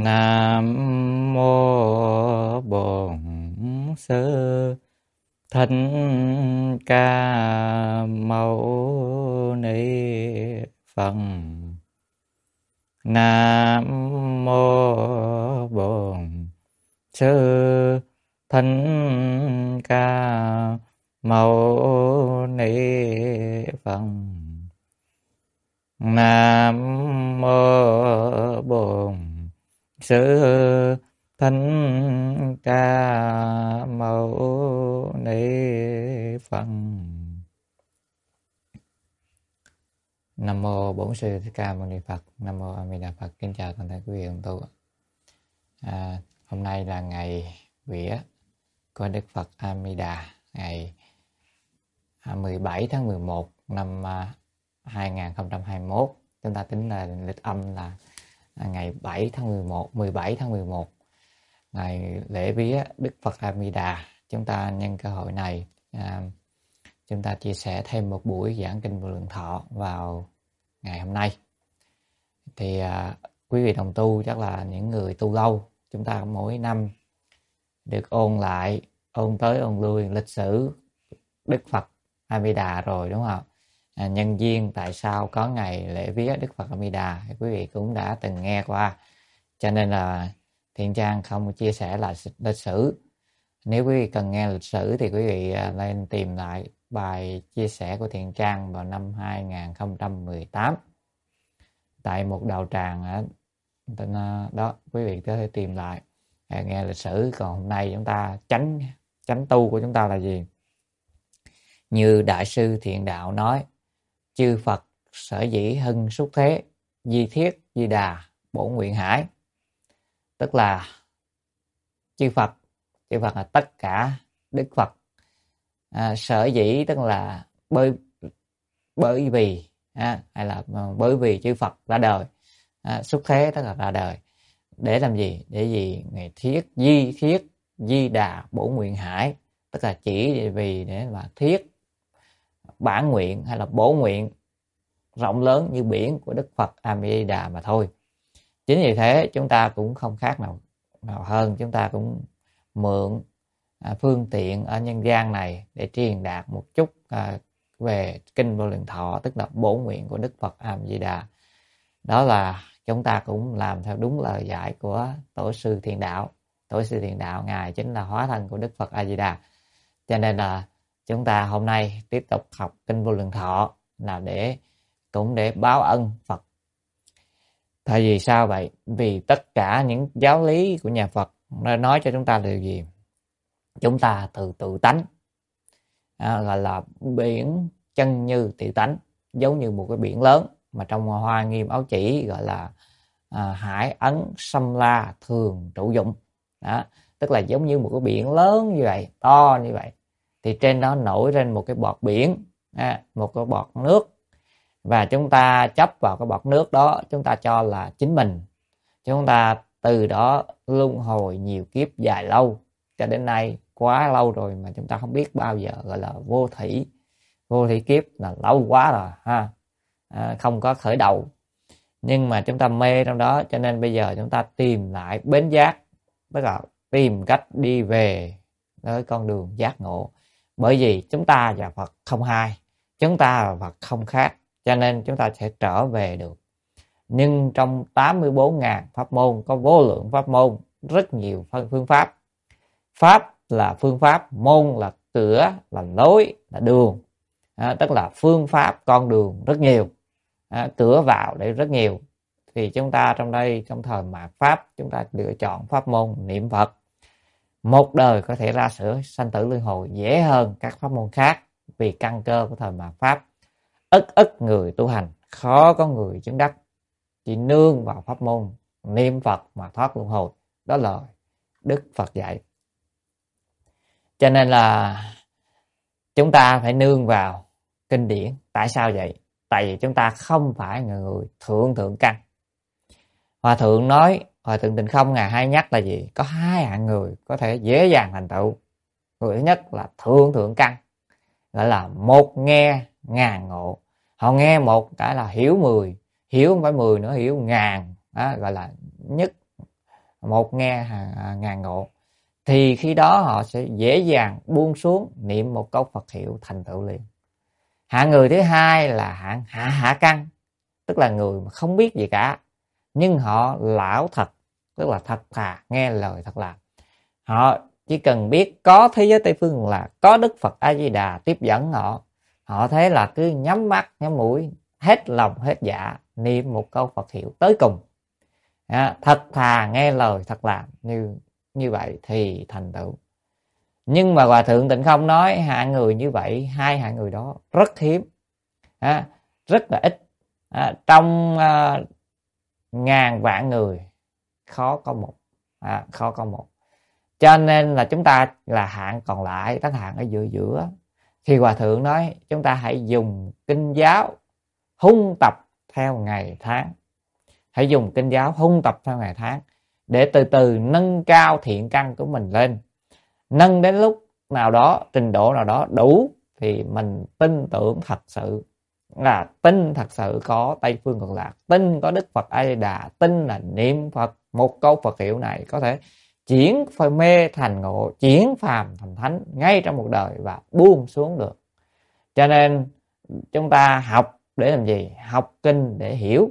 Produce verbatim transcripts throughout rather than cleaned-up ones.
Nam mô Bổn Sư Thích Ca Mâu Ni Phật. Nam mô Bổn Sư Thích Ca Mâu Ni Phật. Nam mô Bổn Sư Thích Ca Mâu Ni Phật. Nam mô Bổn Sư Thích Ca Mâu Ni Phật. Nam mô A Di Đà Phật. Kính chào toàn thể quý vị đồng tu. À, hôm nay là ngày vía của Đức Phật A Di Đà, ngày mười bảy tháng mười một năm hai nghìn không trăm hai mươi mốt. Chúng ta tính là lịch âm là ngày bảy tháng mười một, mười bảy tháng mười một, ngày lễ vía Đức Phật A Di Đà. Chúng ta nhân cơ hội này à, chúng ta chia sẻ thêm một buổi giảng kinh Vô Lượng Thọ vào ngày hôm nay. Thì à, quý vị đồng tu chắc là những người tu lâu, chúng ta mỗi năm được ôn lại, ôn tới ôn lui lịch sử Đức Phật A Di Đà rồi, đúng không? À, nhân duyên tại sao có ngày lễ vía Đức Phật A Di Đà thì quý vị cũng đã từng nghe qua, cho nên là Thiện Trang không chia sẻ lại lịch sử. Nếu quý vị cần nghe lịch sử thì quý vị lên tìm lại bài chia sẻ của Thiện Trang vào năm hai nghìn không trăm mười tám tại một đạo tràng đó, quý vị có thể tìm lại nghe lịch sử. Còn hôm nay chúng ta tránh tránh tu của chúng ta là gì? Như Đại sư Thiện Đạo nói: chư Phật sở dĩ hưng xuất thế, di thiết di đà bổn nguyện hải. Tức là chư Phật, chư Phật là tất cả Đức Phật. À, sở dĩ tức là bởi bởi vì à, hay là bởi vì chư Phật ra đời. À, xuất thế tức là ra đời để làm gì? Để gì? Ngày thiết di thiết di đà bổn nguyện hải, tức là chỉ vì để mà thiết bản nguyện hay là bổ nguyện rộng lớn như biển của Đức Phật A Di Đà mà thôi. Chính vì thế chúng ta cũng không khác nào nào hơn, chúng ta cũng mượn à, phương tiện ở nhân gian này để truyền đạt một chút à, về kinh Vô Lượng Thọ, tức là bổ nguyện của Đức Phật A Di Đà. Đó là chúng ta cũng làm theo đúng lời dạy của Tổ sư Thiện Đạo. Tổ sư Thiện Đạo ngài chính là hóa thân của Đức Phật A Di Đà. Cho nên là chúng ta hôm nay tiếp tục học kinh Vô Lượng Thọ là để cũng để báo ân Phật. Tại vì sao vậy? Vì tất cả những giáo lý của nhà Phật nói cho chúng ta điều gì? Chúng ta từ tự tánh, à, gọi là biển chân như tự tánh, giống như một cái biển lớn mà trong Hoa Nghiêm Áo Chỉ gọi là à, hải ấn xâm la thường trụ dụng. Đó, tức là giống như một cái biển lớn như vậy, to như vậy, thì trên đó nổi lên một cái bọt biển, à, một cái bọt nước, và chúng ta chấp vào cái bọt nước đó, chúng ta cho là chính mình. Chúng ta từ đó luân hồi nhiều kiếp dài lâu, cho đến nay quá lâu rồi mà chúng ta không biết bao giờ, gọi là vô thủy. Vô thủy kiếp là lâu quá rồi ha, à, không có khởi đầu. Nhưng mà chúng ta mê trong đó, cho nên bây giờ chúng ta tìm lại bến giác, tức là tìm cách đi về với con đường giác ngộ. Bởi vì chúng ta và Phật không hai, chúng ta và Phật không khác, cho nên chúng ta sẽ trở về được. Nhưng trong tám mươi bốn nghìn pháp môn, có vô lượng pháp môn, rất nhiều phương pháp. Pháp là phương pháp, môn là cửa, là lối, là đường. À, tức là phương pháp, con đường rất nhiều, à, cửa vào để rất nhiều. Thì chúng ta trong đây, trong thời mạt Pháp, chúng ta lựa chọn pháp môn niệm Phật. Một đời có thể ra sửa sanh tử luân hồi dễ hơn các pháp môn khác, vì căn cơ của thời mạt Pháp ít ít người tu hành, khó có người chứng đắc, chỉ nương vào pháp môn niệm Phật mà thoát luân hồi. Đó là Đức Phật dạy. Cho nên là chúng ta phải nương vào kinh điển. Tại sao vậy? Tại vì chúng ta không phải là người thượng thượng căn. Hòa thượng nói, Hòa thượng Tịnh Không ngài hay nhắc là gì? Có hai hạng người có thể dễ dàng thành tựu. Người thứ nhất là thượng thượng căn, gọi là một nghe ngàn ngộ. Họ nghe một cái là hiểu mười, hiểu không phải mười nữa, hiểu ngàn, đó, gọi là nhất một nghe hàng ngàn ngộ, thì khi đó họ sẽ dễ dàng buông xuống niệm một câu Phật hiệu thành tựu liền. Hạng người thứ hai là hạng hạ hạ căn, tức là người mà không biết gì cả, nhưng họ lão thật, tức là thật thà nghe lời thật làm. Họ chỉ cần biết có thế giới Tây Phương là có Đức Phật A Di Đà tiếp dẫn họ, họ thấy là cứ nhắm mắt nhắm mũi, hết lòng hết dạ niệm một câu Phật hiệu tới cùng, à, thật thà nghe lời thật làm, như như vậy thì thành tựu. Nhưng mà Hòa Thượng Tịnh Không nói hạng người như vậy, hai hạng người đó rất hiếm, à, rất là ít, à, trong à, ngàn vạn người khó có một, à, khó có một. Cho nên là chúng ta là hạng còn lại, các hạng ở giữa giữa. Thì Hòa Thượng nói chúng ta hãy dùng kinh giáo hung tập theo ngày tháng, hãy dùng kinh giáo hung tập theo ngày tháng để từ từ nâng cao thiện căn của mình lên. Nâng đến lúc nào đó, trình độ nào đó đủ thì mình tin tưởng thật sự, là tin thật sự có Tây Phương Cực Lạc, tin có Đức Phật A Di Đà, tin là niệm Phật một câu Phật hiệu này có thể chuyển phơi mê thành ngộ, chuyển phàm thành thánh ngay trong một đời và buông xuống được. Cho nên chúng ta học để làm gì? Học kinh để hiểu,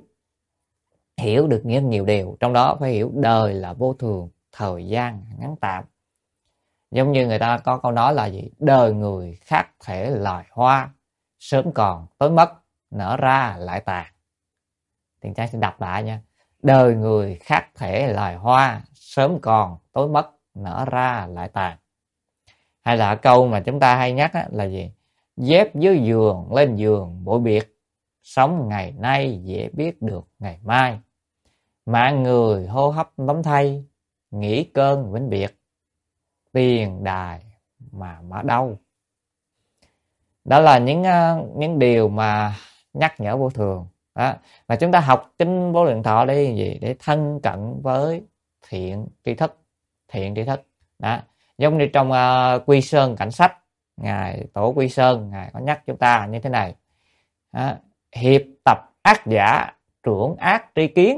hiểu được nhiều, nhiều điều, trong đó phải hiểu đời là vô thường, thời gian ngắn tạm. Giống như người ta có câu nói là gì? Đời người khác thể loài hoa, sớm còn tối mất, nở ra lại tàn. Tiền Trang sẽ đọc lại nha. Đời người khác thể loài hoa, sớm còn tối mất, nở ra lại tàn. Hay là câu mà chúng ta hay nhắc là gì? Dép dưới giường lên giường bội biệt, sống ngày nay dễ biết được ngày mai. Mạng người hô hấp lắm thay, nghĩ cơn vĩnh biệt, tiền đài mà mà đâu. Đó là những những điều mà nhắc nhở vô thường. Đó. Và chúng ta học kinh Vô Lượng Thọ để gì? Để thân cận với thiện tri thức, thiện tri thức. Đó. Giống như trong uh, Quy Sơn Cảnh Sách, ngài Tổ Quy Sơn ngài có nhắc chúng ta như thế này. Đó. Hiệp tập ác giả, trưởng ác tri kiến,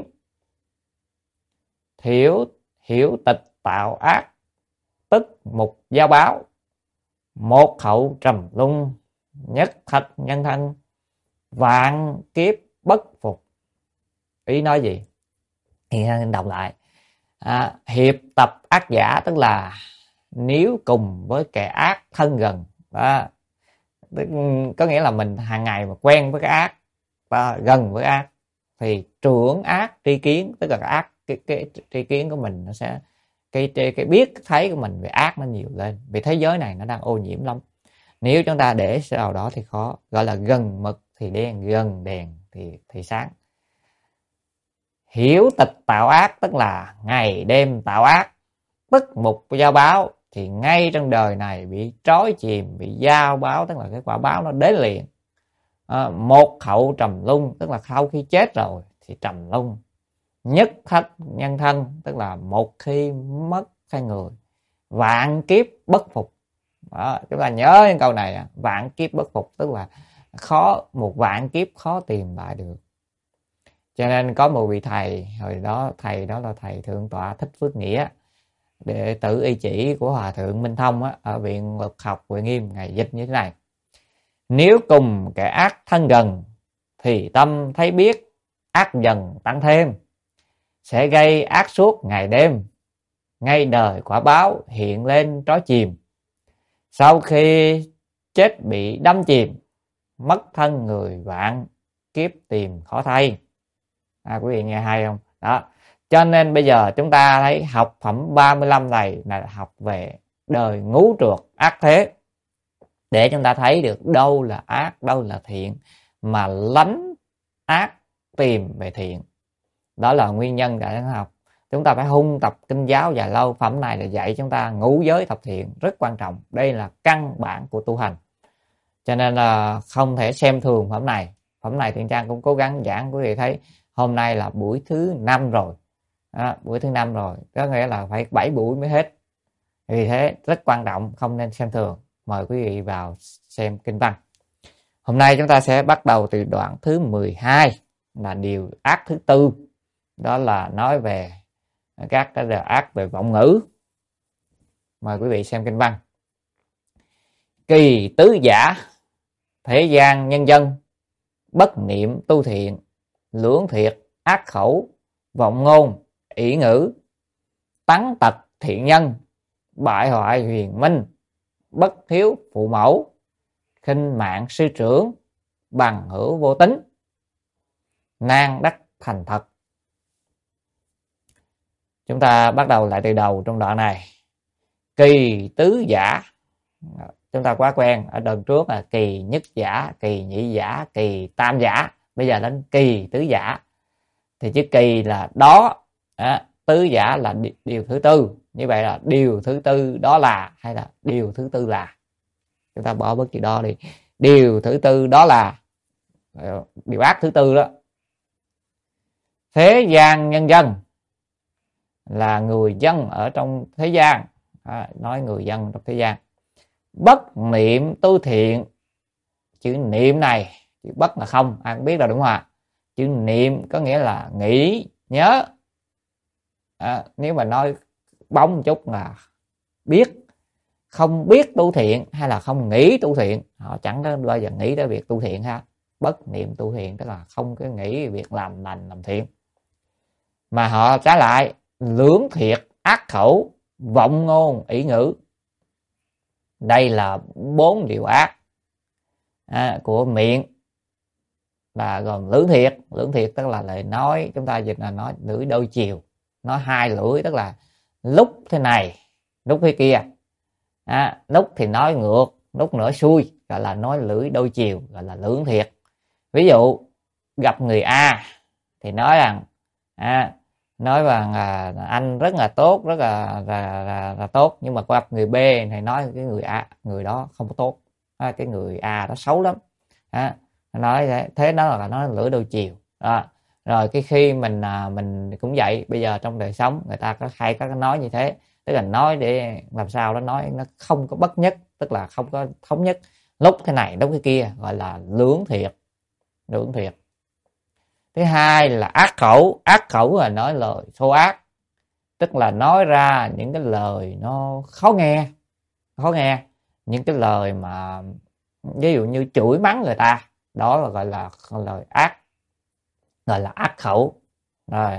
thiểu hiểu tịch tạo ác, tức mục giao báo, một hậu trầm luân, nhất thạch nhân thân, vạn kiếp bất phục. Ý nói gì? Thì đọc lại. À, hiệp tập ác giả tức là nếu cùng với kẻ ác thân gần, đó, có nghĩa là mình hàng ngày mà quen với cái ác, và gần với ác, thì trưởng ác tri kiến, tức là cái ác cái, cái tri kiến của mình nó sẽ cái, cái cái biết thấy của mình về ác nó nhiều lên, vì thế giới này nó đang ô nhiễm lắm. Nếu chúng ta để vào đó thì khó, gọi là gần mực thì đen, gần đèn thì thì sáng. Hiểu tịch tạo ác tức là ngày đêm tạo ác, tức mục giao báo, thì ngay trong đời này bị trói chìm, bị giao báo, tức là cái quả báo nó đến liền. À, một hậu trầm luân tức là sau khi chết rồi thì trầm luân. Nhất thất nhân thân tức là một khi mất cái người. Vạn kiếp bất phục. Đó, chúng ta nhớ những câu này, vạn kiếp bất phục tức là khó, một vạn kiếp khó tìm lại được. Cho nên có một vị thầy hồi đó, thầy đó là thầy Thượng tọa Thích Phước Nghĩa, đệ tử y chỉ của Hòa Thượng Minh Thông á, ở viện Luật học Huệ Nghiêm, ngài dịch như thế này: nếu cùng kẻ ác thân gần thì tâm thấy biết ác dần tăng thêm, sẽ gây ác suốt ngày đêm, ngay đời quả báo hiện lên trói chìm. Sau khi chết bị đâm chìm, mất thân người vạn kiếp tìm khó thay. À, quý vị nghe hay không? Đó. Cho nên bây giờ chúng ta thấy học phẩm ba mươi lăm này là học về đời ngũ trược ác thế, để chúng ta thấy được đâu là ác, đâu là thiện, mà lánh ác tìm về thiện. Đó là nguyên nhân để học. Chúng ta phải hung tập kinh giáo dài lâu. Phẩm này là dạy chúng ta ngũ giới thập thiện, rất quan trọng. Đây là căn bản của tu hành. Cho nên là không thể xem thường phẩm này. Phẩm này Thiện Trang cũng cố gắng giảng, quý vị thấy hôm nay là buổi thứ năm rồi. Đó, buổi thứ năm rồi, có nghĩa là phải bảy buổi mới hết. Vì thế rất quan trọng, không nên xem thường. Mời quý vị vào xem kinh văn. Hôm nay chúng ta sẽ bắt đầu từ đoạn thứ mười hai, là điều ác thứ tư. Đó là nói về các cái đề ác về vọng ngữ. Mời quý vị xem kinh văn. Kỳ tứ giả, thế gian nhân dân, bất niệm tu thiện, lưỡng thiệt, ác khẩu, vọng ngôn, ỷ ngữ, tắn tật thiện nhân, bại hoại huyền minh, bất hiếu phụ mẫu, khinh mạng sư trưởng, bằng hữu vô tính, nan đắc thành thật. Chúng ta bắt đầu lại từ đầu trong đoạn này. Kỳ tứ giả, chúng ta quá quen, ở đoạn trước là kỳ nhất giả, kỳ nhị giả, kỳ tam giả, bây giờ đến kỳ tứ giả. Thì chữ kỳ là đó, à, tứ giả là điều thứ tư. Như vậy là điều thứ tư đó là, hay là điều thứ tư là. Chúng ta bỏ bớt chữ đó đi. Điều thứ tư đó là, điều ác thứ tư đó. Thế gian nhân dân là người dân ở trong thế gian, à, nói người dân trong thế gian. Bất niệm tu thiện, chữ niệm này, chữ bất là không, ai cũng biết rồi đúng không ạ? Chữ niệm có nghĩa là nghĩ, nhớ. À, nếu mà nói bóng một chút là biết. Không biết tu thiện hay là không nghĩ tu thiện, họ chẳng có bao giờ nghĩ tới việc tu thiện ha. Bất niệm tu thiện tức là không có nghĩ việc làm lành làm thiện, mà họ trái lại lưỡng thiệt, ác khẩu, vọng ngôn, ỷ ngữ. Đây là bốn điều ác, à, của miệng, và gồm lưỡng thiệt. Lưỡng thiệt tức là lời nói, chúng ta dịch là nói lưỡi đôi chiều, nói hai lưỡi, tức là lúc thế này lúc thế kia, à, lúc thì nói ngược, lúc nữa xuôi, gọi là nói lưỡi đôi chiều, gọi là lưỡng thiệt. Ví dụ gặp người A thì nói rằng, à, nói rằng à, anh rất là tốt, rất là là, là, là tốt, nhưng mà gặp người B thì nói cái người A, người đó không có tốt, à, cái người A đó xấu lắm, à, nói thế, thế đó là nói lưỡi đôi chiều. À, rồi cái khi mình à, mình cũng vậy, bây giờ trong đời sống người ta có hay có cái nói như thế, tức là nói để làm sao đó nói nó không có bất nhất, tức là không có thống nhất, lúc thế này lúc cái kia, gọi là lưỡng thiệt. Lưỡng thiệt. Thứ hai là ác khẩu. Ác khẩu là nói lời thô ác, tức là nói ra những cái lời nó khó nghe, khó nghe, những cái lời mà ví dụ như chửi mắng người ta, đó là gọi là lời ác, gọi là ác khẩu. Rồi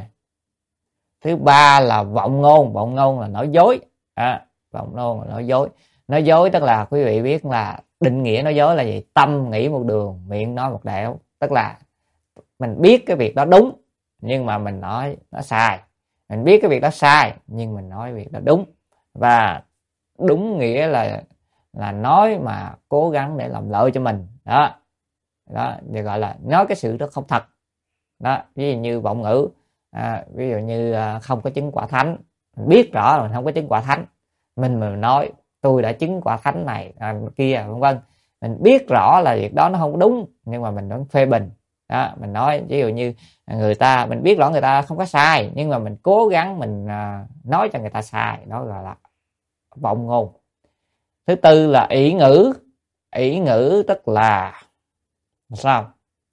thứ ba là vọng ngôn. Vọng ngôn là nói dối, à, vọng ngôn là nói dối. Nói dối tức là quý vị biết là định nghĩa nói dối là gì? Tâm nghĩ một đường, miệng nói một nẻo, tức là mình biết cái việc đó đúng nhưng mà mình nói nó sai, mình biết cái việc đó sai nhưng mình nói việc đó đúng. Và đúng nghĩa là là nói mà cố gắng để làm lợi cho mình đó, đó thì gọi là nói cái sự đó không thật đó. Ví dụ như vọng ngữ, à, ví dụ như không có chứng quả thánh, mình biết rõ là mình không có chứng quả thánh, mình mà nói tôi đã chứng quả thánh này à, kia vân vân, mình biết rõ là việc đó nó không đúng nhưng mà mình vẫn phê bình đó. Mình nói ví dụ như người ta, mình biết rõ người ta không có sai nhưng mà mình cố gắng mình à, nói cho người ta sai, đó gọi là vọng ngôn. Thứ tư là ỷ ngữ. Ỷ ngữ tức là sao?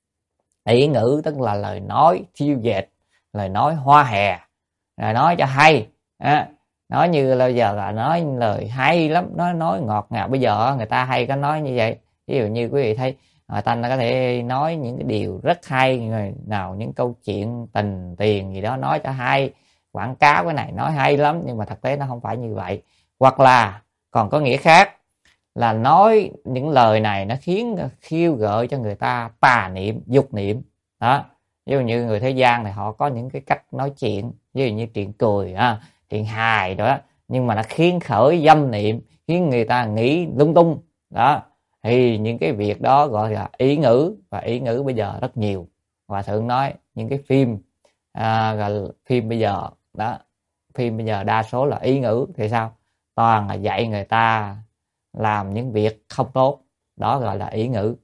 Ỷ ngữ tức là lời nói thiêu dệt, lời nói hoa hè, lời nói cho hay, à, nói như bây giờ là nói lời hay lắm, nói nói ngọt ngào. Bây giờ người ta hay có nói như vậy, ví dụ như quý vị thấy người ta có thể nói những cái điều rất hay, người nào những câu chuyện tình tiền gì đó nói cho hay, quảng cáo cái này nói hay lắm, nhưng mà thực tế nó không phải như vậy. Hoặc là còn có nghĩa khác là nói những lời này nó khiến khiêu gợi cho người ta tà niệm, dục niệm đó. Ví dụ như người thế gian này họ có những cái cách nói chuyện, ví dụ như chuyện cười, à, chuyện hài đó, nhưng mà nó khiến khởi dâm niệm, khiến người ta nghĩ lung tung đó. Thì những cái việc đó gọi là ý ngữ, và ý ngữ bây giờ rất nhiều. Hòa thượng nói những cái phim à, gọi là phim bây giờ đó, phim bây giờ đa số là ý ngữ thì sao? Toàn là dạy người ta làm những việc không tốt, đó gọi là ý ngữ.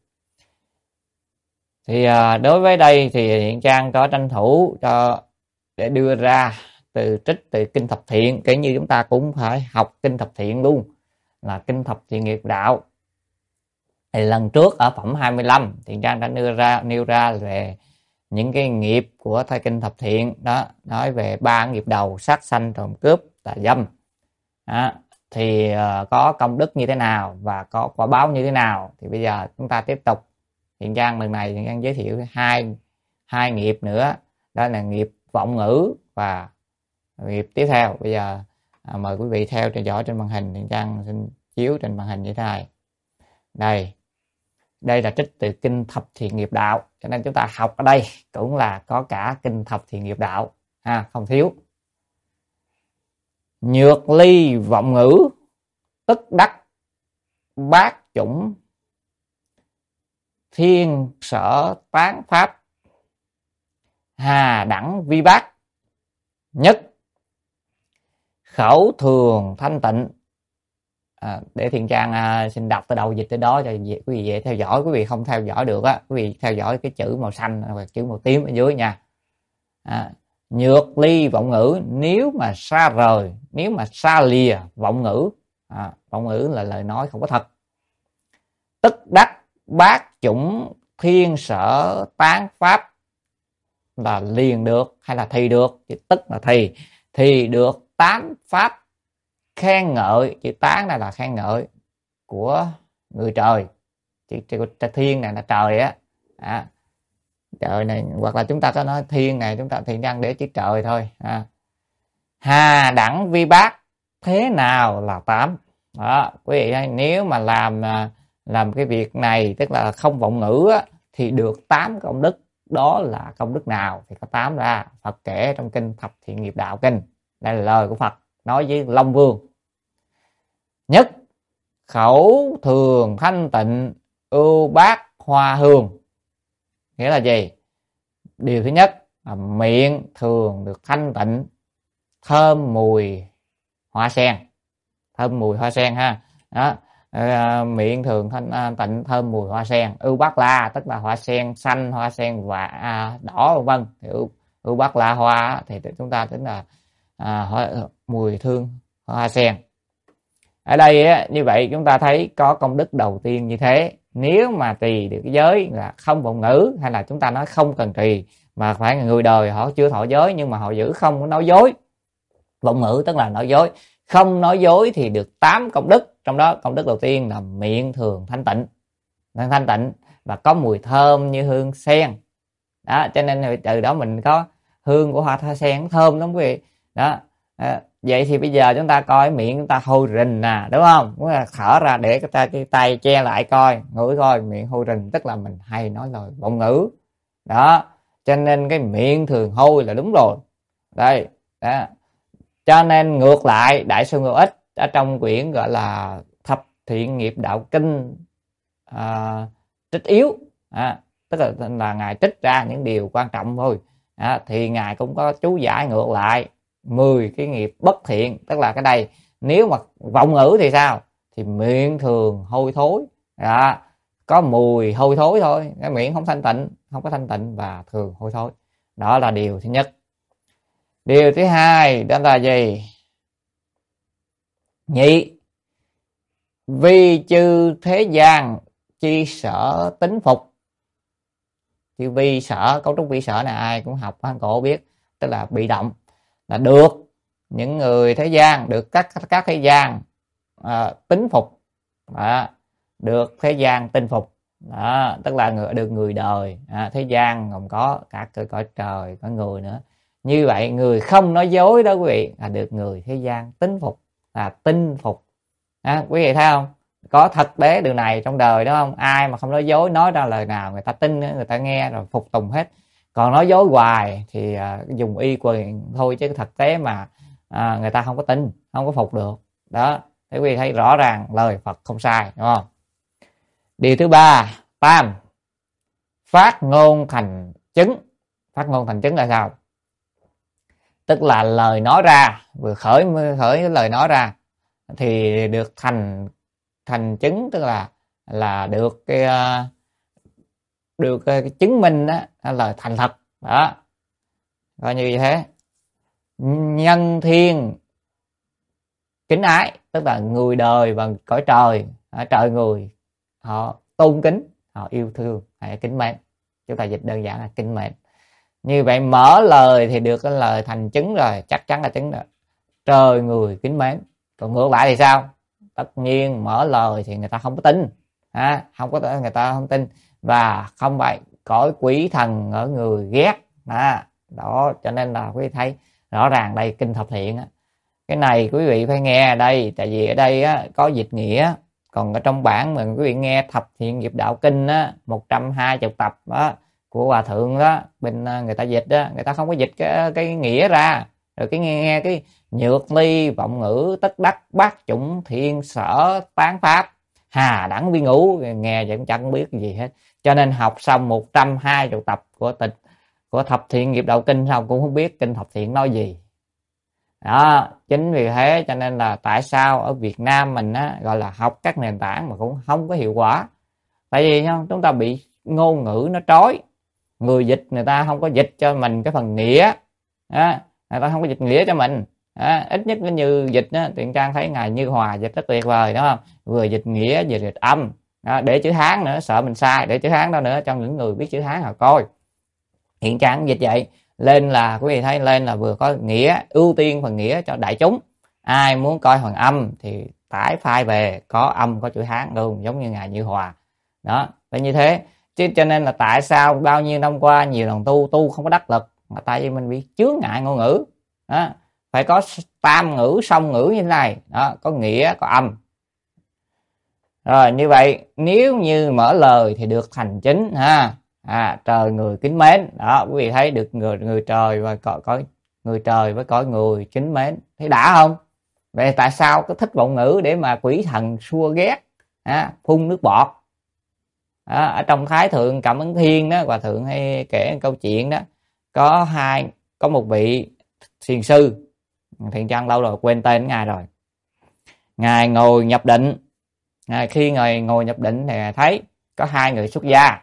Thì à, đối với đây thì Hiện Trang có tranh thủ cho để đưa ra từ trích từ kinh thập thiện, kể như chúng ta cũng phải học kinh thập thiện luôn, là kinh thập thiện nghiệp đạo. Thì lần trước ở phẩm hai mươi lăm Hiện Trang đã nêu ra nêu ra về những cái nghiệp của thai kinh thập thiện đó, nói về ba nghiệp đầu: sát sanh, trộm cướp, tà dâm đó, thì uh, có công đức như thế nào và có quả báo như thế nào. Thì bây giờ chúng ta tiếp tục. Thiện Trang lần này Thiện Trang giới thiệu hai hai nghiệp nữa, đó là nghiệp vọng ngữ và nghiệp tiếp theo. Bây giờ à, mời quý vị theo theo dõi trên màn hình. Thiện Trang xin chiếu trên màn hình như thế này. Đây, đây là trích từ kinh thập thiện nghiệp đạo, cho nên chúng ta học ở đây cũng là có cả kinh thập thiện nghiệp đạo ha, không thiếu. Nhược ly vọng ngữ, tức đắc bát chủng thiên sở tán pháp, hà đẳng vi bát. Nhất khẩu thường thanh tịnh. À, để Thiện Trang à, xin đọc từ đầu dịch tới đó cho quý vị dễ theo dõi. Quý vị không theo dõi được á, quý vị theo dõi cái chữ màu xanh hoặc chữ màu tím ở dưới nha. À, nhược ly vọng ngữ, nếu mà xa rời, nếu mà xa lìa vọng ngữ, à, vọng ngữ là lời nói không có thật. Tức đắc bát chủng thiên sở tán pháp, là liền được hay là thì được, chứ tức là thì thì được tám pháp khen ngợi. Chữ tán này là khen ngợi của người trời, chữ, chữ thiên này là trời á, à, trời này, hoặc là chúng ta có nói thiên này, chúng ta thì đang để chữ trời thôi. À. Hà đẳng vi bát, thế nào là tám? Đó, quý vị ơi, nếu mà làm làm cái việc này, tức là không vọng ngữ á, thì được tám công đức. Đó là công đức nào? Thì có tám ra. Phật kể trong kinh Thập Thiện Nghiệp Đạo Kinh. Đây là lời của Phật nói với Long Vương. Nhất khẩu thường thanh tịnh, ưu bát hoa hương. Nghĩa là gì? Điều thứ nhất là miệng thường được thanh tịnh, thơm mùi hoa sen. Thơm mùi hoa sen ha. Đó. À, miệng thường thanh à, tịnh, thơm mùi hoa sen. Ưu bát la tức là hoa sen xanh, hoa sen và à, đỏ vân vân. Thì ưu, ưu bát la hoa thì chúng ta tính là à, hoa, mùi thương hoa sen. Ở đây á, như vậy chúng ta thấy có công đức đầu tiên như thế. Nếu mà trì được cái giới là không vọng ngữ, hay là chúng ta nói không cần trì, mà phải người đời họ chưa thọ giới nhưng mà họ giữ không có nói dối. Vọng ngữ tức là nói dối. Không nói dối thì được tám công đức. Trong đó công đức đầu tiên là miệng thường thanh tịnh, thanh tịnh và có mùi thơm như hương sen. Đó, cho nên từ đó mình có hương của hoa tha sen thơm lắm quý vị. Đó. À, vậy thì bây giờ chúng ta coi miệng chúng ta hôi rình nè, đúng không? Muốn là thở ra để cái tay, cái tay che lại coi, ngửi coi miệng hôi rình, tức là mình hay nói lời vọng ngữ. Đó, cho nên cái miệng thường hôi là đúng rồi. Đây, đó. Cho nên ngược lại, Đại sư Ngô Ích ở trong quyển gọi là Thập Thiện Nghiệp Đạo Kinh à, trích yếu, à, tức là, là ngài trích ra những điều quan trọng thôi. À, thì ngài cũng có chú giải ngược lại mười cái nghiệp bất thiện, tức là cái đây nếu mà vọng ngữ thì sao? Thì miệng thường hôi thối, đó, có mùi hôi thối thôi, cái miệng không thanh tịnh, không có thanh tịnh và thường hôi thối. Đó là điều thứ nhất. Điều thứ hai đó là gì? Nhị, vi chư thế gian chi sở tính phục. Chữ vi sở, cấu trúc vi sở này ai cũng học Hán cổ biết, tức là bị động, là được những người thế gian, được các các thế gian à, tính phục. Đó, được thế gian tin phục. Đó, tức là người, được người đời, à, thế gian gồm có cả cõi trời, có người nữa. Như vậy người không nói dối đó quý vị là được người thế gian tín phục, là tin phục. À, quý vị thấy không? Có thực tế điều này trong đời đó không? Ai mà không nói dối, nói ra lời nào người ta tin, người ta nghe rồi phục tùng hết. Còn nói dối hoài thì à, dùng y quyền thôi, chứ thực tế mà à, người ta không có tin, không có phục được. Đó, thế quý vị thấy rõ ràng lời Phật không sai, đúng không? Điều thứ ba, tam, phát ngôn thành chứng. Phát ngôn thành chứng là sao? Tức là lời nói ra, vừa khởi khởi lời nói ra thì được thành thành chứng, tức là là được cái được cái chứng minh đó, lời thành thật. Đó, coi như thế. Nhân thiên kính ái, tức là người đời và cõi trời, trời người họ tôn kính, họ yêu thương, hay kính mến. Chúng ta dịch đơn giản là kính mến. Như vậy mở lời thì được cái lời thành chứng rồi, chắc chắn là chứng rồi. Trời người kính mến. Còn ngược lại thì sao? Tất nhiên mở lời thì người ta không có tin, à, không có người ta không tin, và không phải cõi quỷ thần ở người ghét, à, đó. Cho nên là quý vị thấy rõ ràng đây kinh thập thiện á, cái này quý vị phải nghe ở đây, tại vì ở đây á, có dịch nghĩa. Còn ở trong bản mình quý vị nghe thập thiện nghiệp đạo kinh á, một trăm hai mươi tập á, của hòa thượng đó, bên người ta dịch đó, người ta không có dịch cái, cái nghĩa ra. Rồi cái nghe, nghe cái nhược ly vọng ngữ tất đắc bát chủng thiện sở tán pháp hà đẳng vi ngũ, nghe vậy cũng chẳng biết gì hết. Cho nên học xong một trăm hai mươi tập của tịch của thập thiện nghiệp đạo kinh xong cũng không biết kinh thập thiện nói gì. Đó, chính vì thế cho nên là tại sao ở Việt Nam mình á, gọi là học các nền tảng mà cũng không có hiệu quả. Tại vì không, chúng ta bị ngôn ngữ nó trói. Người dịch người ta không có dịch cho mình cái phần nghĩa, á, người ta không có dịch nghĩa cho mình. Á, ít nhất cái Như dịch á, Tiền Trang thấy ngài Như Hòa dịch rất tuyệt vời, đúng không? Vừa dịch nghĩa vừa dịch âm. Đó, để chữ Hán nữa, sợ mình sai, để chữ Hán đó nữa cho những người biết chữ Hán họ coi. Hiện Trang dịch vậy lên là quý vị thấy lên là vừa có nghĩa, ưu tiên phần nghĩa cho đại chúng. Ai muốn coi phần âm thì tải file về, có âm có chữ Hán luôn, giống như ngài Như Hòa. Đó, phải như thế. Chứ cho nên là tại sao bao nhiêu năm qua nhiều lần tu tu không có đắc lực, mà tại vì mình bị chướng ngại ngôn ngữ. Đó, phải có tam ngữ song ngữ như thế này, đó, có nghĩa có âm. Rồi như vậy nếu như mở lời thì được thành chính ha. À, trời người kính mến. Đó, quý vị thấy được người người trời và cõi cõi người trời với cõi người kính mến. Thấy đã không? Vậy tại sao có thích vọng ngữ để mà quỷ thần xua ghét, à, phun nước bọt. Đó, ở trong Thái Thượng Cảm Ứng Thiên đó, hòa thượng hay kể câu chuyện đó, có hai có một vị thiền sư, Thiền Trang lâu rồi quên tên ngài rồi. Ngài ngồi nhập định, à, khi ngồi ngồi nhập định thì thấy có hai người xuất gia.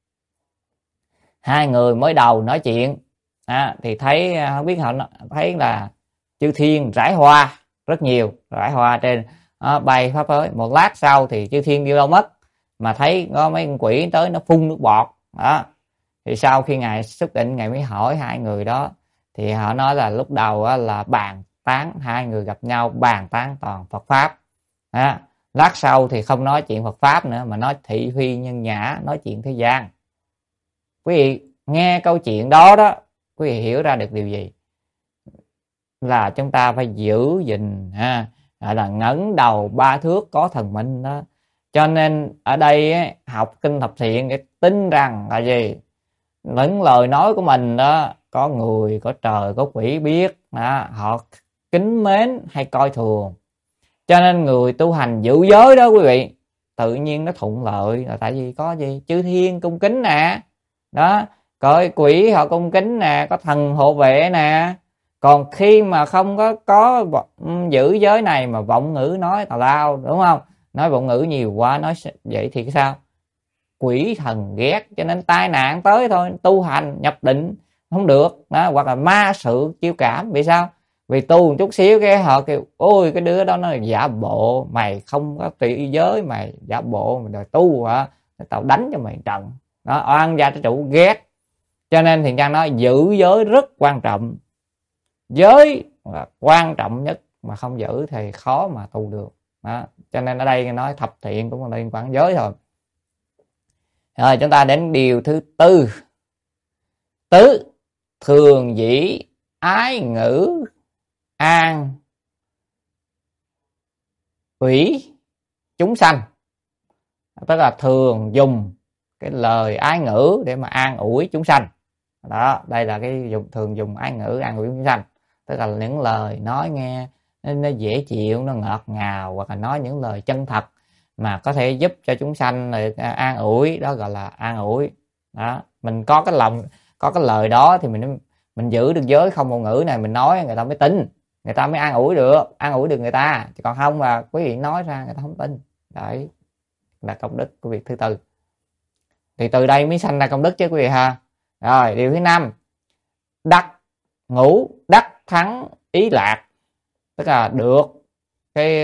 Hai người mới đầu nói chuyện, à, thì thấy không biết họ thấy là chư thiên rải hoa rất nhiều, rải hoa trên, à, bay pháp giới. Một lát sau thì chư thiên đi đâu mất, mà thấy có mấy con quỷ tới nó phun nước bọt. Đó, thì sau khi ngài xuất định, ngài mới hỏi hai người đó, thì họ nói là lúc đầu là bàn tán, hai người gặp nhau bàn tán toàn Phật pháp. Đó, lát sau thì không nói chuyện Phật pháp nữa mà nói thị phi nhân nhã, nói chuyện thế gian. Quý vị nghe câu chuyện đó đó, quý vị hiểu ra được điều gì? Là chúng ta phải giữ gìn, ha, là ngẩng đầu ba thước có thần minh đó. Cho nên ở đây ấy, học kinh thập thiện để tin rằng là gì? Những lời nói của mình đó, có người, có trời, có quỷ biết, đó, họ kính mến hay coi thường. Cho nên người tu hành giữ giới đó quý vị, tự nhiên nó thuận lợi, là tại vì có gì? Chư thiên cung kính nè. Đó, coi quỷ họ cung kính nè, có thần hộ vệ nè. Còn khi mà không có có giữ giới này mà vọng ngữ nói tào lao, đúng không? Nói vọng ngữ nhiều quá, nói vậy thì sao? Quỷ thần ghét, cho nên tai nạn tới thôi. Tu hành nhập định không được đó, hoặc là ma sự chiêu cảm. Vì sao? Vì tu một chút xíu cái họ kêu ôi cái đứa đó nó giả bộ, mày không có trị giới, mày giả bộ mày đòi tu hả, tao đánh cho mày trận đó, oan gia trái chủ ghét. Cho nên Thiền Trang nói giữ giới rất quan trọng, giới là quan trọng nhất, mà không giữ thì khó mà tu được đó. Cho nên ở đây nói thập thiện cũng là liên quan giới thôi. Rồi chúng ta đến điều thứ tư. Tứ, thường dĩ ái ngữ an ủy chúng sanh. Tức là thường dùng cái lời ái ngữ để mà an ủi chúng sanh. Đó, đây là cái dùng thường dùng ái ngữ an ủi chúng sanh. Tức là những lời nói nghe nó dễ chịu, nó ngọt ngào, hoặc là nói những lời chân thật mà có thể giúp cho chúng sanh an ủi, đó gọi là an ủi. Đó, mình có cái lòng, có cái lời đó thì mình mình giữ được giới không ngôn ngữ này, mình nói người ta mới tin, người ta mới an ủi được, an ủi được người ta. Chứ còn không mà quý vị nói ra người ta không tin. Đấy là công đức của việc thứ tư. Thì từ đây mới sanh ra công đức chứ quý vị ha. Rồi điều thứ năm, đắc ngũ đắc thắng ý lạc. Tức là được cái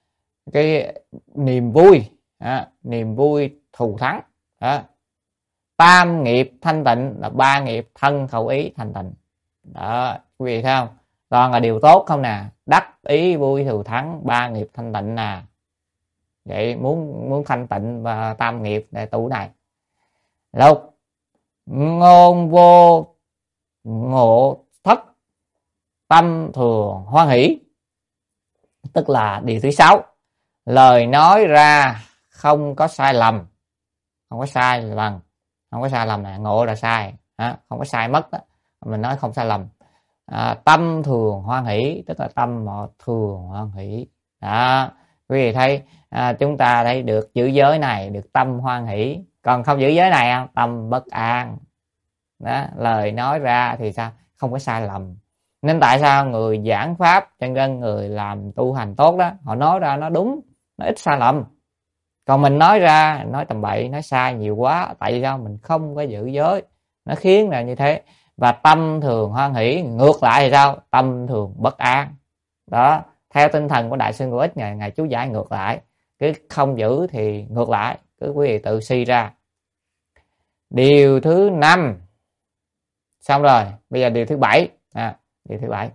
cái niềm vui, à, niềm vui thù thắng. À, tam nghiệp thanh tịnh là ba nghiệp thân khẩu ý thanh tịnh. Đó, quý vị thấy không? Toàn là điều tốt không nè. Đắc ý vui thù thắng, ba nghiệp thanh tịnh nè. Vậy muốn muốn thanh tịnh và tam nghiệp để tu này. Lục ngôn vô ngộ thất tâm thường hoan hỷ. Tức là điều thứ sáu, lời nói ra không có sai lầm, không có sai lầm, không có sai lầm nè, ngộ là sai, à, không có sai mất đó. Mình nói không sai lầm. À, tâm thường hoan hỷ, tức là tâm mọi thường hoan hỷ. Đó, quý vị thấy à, chúng ta thấy được giữ giới này, được tâm hoan hỷ, còn không giữ giới này không, tâm bất an. Đó, lời nói ra thì sao, không có sai lầm. Nên tại sao người giảng pháp, cho nên người làm tu hành tốt đó, họ nói ra nó đúng, nó ít sai lầm. Còn mình nói ra, nói tầm bậy, nói sai nhiều quá, tại vì sao, mình không có giữ giới, nó khiến là như thế. Và tâm thường hoan hỷ, ngược lại thì sao, tâm thường bất an. Đó, theo tinh thần của Đại sư Ngũ Ích, ngày ngày chú giải ngược lại, cứ không giữ thì ngược lại, cứ quý vị tự suy ra. Điều thứ năm xong rồi, bây giờ điều thứ bảy. À, điều thứ bảy,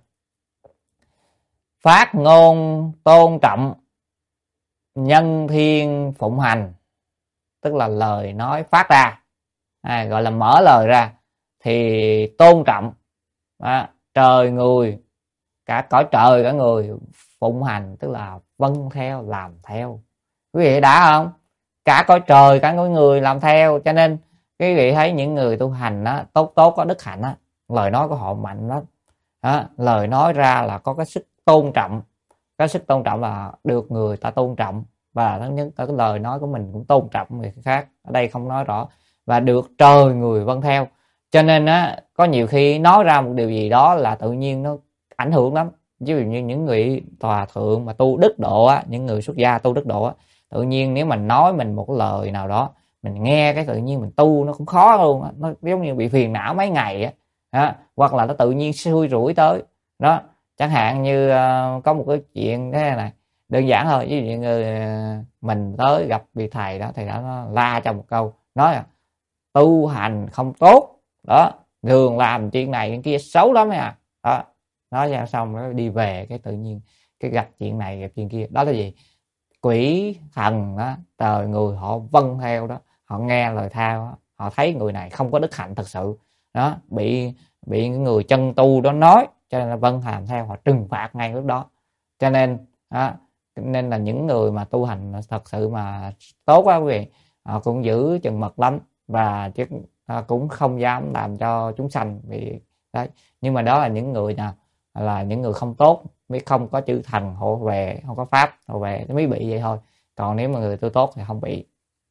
phát ngôn tôn trọng, nhân thiên phụng hành. Tức là lời nói phát ra, à, gọi là mở lời ra thì tôn trọng, à, trời người, cả cõi trời cả người phụng hành, tức là vâng theo, làm theo. Quý vị đã không? Cả cõi trời cả cõi người làm theo. Cho nên quý vị thấy những người tu hành đó, tốt tốt có đức hạnh đó, lời nói của họ mạnh lắm. Đó, lời nói ra là có cái sức tôn trọng. Cái sức tôn trọng là được người ta tôn trọng, và thứ nhất cái lời nói của mình cũng tôn trọng người khác. Ở đây không nói rõ. Và được trời người vâng theo. Cho nên á, có nhiều khi nói ra một điều gì đó là tự nhiên nó ảnh hưởng lắm. Ví dụ như những người tòa thượng mà tu đức độ á, những người xuất gia tu đức độ á, tự nhiên nếu mình nói mình một lời nào đó, mình nghe cái tự nhiên mình tu nó cũng khó luôn á. Nó giống như bị phiền não mấy ngày á. Đó, hoặc là nó tự nhiên xui rủi tới đó. Chẳng hạn như uh, có một cái chuyện thế này đơn giản thôi, ví dụ như uh, mình tới gặp vị thầy đó, thầy đó nó la cho một câu, nói là tu hành không tốt đó, thường làm chuyện này chuyện kia xấu lắm à. Đó, nói ra xong nó đi về, cái tự nhiên cái gặp chuyện này gặp chuyện kia, đó là gì, quỷ thần đó, trời người họ vâng theo đó, họ nghe lời theo đó, họ thấy người này không có đức hạnh thật sự đó, bị bị người chân tu đó nói, cho nên là vâng làm theo, họ trừng phạt ngay lúc đó. Cho nên đó, nên là những người mà tu hành thật sự mà tốt quá quý vị, họ cũng giữ chừng mật lắm, và chứ cũng không dám làm cho chúng sanh bị đấy. Nhưng mà đó là những người nào là những người không tốt, mới không có chư thần hộ về, không có pháp hộ về mới bị vậy thôi. Còn nếu mà người tu tốt thì không bị.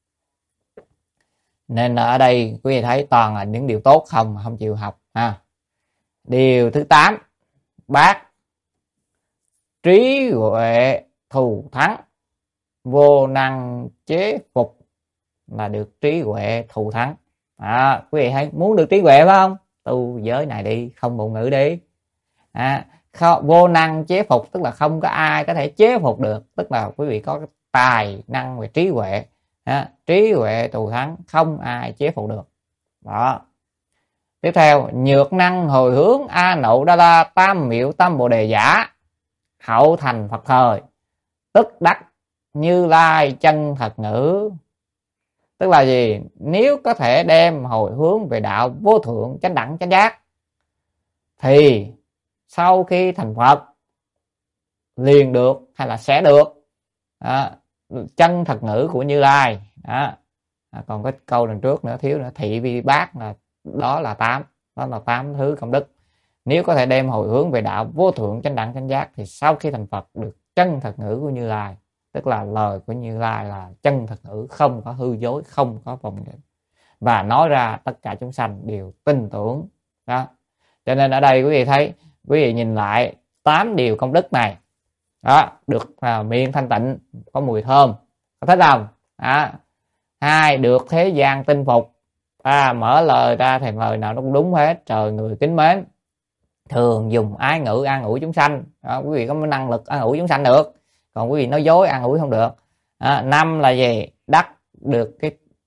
Nên ở đây quý vị thấy toàn là những điều tốt không, không chịu học ha. Điều thứ tám, bác trí huệ thù thắng, vô năng chế phục, là được trí huệ thù thắng. À, quý vị thấy muốn được trí huệ phải không? Tu giới này đi, không ngôn ngữ đi. À, không, vô năng chế phục tức là không có ai có thể chế phục được, tức là quý vị có tài năng về trí huệ. À, trí huệ thù thắng, không ai chế phục được. Đó. Tiếp theo, nhược năng hồi hướng a nậu đa la tam miệu tâm bồ đề giả, hậu thành Phật thời, tức đắc Như Lai chân thật ngữ. Tức là gì? Nếu có thể đem hồi hướng về đạo vô thượng chánh đẳng chánh giác, thì sau khi thành Phật liền được hay là sẽ được à, chân thật ngữ của Như Lai. À, còn cái câu đằng trước nữa thiếu nữa, thị vi bác là đó là tám, đó là tám thứ công đức. Nếu có thể đem hồi hướng về đạo vô thượng chánh đẳng chánh giác, thì sau khi thành Phật được chân thật ngữ của Như Lai, tức là lời của Như Lai là chân thật ngữ, không có hư dối, không có vọng niệm, và nói ra tất cả chúng sanh đều tin tưởng đó. Cho nên ở đây quý vị thấy, quý vị nhìn lại tám điều công đức này đó, được à, miệng thanh tịnh, có mùi thơm, có thích không? À, hai, được thế gian tin phục, à, mở lời ra thì lời nào nó cũng đúng hết, trời người kính mến, thường dùng ái ngữ an ủi chúng sanh. Đó, quý vị có năng lực an ủi chúng sanh được, còn quý vị nói dối an ủi không được. À, năm là gì? Đắc được cái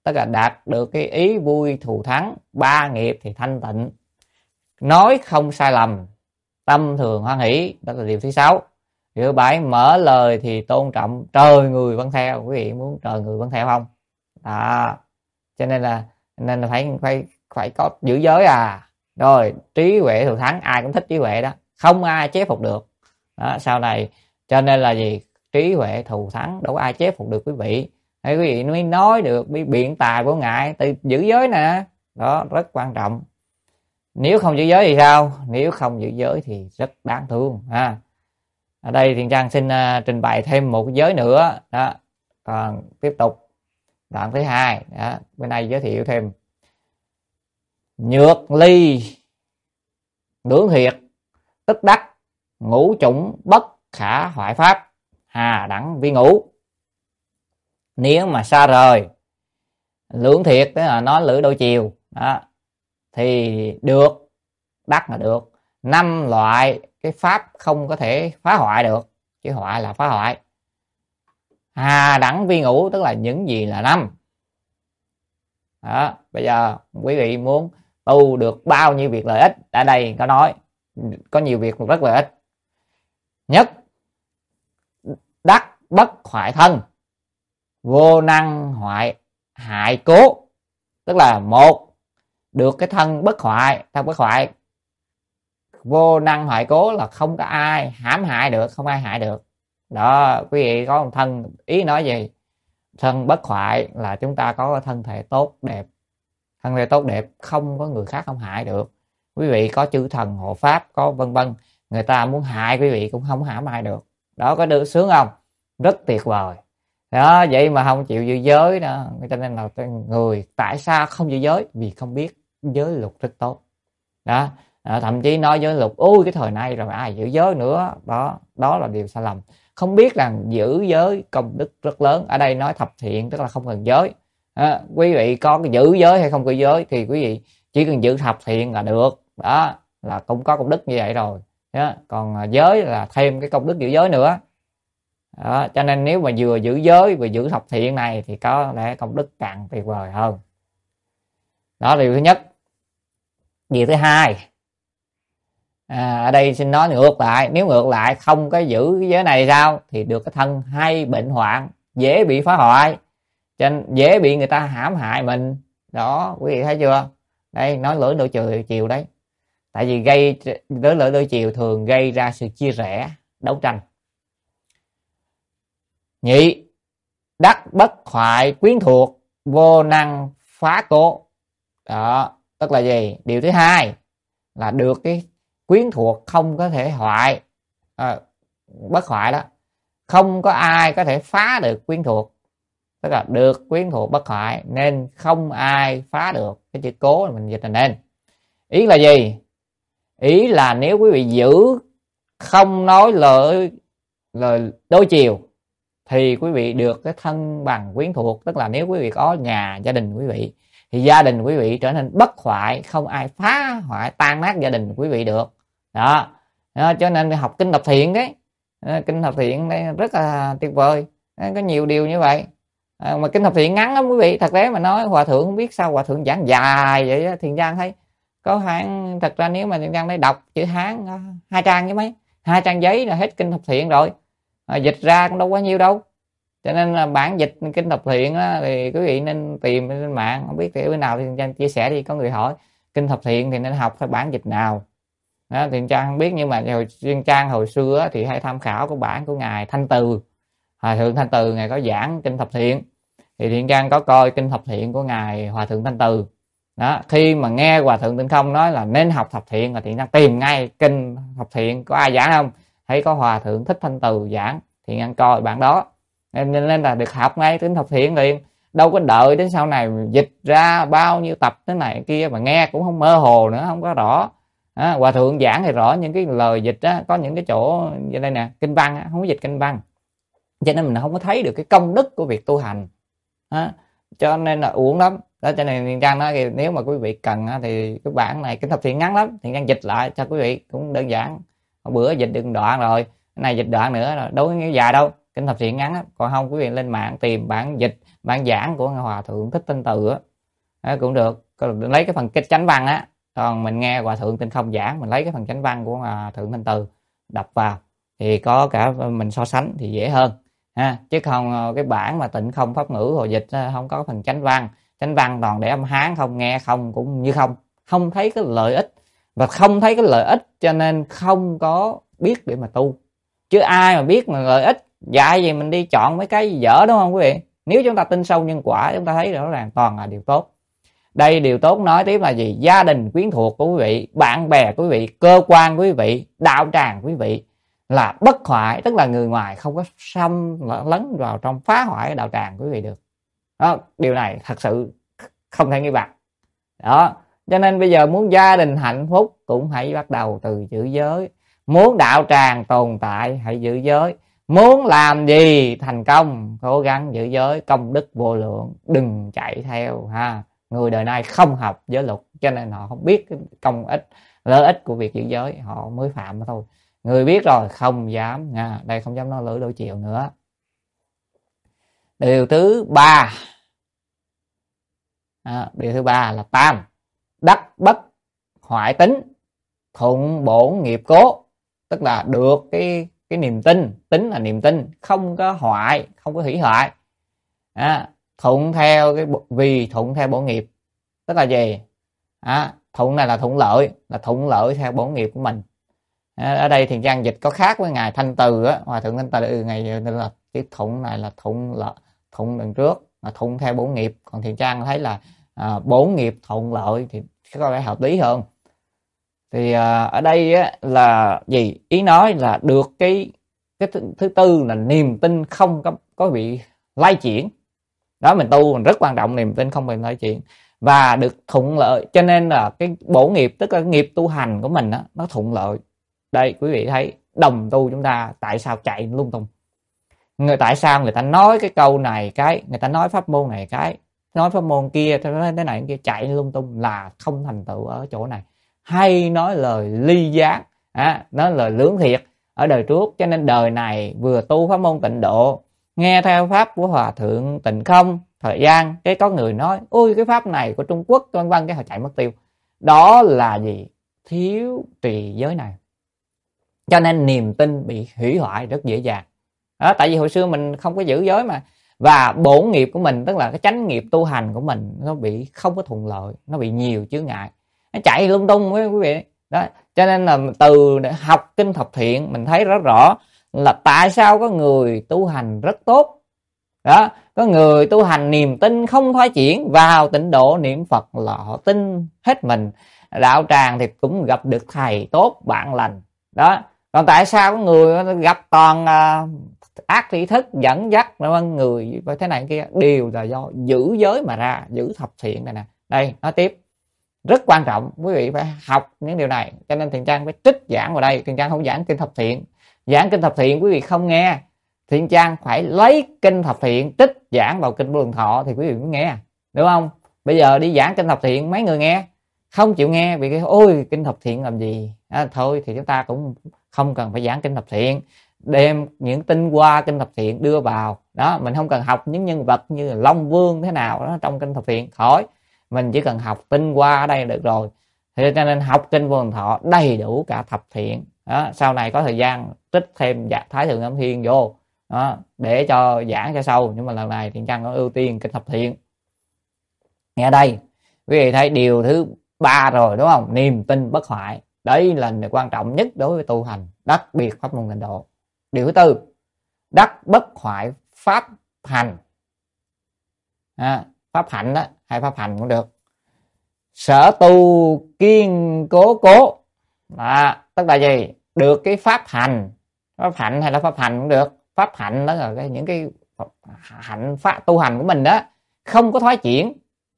tức là đạt được cái ý vui thù thắng, ba nghiệp thì thanh tịnh, nói không sai lầm, tâm thường hoan hỷ, đó là điều thứ sáu. Điều thứ bảy, mở lời thì tôn trọng, trời người vâng theo. Quý vị muốn trời người vâng theo không? Đó. Cho nên là nên là phải phải phải có giữ giới à. Rồi, trí huệ thù thắng, ai cũng thích trí huệ đó, không ai chế phục được. Đó, sau này cho nên là gì? Trí huệ thù thắng đâu có ai chế phục được quý vị. Hay quý vị mới nói được, bị biện tài của ngài từ giữ giới nè. Đó, rất quan trọng. Nếu không giữ giới thì sao? Nếu không giữ giới thì rất đáng thương ha. Ở đây Thiện Trang xin uh, trình bày thêm một giới nữa đó. Còn tiếp tục đoạn thứ hai đó, bên đây giới thiệu thêm nhược ly lưỡng thiệt, tức đắc ngũ chủng bất khả hoại pháp, hà đẳng vi ngũ. Nếu mà xa rời lưỡng thiệt, tức là nó lưỡi đôi chiều đó, thì được đắc là được năm loại cái pháp không có thể phá hoại được, chứ hoại là phá hoại. Hà đẳng vi ngũ tức là những gì là năm. Đó, bây giờ quý vị muốn tu được bao nhiêu việc lợi ích, ở đây có nói có nhiều việc rất lợi ích. Nhất, đắc bất hoại thân, vô năng hoại hại cố, tức là một, được cái thân bất hoại. Thân bất hoại, vô năng hoại cố là không có ai hãm hại được, không ai hại được. Đó, quý vị có một thân, ý nói gì? Thân bất hoại là chúng ta có thân thể tốt đẹp, thân thể tốt đẹp không có người khác không hại được. Quý vị có chư thần hộ pháp, có vân vân, người ta muốn hại quý vị cũng không hãm hại được. Đó, có được sướng không? Rất tuyệt vời. Đó, vậy mà không chịu giữ giới đó. Cho nên là người tại sao không giữ giới? Vì không biết giới luật rất tốt. Đó, à, thậm chí nói giới luật, ôi cái thời nay rồi ai giữ giới nữa. Đó, đó là điều sai lầm. Không biết rằng giữ giới công đức rất lớn. Ở đây nói thập thiện tức là không cần giới. À, quý vị có cái giữ giới hay không có giới thì quý vị chỉ cần giữ thập thiện là được. Đó, là cũng có công đức như vậy rồi. Đó, còn giới là thêm cái công đức giữ giới nữa. Đó, cho nên nếu mà vừa giữ giới vừa giữ thập thiện này thì có lẽ công đức càng tuyệt vời hơn. Đó là điều thứ nhất. Điều thứ hai, à, ở đây xin nói ngược lại, nếu ngược lại không có giữ cái giới này sao thì được cái thân hay bệnh hoạn, dễ bị phá hoại, cho nên dễ bị người ta hãm hại mình. Đó, quý vị thấy chưa? Đây nói lưỡi đôi chiều chiều đấy. Tại vì gây lưỡi lưỡi đôi chiều thường gây ra sự chia rẽ, đấu tranh. Nhị, đắc bất hoại quyến thuộc, vô năng phá cố. Đó, tức là gì? Điều thứ hai là được cái quyến thuộc không có thể hoại, à, bất hoại đó, không có ai có thể phá được quyến thuộc, tức là được quyến thuộc bất hoại nên không ai phá được. Cái chữ cố là mình dịch là nên. Ý là gì? Ý là nếu quý vị giữ không nói lời lời đối chiều thì quý vị được cái thân bằng quyến thuộc, tức là nếu quý vị có nhà gia đình quý vị thì gia đình quý vị trở nên bất hoại, không ai phá hoại tan nát gia đình quý vị được. Đó, đó cho nên học kinh thập thiện đấy, kinh thập thiện đây rất là tuyệt vời, có nhiều điều như vậy. À, mà kinh thập thiện ngắn lắm quý vị, thật tế mà nói hòa thượng không biết sao hòa thượng giảng dài vậy đó. Thiện Trang thấy có hãng, thật ra nếu mà Thiện Trang đây đọc chữ Hán hai trang với mấy hai trang giấy là hết kinh thập thiện rồi, à, dịch ra cũng đâu có nhiêu đâu. Cho nên là bản dịch kinh thập thiện á, thì quý vị nên tìm trên mạng, không biết thì bữa nào thì Thiện Trang chia sẻ đi. Có người hỏi kinh thập thiện thì nên học theo bản dịch nào đó, Thiện Trang không biết, nhưng mà hồi Thiện Trang hồi xưa á, thì hay tham khảo của bản của ngài Thanh Từ, Hòa thượng Thanh Từ ngài có giảng kinh thập thiện thì Thiện Trang có coi kinh thập thiện của ngài Hòa thượng Thanh Từ. Đó, khi mà nghe Hòa thượng Tịnh Không nói là nên học thập thiện là Thiện Trang tìm ngay kinh thập thiện có ai giảng không, thấy có Hòa thượng Thích Thanh Từ giảng, Thiện Trang coi bản đó nên, nên là được học ngay kinh thập thiện liền, đâu có đợi đến sau này dịch ra bao nhiêu tập thế này kia mà nghe cũng không mơ hồ nữa, không có rõ. À, Hòa thượng giảng thì rõ những cái lời dịch á, có những cái chỗ như đây nè, kinh văn á, không có dịch kinh văn, cho nên mình không có thấy được cái công đức của việc tu hành. À, cho nên là uổng lắm đó. Cho nên Thiện Trang nói nếu mà quý vị cần thì cái bản này kinh thập thiện ngắn lắm, Thiện Trang dịch lại cho quý vị cũng đơn giản. Hôm bữa dịch được đoạn rồi, cái này dịch đoạn nữa rồi, đâu có nghĩa dài đâu, kinh thập thiện ngắn á. Còn không quý vị lên mạng tìm bản dịch bản giảng của Hòa Thượng Thích Thanh Từ á, à, cũng được. Còn lấy cái phần kịch chánh văn á, còn mình nghe Hòa Thượng Tinh Không giảng, mình lấy cái phần chánh văn của Hòa Thượng Thanh Từ đập vào thì có cả mình so sánh thì dễ hơn ha. Chứ không cái bản mà Tịnh Không Pháp Ngữ Hồi Dịch không có phần chánh văn, chánh văn toàn để âm Hán không, nghe không cũng như không, không thấy cái lợi ích, và không thấy cái lợi ích cho nên không có biết để mà tu. Chứ ai mà biết mà lợi ích dạy gì mình đi chọn mấy cái dở, đúng không quý vị? Nếu chúng ta tin sâu nhân quả, chúng ta thấy rõ ràng toàn là điều tốt. Đây điều tốt nói tiếp là gì? Gia đình quyến thuộc của quý vị, bạn bè của quý vị, cơ quan của quý vị, đạo tràng của quý vị là bất hoại, tức là người ngoài không có xâm lấn vào trong phá hoại đạo tràng của quý vị được. Đó, điều này thật sự không thể nghi bạc. Đó, cho nên bây giờ muốn gia đình hạnh phúc cũng hãy bắt đầu từ giữ giới. Muốn đạo tràng tồn tại hãy giữ giới. Muốn làm gì thành công cố gắng giữ giới, công đức vô lượng, đừng chạy theo ha. Người đời nay không học giới luật cho nên họ không biết cái công ích lợi ích của việc giữ giới, họ mới phạm thôi. Người biết rồi không dám nha, đây không dám nói lưỡi đôi chiều nữa. Điều thứ ba, à, điều thứ ba là tam đắc bất hoại tính, thuận bổn nghiệp cố, tức là được cái cái niềm tin, tính là niềm tin, không có hoại, không có hủy hoại. À, thuận theo cái vì thuận theo bổn nghiệp, tức là gì? À, thuận này là thuận lợi, là thuận lợi theo bổn nghiệp của mình. À, ở đây Thiền Trang dịch có khác với ngài Thanh Từ á, Hòa Thượng Thanh Từ ngày nên là cái thuận này là thuận lợi, thuận đằng trước, là thuận theo bổn nghiệp. Còn Thiền Trang thấy là à, bổn nghiệp thuận lợi thì có vẻ hợp lý hơn. Thì à, ở đây á, là gì? Ý nói là được cái cái thứ, thứ tư là niềm tin không có, có bị lay chuyển. Đó, mình tu mình rất quan trọng niềm tin không bị lay chuyển và được thuận lợi, cho nên là cái bổ nghiệp, tức là cái nghiệp tu hành của mình đó, nó thuận lợi. Đây quý vị thấy đồng tu chúng ta tại sao chạy lung tung? Người tại sao người ta nói cái câu này cái, người ta nói pháp môn này cái, nói pháp môn kia thế này cái kia, chạy lung tung là không thành tựu ở chỗ này. Hay nói lời ly giác, à, nói lời lưỡng thiệt ở đời trước, cho nên đời này vừa tu pháp môn tịnh độ, nghe theo pháp của Hòa Thượng Tịnh Không, thời gian cái có người nói ôi cái pháp này của Trung Quốc vân vân, cái họ chạy mất tiêu. Đó là gì? Thiếu trì giới này, cho nên niềm tin bị hủy hoại rất dễ dàng. Đó, tại vì hồi xưa mình không có giữ giới mà, và bổn nghiệp của mình, tức là cái chánh nghiệp tu hành của mình nó bị không có thuận lợi, nó bị nhiều chướng ngại, nó chạy lung tung với quý vị. Đó, cho nên là từ học kinh thập thiện mình thấy rất rõ là tại sao có người tu hành rất tốt. Đó, có người tu hành niềm tin không thoái chuyển, vào tịnh độ niệm Phật là họ tin hết mình, đạo tràng thì cũng gặp được thầy tốt bạn lành. Đó, còn tại sao có người gặp toàn uh, ác tri thức dẫn dắt người thế này kia, đều là do giữ giới mà ra, giữ thập thiện này nè. Đây nói tiếp rất quan trọng, quý vị phải học những điều này, cho nên Thiền Trang phải trích giảng vào đây. Thiền Trang không giảng kinh thập thiện, giảng kinh thập thiện quý vị không nghe, Thiền Trang phải lấy kinh thập thiện trích giảng vào kinh Vô Lượng Thọ thì quý vị mới nghe, đúng không? Bây giờ đi giảng kinh thập thiện mấy người nghe, không chịu nghe vì cái ôi kinh thập thiện làm gì, à, thôi thì chúng ta cũng không cần phải giảng kinh thập thiện, đem những tinh hoa kinh thập thiện đưa vào. Đó, mình không cần học những nhân vật như Long Vương thế nào đó trong kinh thập thiện, khỏi, mình chỉ cần học tinh hoa ở đây được rồi. Thì cho nên học kinh Vô Lượng Thọ đầy đủ cả thập thiện. Đó, sau này có thời gian trích thêm Thái Thượng Âm Thiên vô đó, để cho giảng cho sâu, nhưng mà lần này Thiền Trang có ưu tiên kinh thập thiện. Nghe đây quý vị thấy điều thứ ba rồi đúng không? Niềm tin bất hoại, đấy là quan trọng nhất đối với tu hành, đặc biệt pháp môn tịnh độ. Điều thứ tư, đắc bất hoại pháp hành, à, pháp hạnh đó, hay pháp hành cũng được. Sở tu kiên cố cố, à, tức là gì? Được cái pháp hành, pháp hạnh hay là pháp hành cũng được. Pháp hạnh đó là cái, những cái hạnh pháp tu hành của mình đó không có thoái chuyển,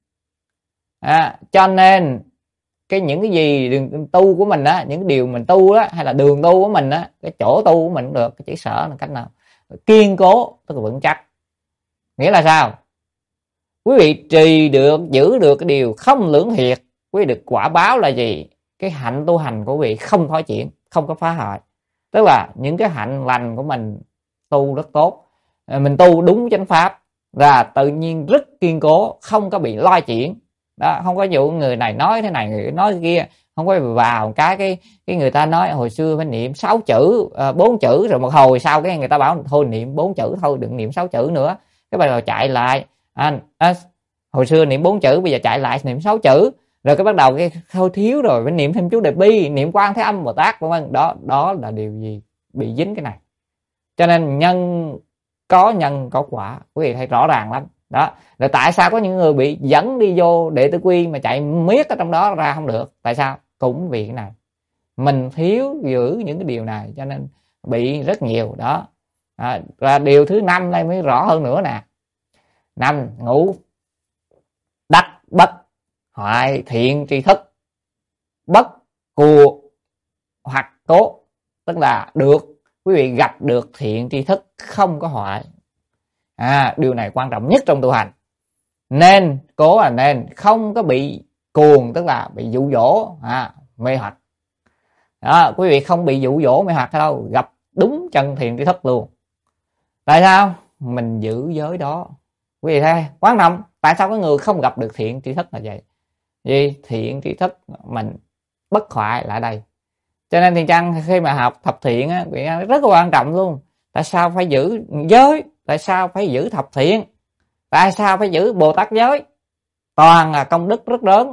à, cho nên cái những cái gì đường tu của mình á, những cái điều mình tu á, hay là đường tu của mình á, cái chỗ tu của mình cũng được, cái chỉ sở là cách nào kiên cố, tức là vững chắc. Nghĩa là sao? Quý vị trì được, giữ được cái điều không lưỡng thiệt, quý vị được quả báo là gì? Cái hạnh tu hành của quý vị không thoái chuyển, không có phá hoại. Tức là những cái hạnh lành của mình tu rất tốt, mình tu đúng chánh pháp, và tự nhiên rất kiên cố, không có bị lo chuyển đó, không có vụ người này nói thế này người nói kia, không có vào cái cái cái người ta nói hồi xưa phải niệm sáu chữ bốn uh, chữ rồi một hồi sau cái người ta bảo thôi niệm bốn chữ thôi đừng niệm sáu chữ nữa, cái bắt đầu chạy lại anh à, à, hồi xưa niệm bốn chữ bây giờ chạy lại niệm sáu chữ, rồi cái bắt đầu cái thôi thiếu rồi phải niệm thêm chú Đại Bi, niệm Quan Thế Âm Bồ Tát vân vân. Đó đó là điều gì bị dính cái này. Cho nên nhân có nhân có quả, quý vị thấy rõ ràng lắm đó. Rồi tại sao có những người bị dẫn đi vô đệ tử quy mà chạy miết ở trong đó ra không được? Tại sao? Cũng vì cái này, mình thiếu giữ những cái điều này cho nên bị rất nhiều đó. À, và điều thứ năm đây mới rõ hơn nữa nè. Năm, ngũ đắc bất hoại thiện tri thức, bất cùa hoặc cố, tức là được quý vị gặp được thiện tri thức không có hoại. À, điều này quan trọng nhất trong tu hành. Nên cố là nên không có bị cuồng, tức là bị dụ dỗ, à, mê hoặc. Đó, quý vị không bị dụ dỗ mê hoặc đâu, gặp đúng chân thiện tri thức luôn. Tại sao? Mình giữ giới đó. Quý vị thấy quan trọng. Tại sao có người không gặp được thiện tri thức là vậy? Vì thiện tri thức mình bất hoại lại đây. Cho nên Thiền Trang khi mà học thập thiện á, rất là quan trọng luôn. Tại sao phải giữ giới? Tại sao phải giữ thập thiện? Tại sao phải giữ Bồ Tát giới? Toàn là công đức rất lớn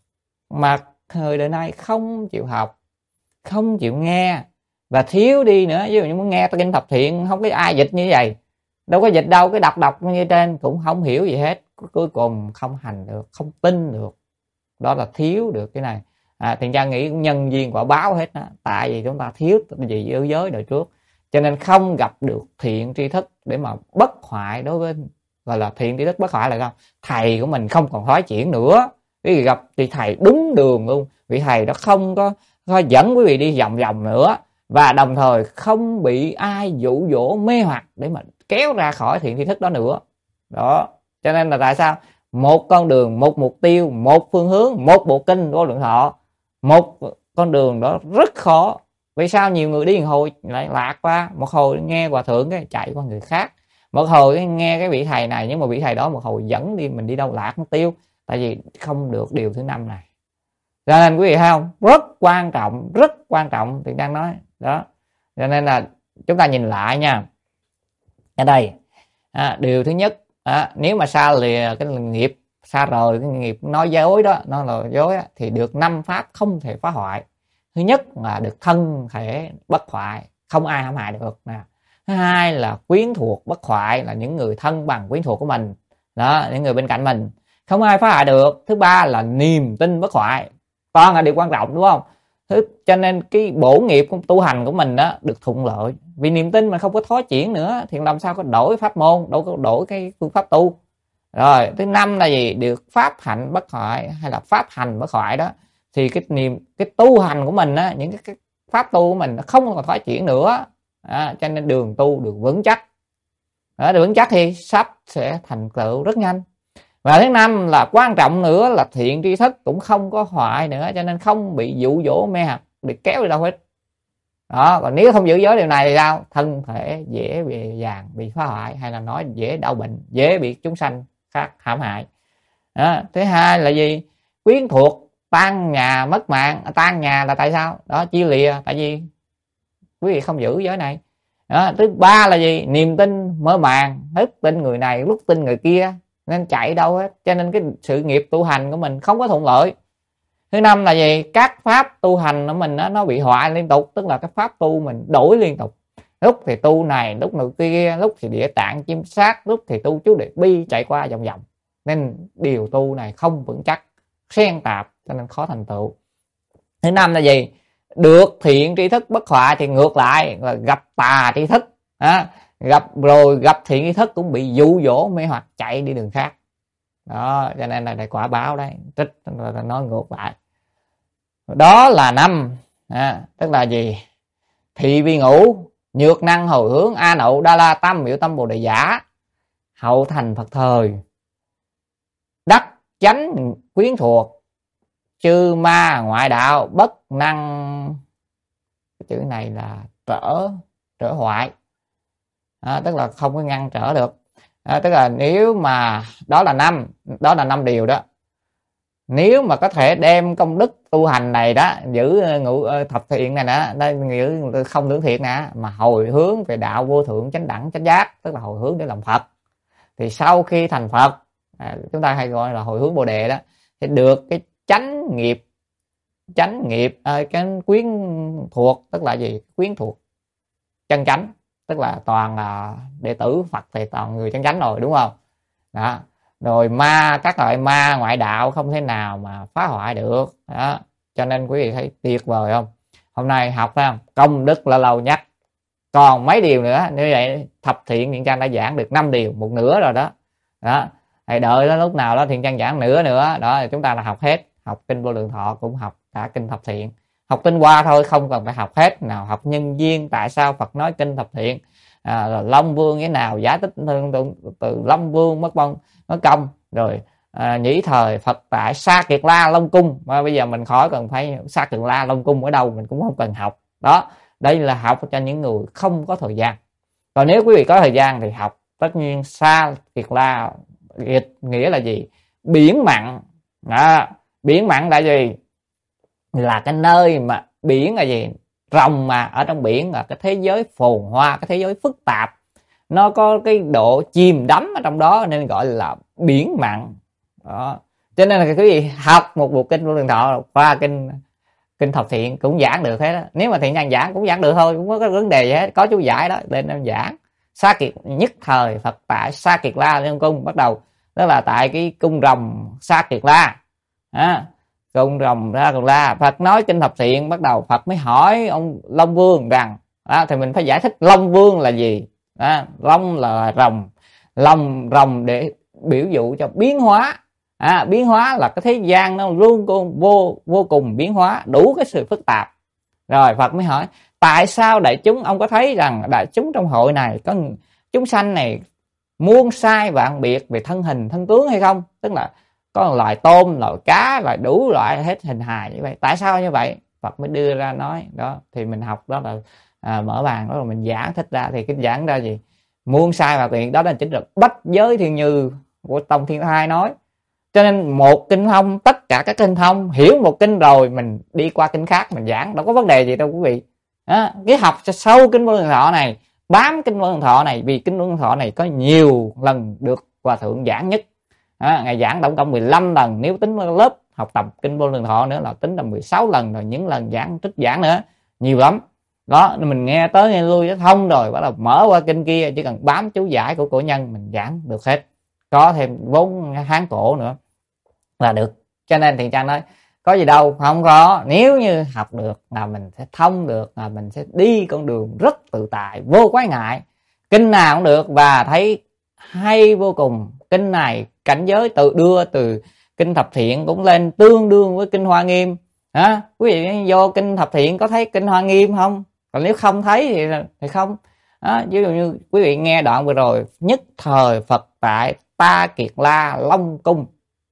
mà thời đời nay không chịu học, không chịu nghe và thiếu đi nữa. Ví dụ như muốn nghe kinh thập thiện không có ai dịch như vậy, đâu có dịch đâu, cái đọc đọc như trên cũng không hiểu gì hết, cuối cùng không hành được, không tin được. Đó là thiếu được cái này. À, Thiền Trang nghĩ nhân duyên quả báo hết đó. Tại vì chúng ta thiếu gì giữ giới đời trước, cho nên không gặp được thiện tri thức để mà bất hoại. Đối với gọi là thiện tri thức bất hoại là sao? Thầy của mình không còn thoái chuyển nữa. Quý vị gặp thì thầy đúng đường luôn, vị thầy đó không có, có dẫn quý vị đi vòng vòng nữa, và đồng thời không bị ai dụ dỗ mê hoặc để mà kéo ra khỏi thiện tri thức đó nữa. Đó, cho nên là tại sao một con đường, một mục tiêu, một phương hướng, một bộ kinh Vô Lượng Thọ, một con đường đó rất khó. Vì sao nhiều người đi một hồi lại lạc qua, một hồi nghe hòa thượng cái chạy qua người khác, một hồi nghe cái vị thầy này, nhưng mà vị thầy đó một hồi dẫn đi mình đi đâu lạc mất tiêu, tại vì không được điều thứ năm này. Cho nên quý vị thấy không, rất quan trọng, rất quan trọng thì đang nói đó. Cho nên là chúng ta nhìn lại nha. Ở đây à, điều thứ nhất, à, nếu mà xa lìa cái nghiệp, xa rời cái nghiệp nói dối đó, nó là dối á, thì được năm pháp không thể phá hoại. Thứ nhất là được thân thể bất hoại, không ai hãm hại được nè. Thứ hai là quyến thuộc bất hoại, là những người thân bằng quyến thuộc của mình đó, những người bên cạnh mình không ai phá hại được. Thứ ba là niềm tin bất hoại, toàn là điều quan trọng đúng không? Thứ, cho nên cái bổ nghiệp của tu hành của mình đó được thuận lợi, vì niềm tin mình không có thói chuyển nữa thì làm sao có đổi pháp môn, đâu có đổi cái phương pháp tu. Rồi thứ năm là gì? Được pháp hạnh bất hoại hay là pháp hành bất hoại đó, thì cái niềm cái tu hành của mình á, những cái, cái pháp tu của mình nó không còn thoái chuyển nữa. À, cho nên đường tu được vững chắc. Đó, được vững chắc thì sắp sẽ thành tựu rất nhanh. Và thứ năm là quan trọng nữa là thiện tri thức cũng không có hoại nữa, cho nên không bị dụ dỗ mê hoặc bị kéo đi đâu hết. Đó, còn nếu không giữ giới điều này thì sao? Thân thể dễ bị vàng, bị phá hoại, hay là nói dễ đau bệnh, dễ bị chúng sanh khác hãm hại. Đó, thứ hai là gì? Quyến thuộc, tan nhà mất mạng. Tan nhà là tại sao? Đó, chia lìa, tại vì quý vị không giữ giới này. Đó, thứ ba là gì? Niềm tin mơ màng, lúc tin người này, lúc tin người kia, nên chạy đâu hết, cho nên cái sự nghiệp tu hành của mình không có thuận lợi. Thứ năm là gì? Các pháp tu hành của mình đó, nó bị hoại liên tục, tức là cái pháp tu mình đổi liên tục. Lúc thì tu này, lúc nữa kia, lúc thì địa tạng chiêm sát, lúc thì tu chú Đại Bi, chạy qua vòng vòng. Nên điều tu này không vững chắc, xen tạp, cho nên khó thành tựu. Thứ năm là gì? Được thiện tri thức bất hoại thì ngược lại là gặp tà tri thức. À, gặp rồi gặp thiện tri thức cũng bị dụ dỗ mê hoặc chạy đi đường khác. Đó, cho nên là đại quả báo đấy, trích là nói ngược lại. Đó là năm, à, tức là gì? Thị vi ngũ, nhược năng hồi hướng, a nậu đa la tâm miệu tâm bồ đề giả, hậu thành Phật thời, đắc chánh quyến thuộc, chư ma ngoại đạo, bất năng. Cái chữ này là trở trở hoại, à, tức là không có ngăn trở được. À, tức là nếu mà đó là năm, đó là năm điều đó. Nếu mà có thể đem công đức tu hành này đó, giữ ngũ thập thiện này nè, giữ không lưỡng thiện nè, mà hồi hướng về đạo vô thượng chánh đẳng chánh giác, tức là hồi hướng để làm Phật, thì sau khi thành Phật, à, chúng ta hay gọi là hồi hướng Bồ đề đó, thì được cái chánh nghiệp, chánh nghiệp à, cái quyến thuộc, tức là gì? Quyến thuộc chân chánh, tức là toàn là đệ tử Phật thì toàn người chân chánh rồi, đúng không? Đó. Rồi ma, các loại ma ngoại đạo không thể nào mà phá hoại được đó. Cho nên quý vị thấy tuyệt vời không? Hôm nay học phải không? Công đức là lâu nhất, còn mấy điều nữa. Như vậy thập thiện Thiện Trang đã giảng được năm điều, một nửa rồi đó. Đó, hãy đợi đến lúc nào đó Thiện Trang giảng nửa nữa đó, chúng ta là học hết. Học kinh Vô Lượng Thọ cũng học cả kinh thập thiện, học tinh hoa thôi, không cần phải học hết. Nào học nhân duyên, tại sao Phật nói kinh thập thiện, à, rồi Long Vương thế nào, giải thích từ, từ, từ Long Vương mất công mất công, rồi à, nhĩ thời Phật tại Sa Kiệt La Long Cung, mà bây giờ mình khỏi cần phải Sa Kiệt La Long Cung ở đâu, mình cũng không cần học đó. Đây là học cho những người không có thời gian. Còn nếu quý vị có thời gian thì học. Tất nhiên Sa Kiệt La nghĩa là gì? Biển mặn đó. Biển mặn là gì? Là cái nơi mà biển là gì? Rồng, mà ở trong biển là cái thế giới phồn hoa, cái thế giới phức tạp, nó có cái độ chìm đắm ở trong đó, nên gọi là biển mặn đó. Cho nên là quý vị học một bộ kinh Vô Lượng Thọ qua kinh kinh thập thiện cũng giảng được hết đó. Nếu mà Thiện Nhân giảng cũng giảng được thôi, cũng có cái vấn đề gì hết, có chú giải đó lên em giảng. Sa Kiệt nhất thời Phật tại Sa Kiệt La Long Cung, bắt đầu đó là tại cái cung rồng Sa Kiệt La à, cung rồng Sa Kiệt La. Phật nói kinh thập thiện, bắt đầu Phật mới hỏi ông Long Vương rằng à, thì mình phải giải thích Long Vương là gì. À, Long là rồng, Long rồng để biểu dụ cho biến hóa. À, biến hóa là cái thế gian nó luôn vô vô cùng biến hóa, đủ cái sự phức tạp. Rồi Phật mới hỏi tại sao đại chúng, ông có thấy rằng đại chúng trong hội này có chúng sanh này muôn sai vạn biệt về thân hình thân tướng hay không? Tức là có loài tôm, loài cá, loài đủ loại hết hình hài như vậy. Tại sao như vậy? Phật mới đưa ra nói đó. Thì mình học đó là à, mở bàn đó là mình giảng thích ra. Thì cái giảng ra gì? Muôn sai vạn biệt, đó là chính là bách giới thiên như của Tông Thiên Thai nói. Cho nên một kinh thông, tất cả các kinh thông, hiểu một kinh rồi mình đi qua kinh khác mình giảng, đâu có vấn đề gì đâu quý vị. À, cái học cho sâu kinh Vô Lượng Thọ này, bám kinh Vô Lượng Thọ này, vì kinh Vô Lượng Thọ này có nhiều lần được Hòa Thượng giảng nhất. À, ngày giảng tổng cộng mười lăm lần, nếu tính lớp học tập kinh Vô Lượng Thọ nữa là tính là mười sáu lần, rồi những lần giảng trích giảng nữa, nhiều lắm. Đó, mình nghe tới nghe lui nó thông rồi, bắt đầu mở qua kinh kia, chỉ cần bám chú giải của cổ nhân mình giảng được hết. Có thêm vốn Hán cổ nữa là được. Cho nên Thiện Trang nói có gì đâu, không có. Nếu như học được là mình sẽ thông được, là mình sẽ đi con đường rất tự tại, vô quái ngại, kinh nào cũng được. Và thấy hay vô cùng, kinh này cảnh giới tự đưa từ kinh thập thiện cũng lên tương đương với kinh Hoa Nghiêm. À, quý vị vô kinh thập thiện có thấy kinh Hoa Nghiêm không? Còn nếu không thấy thì, thì không. À, ví dụ như quý vị nghe đoạn vừa rồi, nhất thời Phật tại Ta Kiệt La Long Cung.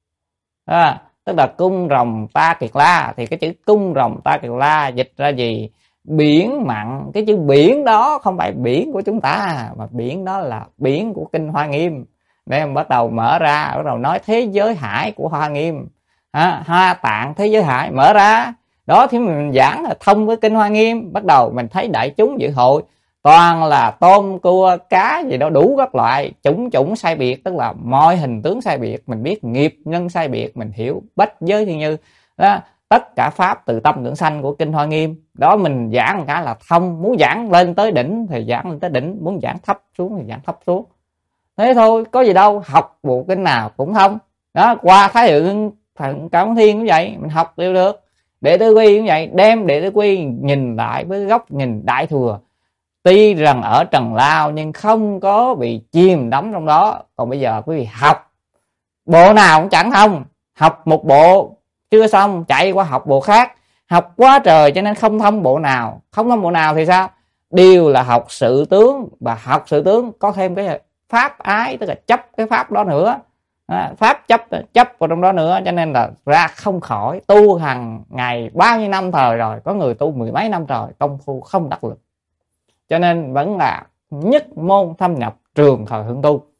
À, tức là cung rồng Ta Kiệt La, thì cái chữ cung rồng Ta Kiệt La dịch ra gì? Biển mặn. Cái chữ biển đó không phải biển của chúng ta, mà biển đó là biển của kinh Hoa Nghiêm. Để em bắt đầu mở ra, bắt đầu nói thế giới hải của Hoa Nghiêm. À, Hoa Tạng thế giới hải mở ra. Đó thì mình giảng là thông với kinh Hoa Nghiêm. Bắt đầu mình thấy đại chúng dự hội toàn là tôm, cua, cá gì đó đủ các loại, chủng chủng sai biệt, tức là mọi hình tướng sai biệt. Mình biết nghiệp nhân sai biệt, mình hiểu bách giới thiên như đó, tất cả pháp từ tâm tưởng sanh của kinh Hoa Nghiêm. Đó mình giảng một cái là thông. Muốn giảng lên tới đỉnh thì giảng lên tới đỉnh, muốn giảng thấp xuống thì giảng thấp xuống. Thế thôi, có gì đâu, học bộ kinh nào cũng thông. Đó, qua Thái Hượng Thần Cảm Thiên cũng vậy, mình học đều được. Đệ Tử Quy cũng vậy, đem Đệ Tử Quy nhìn lại với góc nhìn Đại Thừa. Tuy rằng ở trần lao nhưng không có bị chìm đắm trong đó. Còn bây giờ quý vị học bộ nào cũng chẳng thông, học một bộ chưa xong chạy qua học bộ khác, học quá trời cho nên không thông bộ nào. Không thông bộ nào thì sao? Đều là học sự tướng, và học sự tướng có thêm cái pháp ái, tức là chấp cái pháp đó nữa. À, pháp chấp chấp vào trong đó nữa, cho nên là ra không khỏi. Tu hàng ngày bao nhiêu năm thời rồi, có người tu mười mấy năm trời công phu không đắc lực. Cho nên vẫn là nhất môn thâm nhập trường thời hưởng tu.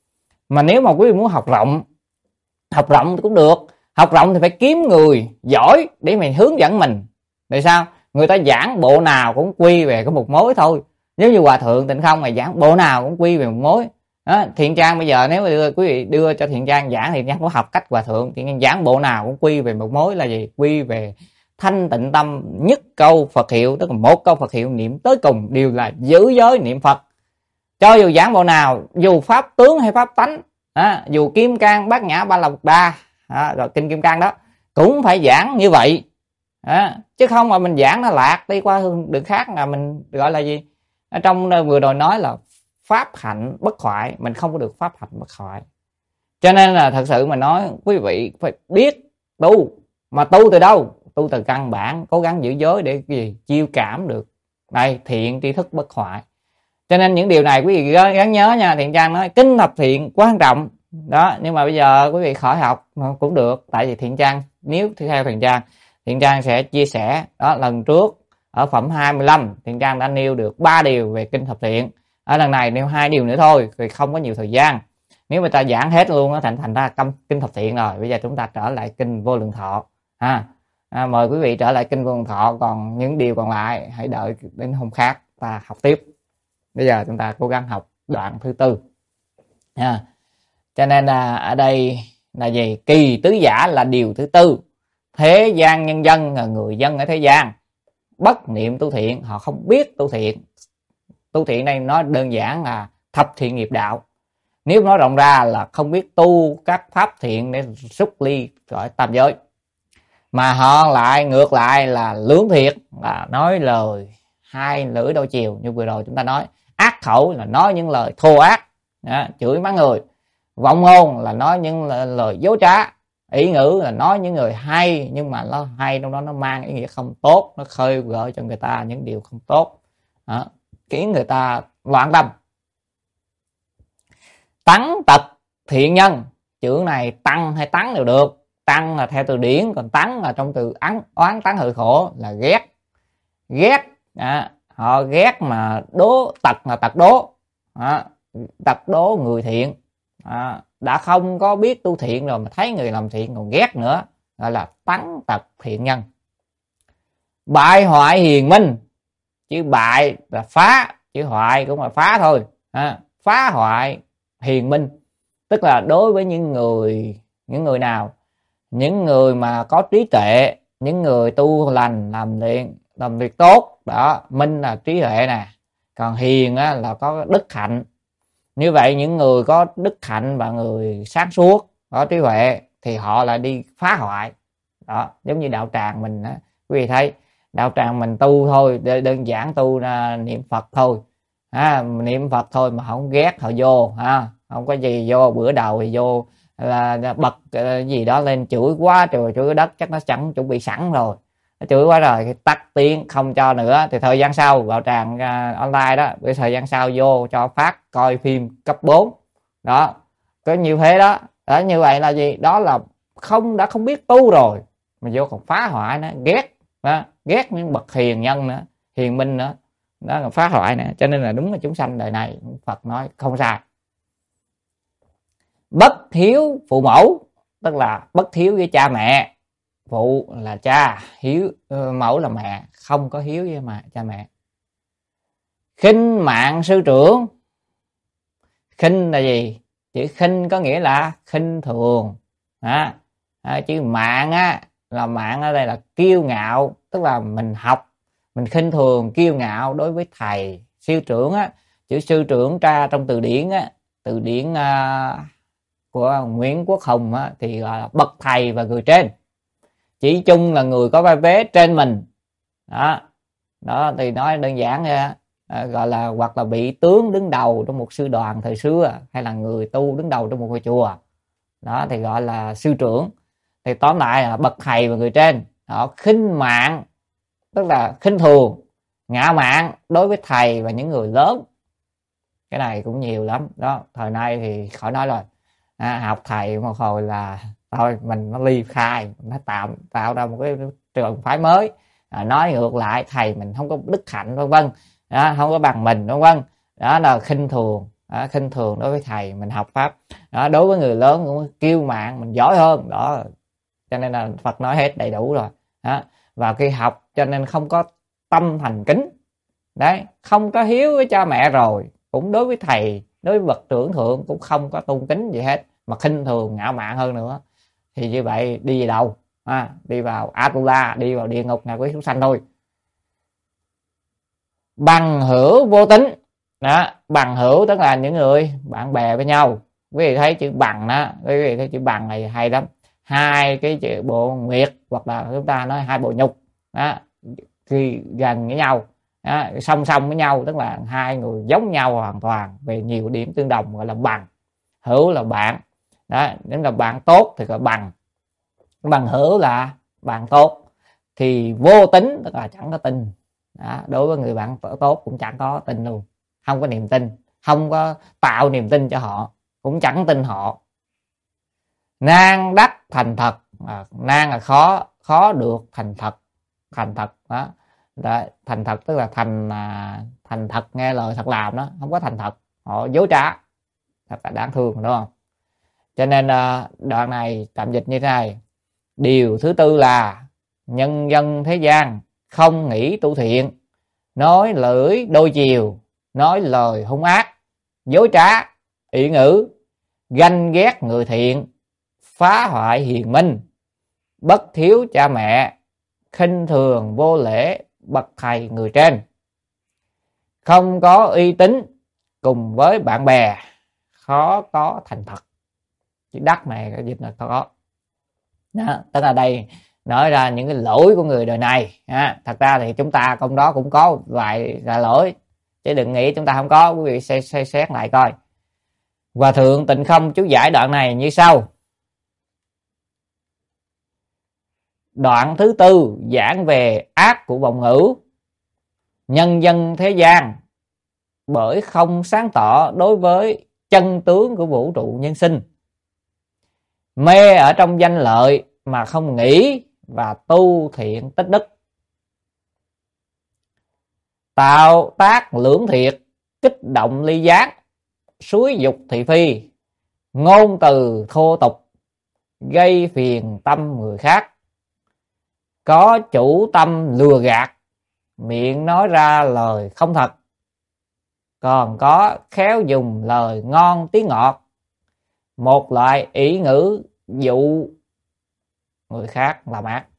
Mà nếu mà quý vị muốn học rộng, học rộng cũng được, học rộng thì phải kiếm người giỏi để mình hướng dẫn mình. Tại sao? Người ta giảng bộ nào cũng quy về có một mối thôi. Nếu như Hòa Thượng Tịnh Không mà giảng bộ nào cũng quy về một mối. Đó, Thiện Trang bây giờ nếu mà đưa quý vị đưa cho Thiện Trang giảng, Thiện Trang có học cách Hòa Thượng, Thiện Trang giảng bộ nào cũng quy về một mối là gì? Quy về thanh tịnh tâm, nhất câu Phật hiệu, tức là một câu Phật hiệu niệm tới cùng đều là giữ giới niệm Phật. Cho dù giảng bộ nào, dù pháp tướng hay pháp tánh, à, dù Kim Cang Bát Nhã Ba La Mật Đa, à, rồi kinh Kim Cang đó cũng phải giảng như vậy, à, chứ không mà mình giảng nó lạc đi qua đường khác là mình gọi là gì? Ở trong vừa rồi nói là pháp hạnh bất hoại, mình không có được pháp hạnh bất hoại. Cho nên là thật sự mà nói, quý vị phải biết tu, mà tu từ đâu? Tu từ căn bản, cố gắng giữ giới để gì? Chiêu cảm được đây thiện tri thức bất hoại. Cho nên những điều này quý vị gắng nhớ nha. Thiện Trang nói kinh thập thiện quan trọng đó, nhưng mà bây giờ quý vị khỏi học cũng được, tại vì Thiện Trang nếu theo Thiện Trang, Thiện Trang sẽ chia sẻ đó. Lần trước ở phẩm hai mươi lăm Thiện Trang đã nêu được ba điều về kinh thập thiện, ở lần này nêu hai điều nữa thôi vì không có nhiều thời gian. Nếu mà ta giảng hết luôn nó thành thành ra kinh thập thiện rồi. Bây giờ chúng ta trở lại kinh Vô Lượng Thọ ha. À, mời quý vị trở lại kinh Vô Lượng Thọ, còn những điều còn lại hãy đợi đến hôm khác ta học tiếp. Bây giờ chúng ta cố gắng học đoạn thứ tư ha. Cho nên là ở đây là gì? Kỳ tứ giả là điều thứ tư. Thế gian nhân dân là người dân ở thế gian bất niệm tu thiện, họ không biết tu thiện. Tu thiện đây nó đơn giản là thập thiện nghiệp đạo. Nếu nói rộng ra là không biết tu các pháp thiện để xuất ly gọi tam giới, mà họ lại ngược lại là lưỡng thiệt, là nói lời hai lưỡi đôi chiều. Như vừa rồi chúng ta nói, ác khẩu là nói những lời thô ác, đó, chửi mắng người. Vọng ngôn là nói những lời, lời dối trá. Ý ngữ là nói những người hay, nhưng mà nó hay trong đó nó mang ý nghĩa không tốt, nó khơi gợi cho người ta những điều không tốt, đó, khiến người ta loạn tâm. Tắng tật thiện nhân, chữ này tăng hay tắng đều được. Tăng là theo từ điển, còn tắng là trong từ án oán tắng hợi khổ, là ghét. Ghét, à, họ ghét mà đố, tật là tật đố, à, tật đố người thiện, à, đã không có biết tu thiện rồi mà thấy người làm thiện còn ghét nữa, gọi là tắng tật thiện nhân. Bại hoại hiền minh, chữ bại là phá, chữ hoại cũng là phá thôi, à, phá hoại hiền minh, tức là đối với những người những người nào, những người mà có trí tuệ, những người tu lành làm thiện, làm việc tốt đó. Minh là trí huệ nè, còn hiền á, là có đức hạnh. Như vậy những người có đức hạnh và người sáng suốt, có trí huệ thì họ lại đi phá hoại đó. Giống như đạo tràng mình á, quý vị thấy đạo tràng mình tu thôi, đơn giản tu là niệm Phật thôi, à, niệm Phật thôi mà không ghét họ vô ha, không có gì vô. Bữa đầu thì vô là bật gì đó lên chửi quá trời, chửi đất chắc nó chẳng chuẩn bị sẵn rồi, nó chửi quá rồi thì tắt tiếng không cho nữa. Thì thời gian sau vào tràng uh, online đó, với thời gian sau vô cho phát coi phim cấp bốn đó, có nhiều thế đó. Đó, như vậy là gì? Đó là không đã không biết tu rồi mà vô còn phá hoại nữa, ghét đó, ghét những bậc hiền nhân nữa, hiền minh nữa, đó là phá hoại nữa. Cho nên là đúng là chúng sanh đời này Phật nói không sai. Bất hiếu phụ mẫu, tức là bất hiếu với cha mẹ. Phụ là cha, hiếu mẫu là mẹ, không có hiếu với mà cha mẹ. Khinh mạng sư trưởng. Khinh là gì? Chữ khinh có nghĩa là khinh thường, à, à, chữ mạng á, là mạng ở đây là kiêu ngạo, tức là mình học mình khinh thường kiêu ngạo đối với thầy. Sư trưởng á, chữ sư trưởng tra trong từ điển á, từ điển uh, của Nguyễn Quốc Hùng á, thì gọi là bậc thầy và người trên. Chỉ chung là người có vai vế trên mình đó. Đó thì nói đơn giản nha, à, gọi là hoặc là vị tướng đứng đầu trong một sư đoàn thời xưa, hay là người tu đứng đầu trong một ngôi chùa đó thì gọi là sư trưởng. Thì tóm lại là bậc thầy và người trên. Họ khinh mạng tức là khinh thường, ngạo mạn đối với thầy và những người lớn. Cái này cũng nhiều lắm đó. Thời nay thì khỏi nói rồi, à, học thầy một hồi là thôi mình nó ly khai, nó tạo tạo ra một cái trường phái mới, à, nói ngược lại thầy mình không có đức hạnh vân vân, đó, không có bằng mình vân vân, đó là khinh thường đó, khinh thường đối với thầy. Mình học pháp đó, đối với người lớn cũng kiêu mạn, mình giỏi hơn đó. Cho nên là Phật nói hết đầy đủ rồi đó. Và khi học cho nên không có tâm thành kính đấy, không có hiếu với cha mẹ, rồi cũng đối với thầy, đối với bậc trưởng thượng cũng không có tôn kính gì hết, mà khinh thường ngạo mạn hơn nữa, thì như vậy đi về đâu? À, đi vào Atula, đi vào địa ngục, ngạ quỷ súc sanh thôi. Bằng hữu vô tính đó, bằng hữu tức là những người bạn bè với nhau. Quý vị thấy chữ bằng đó, quý vị thấy chữ bằng này hay lắm. Hai cái chữ bộ nguyệt, hoặc là chúng ta nói hai bộ nhục đó, khi gần với nhau đó, song song với nhau, tức là hai người giống nhau hoàn toàn về nhiều điểm tương đồng, gọi là bằng. Hữu là bạn đó, nếu là bạn tốt thì gọi bằng. Bằng hữu là bạn tốt. Thì vô tính tức là chẳng có tin đó, đối với người bạn tốt cũng chẳng có tin luôn, không có niềm tin, không có tạo niềm tin cho họ, cũng chẳng tin họ. Nan đắc thành thật, à, nan là khó, khó được thành thật, thành thật đó. Đó, thành thật tức là thành à, thành thật nghe lời thật làm đó, không có thành thật, họ dối trá, thật là đáng thương đúng không? Cho nên à, đoạn này tạm dịch như thế này: điều thứ tư là nhân dân thế gian không nghĩ tu thiện, nói lưỡi đôi chiều, nói lời hung ác, dối trá, ỷ ngữ, ganh ghét người thiện, phá hoại hiền minh, bất thiếu cha mẹ, khinh thường vô lễ bậc thầy người trên, không có uy tín cùng với bạn bè, khó có thành thật. Chữ đắc này cái dịch là có đó, tức là đây nói ra những cái lỗi của người đời này. À, thật ra thì chúng ta trong đó cũng có vài là lỗi, chứ đừng nghĩ chúng ta không có. Quý vị xem xét, xét lại coi. Hòa thượng Tịnh Không chú giải đoạn này như sau: đoạn thứ tư giảng về ác của vọng ngữ. Nhân dân thế gian bởi không sáng tỏ đối với chân tướng của vũ trụ nhân sinh, mê ở trong danh lợi mà không nghĩ và tu thiện tích đức, tạo tác lưỡng thiệt, kích động ly giác, xúi dục thị phi, ngôn từ thô tục, gây phiền tâm người khác, có chủ tâm lừa gạt, miệng nói ra lời không thật, còn có khéo dùng lời ngon tiếng ngọt, một loại ỷ ngữ dụ người khác làm ác.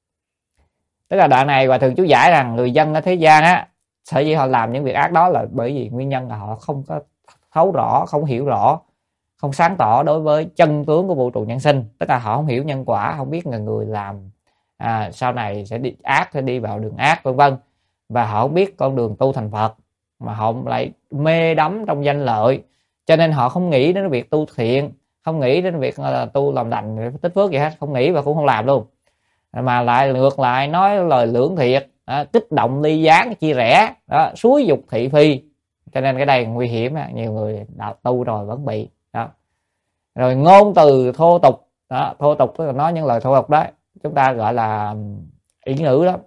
Tức là đoạn này Hòa thượng chú giải rằng người dân ở thế gian á, sở dĩ họ làm những việc ác đó là bởi vì nguyên nhân là họ không có thấu rõ, không hiểu rõ, không sáng tỏ đối với chân tướng của vũ trụ nhân sinh. Tức là họ không hiểu nhân quả, không biết là người làm à, sau này sẽ đi ác, sẽ đi vào đường ác vân vân, và họ không biết con đường tu thành Phật, mà họ lại mê đắm trong danh lợi, cho nên họ không nghĩ đến việc tu thiện, không nghĩ đến việc uh, tu làm lành tích phước gì hết, không nghĩ và cũng không làm luôn, mà lại ngược lại nói lời lưỡng thiệt, à, kích động ly gián chia rẽ đó, xúi dục thị phi. Cho nên cái này nguy hiểm, nhiều người đạo tu rồi vẫn bị đó. Rồi ngôn từ thô tục đó, thô tục tức là nói những lời thô tục đó, chúng ta gọi là ỷ ngữ đó,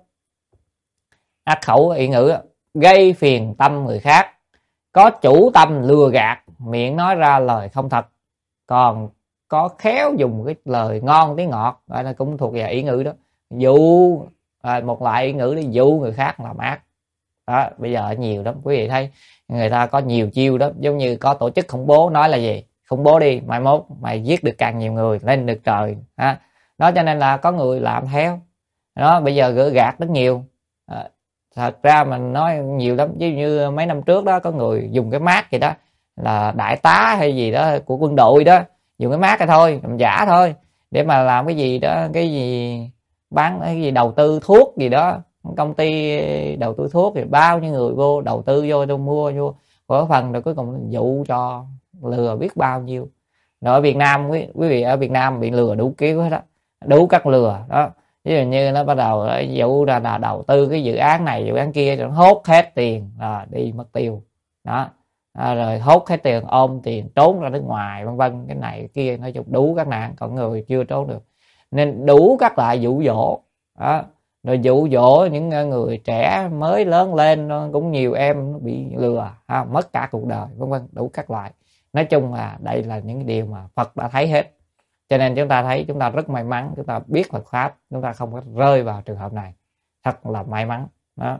ác khẩu ỷ ngữ đó, gây phiền tâm người khác, có chủ tâm lừa gạt, miệng nói ra lời không thật, còn có khéo dùng cái lời ngon tiếng ngọt, gọi là cũng thuộc về ỷ ngữ đó, dụ à, một loại ỷ ngữ để dụ người khác làm ác đó. Bây giờ nhiều lắm, quý vị thấy người ta có nhiều chiêu đó, giống như có tổ chức khủng bố nói là gì, khủng bố đi, mai mốt mày giết được càng nhiều người lên được trời đó. Đó cho nên là có người làm theo đó, bây giờ gỡ gạt rất nhiều. À, thật ra mình nói nhiều lắm, chứ như mấy năm trước đó có người dùng cái mác gì đó là đại tá hay gì đó của quân đội đó, dùng cái mác cái thôi, làm giả thôi, để mà làm cái gì đó, cái gì bán cái gì đầu tư thuốc gì đó, công ty đầu tư thuốc thì bao nhiêu người vô đầu tư vô, tôi mua vô cổ phần, rồi cuối cùng dụ cho lừa biết bao nhiêu. Rồi ở Việt Nam, quý, quý vị ở Việt Nam bị lừa đủ kiểu hết đó, đủ các lừa đó. Ví dụ như nó bắt đầu dụ ra là đầu tư cái dự án này dự án kia, rồi nó hốt hết tiền à, đi mất tiêu đó. À, rồi hốt hết tiền, ôm tiền trốn ra nước ngoài vân vân, cái này cái kia, nói chung đủ các nạn, còn người chưa trốn được. Nên đủ các loại dụ dỗ đó. rồi dụ dỗ những người trẻ mới lớn lên, nó cũng nhiều em nó bị lừa ha, mất cả cuộc đời vân vân đủ các loại. Nói chung là đây là những điều mà Phật đã thấy hết, cho nên chúng ta thấy chúng ta rất may mắn, chúng ta biết Phật pháp, chúng ta không có rơi vào trường hợp này, thật là may mắn đó.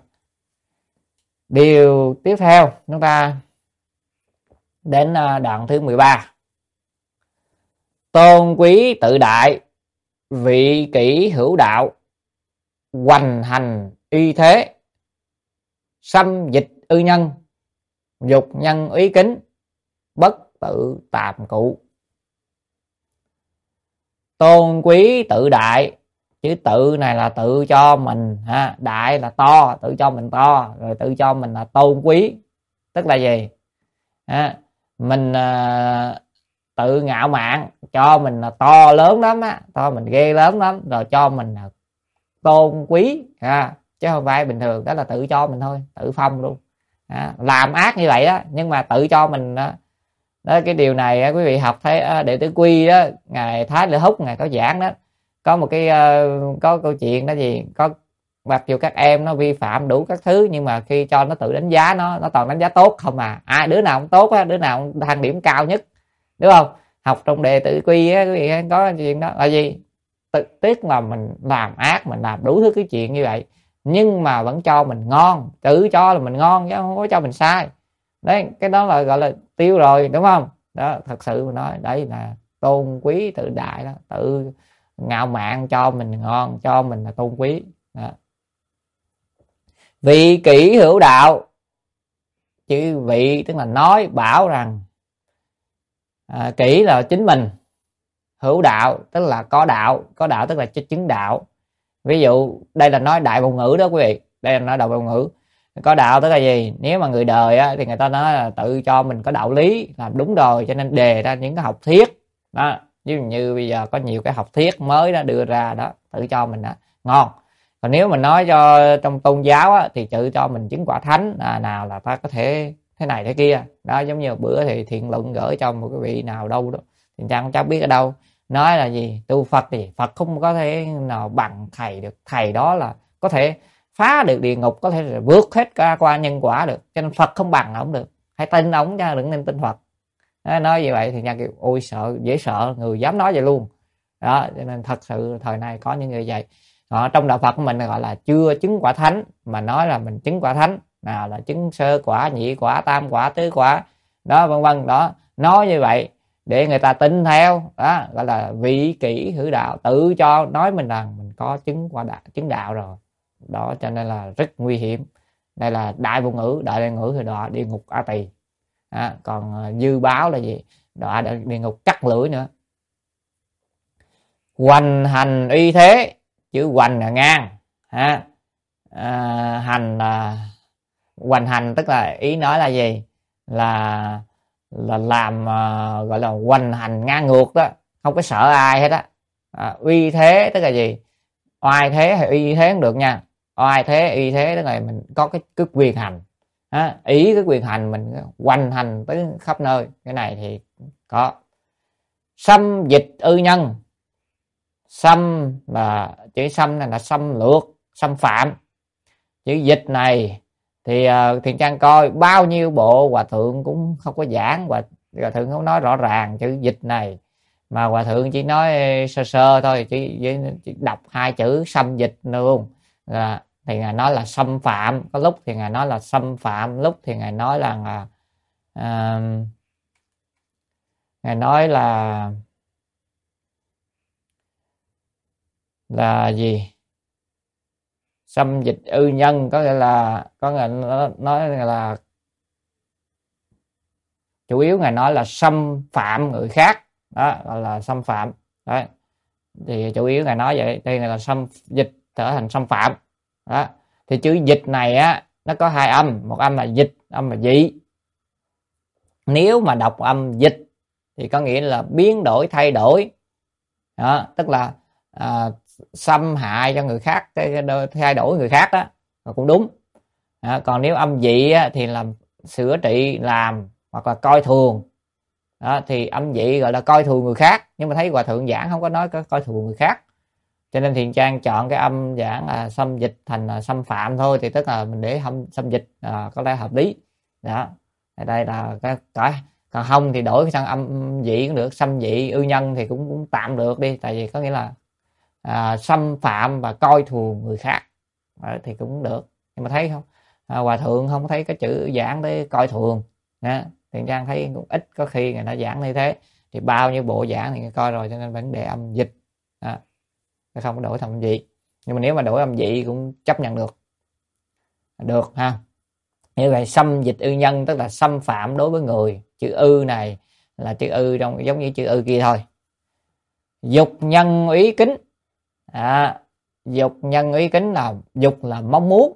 Điều tiếp theo chúng ta đến đoạn thứ mười ba. Tôn quý tự đại, vị kỷ hữu đạo, hoành hành uy thế, xâm dịch ư nhân, dục nhân úy kính, bất tự tạm cụ. Tôn quý tự đại, chữ tự này là tự cho mình ha, đại là to, tự cho mình to, rồi tự cho mình là tôn quý, tức là gì ha? Mình à, tự ngạo mạn cho mình là to lớn lắm á, to mình ghê lớn lắm, rồi cho mình là tôn quý ha, chứ không phải bình thường, đó là tự cho mình thôi, tự phong luôn à, làm ác như vậy đó, nhưng mà tự cho mình đó. Đó, cái điều này quý vị học thấy Đệ Tử Quy đó, ngài Thái Lợi Húc ngài có giảng đó, có một cái uh, có câu chuyện đó gì, có mặc dù các em nó vi phạm đủ các thứ, nhưng mà khi cho nó tự đánh giá, nó nó toàn đánh giá tốt không à, ai đứa nào cũng tốt á, đứa nào cũng thang điểm cao nhất, đúng không? Học trong Đệ Tử Quy á, quý vị có chuyện đó là gì, tự tiếc là mình làm ác, mình làm đủ thứ cái chuyện như vậy, nhưng mà vẫn cho mình ngon, tự cho là mình ngon chứ không có cho mình sai. Đấy, cái đó là gọi là tiêu rồi, đúng không? Đó, thật sự mà nói đấy là tôn quý tự đại đó, tự ngạo mạn cho mình ngon, cho mình là tôn quý đó. Vị kỷ hữu đạo, chữ vị tức là nói bảo rằng à, kỷ là chính mình, hữu đạo tức là có đạo, có đạo tức là chứng đạo. Ví dụ đây là nói đại vô ngữ đó quý vị, đây là nói đại vô ngữ. Có đạo tức là gì? Nếu mà người đời á, thì người ta nói là tự cho mình có đạo lý, làm đúng rồi, cho nên đề ra những cái học thuyết đó. Ví dụ như bây giờ có nhiều cái học thuyết mới đó đưa ra đó, tự cho mình đó, ngon. Còn nếu mình nói cho trong tôn giáo á, thì tự cho mình chứng quả thánh, à, nào là ta có thể thế này thế kia đó. Giống như bữa thì Thiện Luận gửi cho một cái vị nào đâu đó, thì chẳng chắc biết ở đâu, nói là gì tu Phật thì Phật không có thể nào bằng thầy được, thầy đó là có thể phá được địa ngục, có thể vượt hết cả qua nhân quả được, cho nên Phật không bằng ông được, hãy tin ông chứ đừng nên tin Phật. Đó, nói như vậy thì nha kiểu ôi sợ, dễ sợ, người dám nói vậy luôn đó. Cho nên thật sự thời nay có những người vậy đó, trong đạo Phật của mình gọi là chưa chứng quả thánh mà nói là mình chứng quả thánh, nào là chứng sơ quả, nhị quả, tam quả, tứ quả đó vân vân đó, nói như vậy để người ta tin theo đó, gọi là vị kỷ hữu đạo, tự cho nói mình rằng mình có chứng quả đạo, chứng đạo rồi đó, cho nên là rất nguy hiểm. Đây là đại vô ngữ, đại vô ngữ thì đọa địa ngục A Tỳ à, còn dư báo là gì, đọa địa ngục cắt lưỡi nữa. Hoành hành uy thế, chữ hoành là ngang ha, à, hành là hoành hành tức là ý nói là gì, là là làm uh, gọi là hoành hành ngang ngược đó, không có sợ ai hết á. À, uy thế tức là gì, oai thế hay uy thế cũng được nha, oai thế uy thế tức là mình có cái cái quyền hành à, ý cái quyền hành mình hoành hành tới khắp nơi, cái này thì có. Xâm dịch ư nhân, xâm là chữ xâm này là xâm lược, xâm phạm. Chữ dịch này thì uh, Thiện Trang coi bao nhiêu bộ hòa thượng cũng không có giảng, và hòa thượng không nói rõ ràng chữ dịch này, mà hòa thượng chỉ nói sơ sơ thôi, chỉ, chỉ đọc hai chữ xâm dịch luôn là thì ngài nói là xâm phạm, có lúc thì ngài nói là xâm phạm, lúc thì ngài nói là uh, ngài nói là là gì, xâm dịch ư nhân, có nghĩa là có nghĩa là nói là chủ yếu ngài nói là xâm phạm người khác đó, gọi là xâm phạm đấy, thì chủ yếu ngài nói vậy. Đây là xâm dịch trở thành xâm phạm đó. Thì chữ dịch này á nó có hai âm, một âm là dịch, âm là dị. Nếu mà đọc âm dịch thì có nghĩa là biến đổi, thay đổi đó, tức là à, xâm hại cho người khác, thay đổi người khác đó, cũng đúng đó. Còn nếu âm dị á, thì là sửa trị, làm hoặc là coi thường đó, thì âm dị gọi là coi thường người khác, nhưng mà thấy hòa thượng giảng không có nói coi thường người khác Cho nên Thiện Trang chọn cái âm giảng là xâm dịch thành là xâm phạm thôi, thì tức là mình để hâm xâm dịch à, có lẽ hợp lý. Đó, đây là cái cõi. Còn không thì đổi sang âm dị cũng được, xâm dị ư nhân thì cũng cũng tạm được đi, tại vì có nghĩa là à, xâm phạm và coi thường người khác. Đó, thì cũng được. Nhưng mà thấy không, à, Hòa Thượng không thấy cái chữ giảng để coi thường. Đó, Thiện Trang thấy cũng ít có khi người ta giảng như thế, thì bao nhiêu bộ giảng thì coi rồi, cho nên vẫn để âm dịch. Đó, không có đổi thành âm dị. Nhưng mà nếu mà đổi âm dị cũng chấp nhận được, được ha. Như vậy xâm dịch ư nhân tức là xâm phạm đối với người. Chữ ư này là chữ ư trong giống như chữ ư kia thôi. Dục nhân ý kính. À, dục nhân ý kính là dục là mong muốn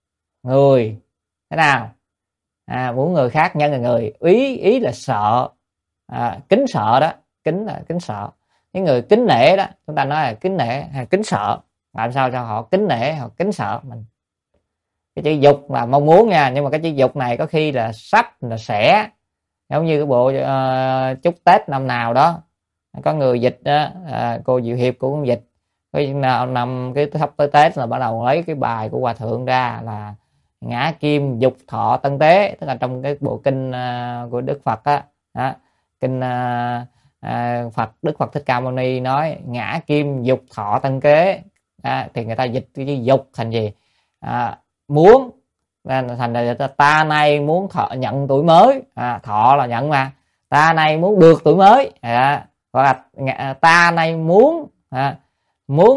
người thế nào, à, muốn người khác, nhân là người, ý ý là sợ, à, kính sợ đó, kính là kính sợ. Những người kính nể đó, chúng ta nói là kính nể hay kính sợ, làm sao cho họ kính nể, họ kính sợ mình. Cái chữ dục là mong muốn nha, nhưng mà cái chữ dục này có khi là sắp là sẽ, giống như cái bộ uh, chúc Tết năm nào đó có người dịch đó, uh, cô Diệu Hiệp cũng dịch cái nào năm cái sắp tới Tết là bắt đầu lấy cái bài của Hòa Thượng ra là ngã kim dục thọ tân tế, tức là trong cái bộ kinh uh, của Đức Phật á, đó, kinh uh, uh, Phật Đức Phật Thích Ca Mâu Ni nói ngã kim dục thọ tân kế, à, thì người ta dịch cái chữ dục thành gì, à, muốn, thành ra ta nay muốn thọ nhận tuổi mới, à, thọ là nhận mà, ta nay muốn được tuổi mới, à, hoặc là ta nay muốn à, muốn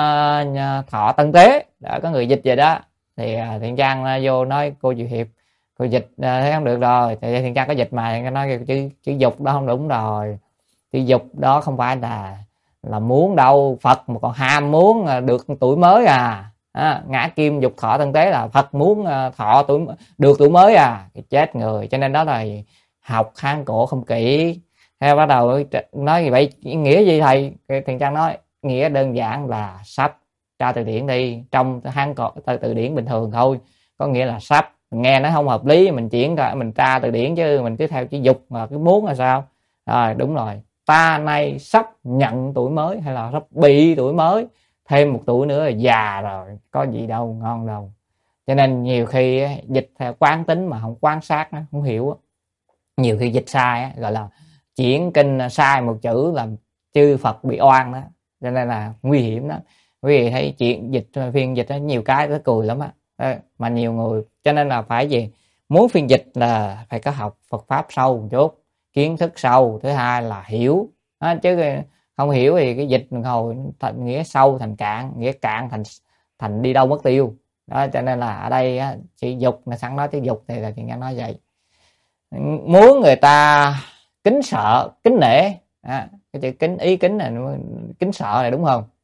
uh, thọ tân tế, đã có người dịch vậy đó. Thì uh, Thiện Trang uh, vô nói cô Diệu Hiệp, cô dịch uh, thấy không được rồi, thì Thiện Trang có dịch mà, Thiện Trang nói chữ chữ dục đó không đúng rồi, chữ dục đó không phải là là muốn đâu, Phật mà còn ham muốn uh, được tuổi mới à. À, ngã kim dục thọ tân tế là Phật muốn uh, thọ tuổi được tuổi mới à, cái chết người. Cho nên đó là học Hán cổ không kỹ, theo bắt đầu nói gì vậy, nghĩa gì thầy? Thiện Trang nói nghĩa đơn giản là sách, tra từ điển đi, trong Hán cổ từ, từ điển bình thường thôi, có nghĩa là sách. Nghe nó không hợp lý mình chuyển ra mình tra từ điển, chứ mình cứ theo chữ dục mà cái muốn là sao. Rồi đúng rồi, ta nay sắp nhận tuổi mới hay là sắp bị tuổi mới, thêm một tuổi nữa là già rồi, có gì đâu ngon đâu. Cho nên nhiều khi dịch theo quán tính mà không quan sát, không hiểu, nhiều khi dịch sai, gọi là chuyển kinh sai một chữ làm chư Phật bị oan đó. Cho nên là nguy hiểm đó. Quý vị thấy chuyện dịch phiên dịch đó, nhiều cái nó cười lắm á, mà nhiều người, cho nên là phải gì, muốn phiên dịch là phải có học Phật pháp sâu một chút, kiến thức sâu, thứ hai là hiểu đó, chứ không hiểu thì cái dịch hồi thành nghĩa sâu thành cạn, nghĩa cạn thành thành đi đâu mất tiêu đó. Cho nên là ở đây á, chữ dục là sẵn nói chữ dục thì là chuyện nghe nói vậy, muốn người ta kính sợ kính nể, à, cái chữ kính ý kính này kính sợ này đúng không.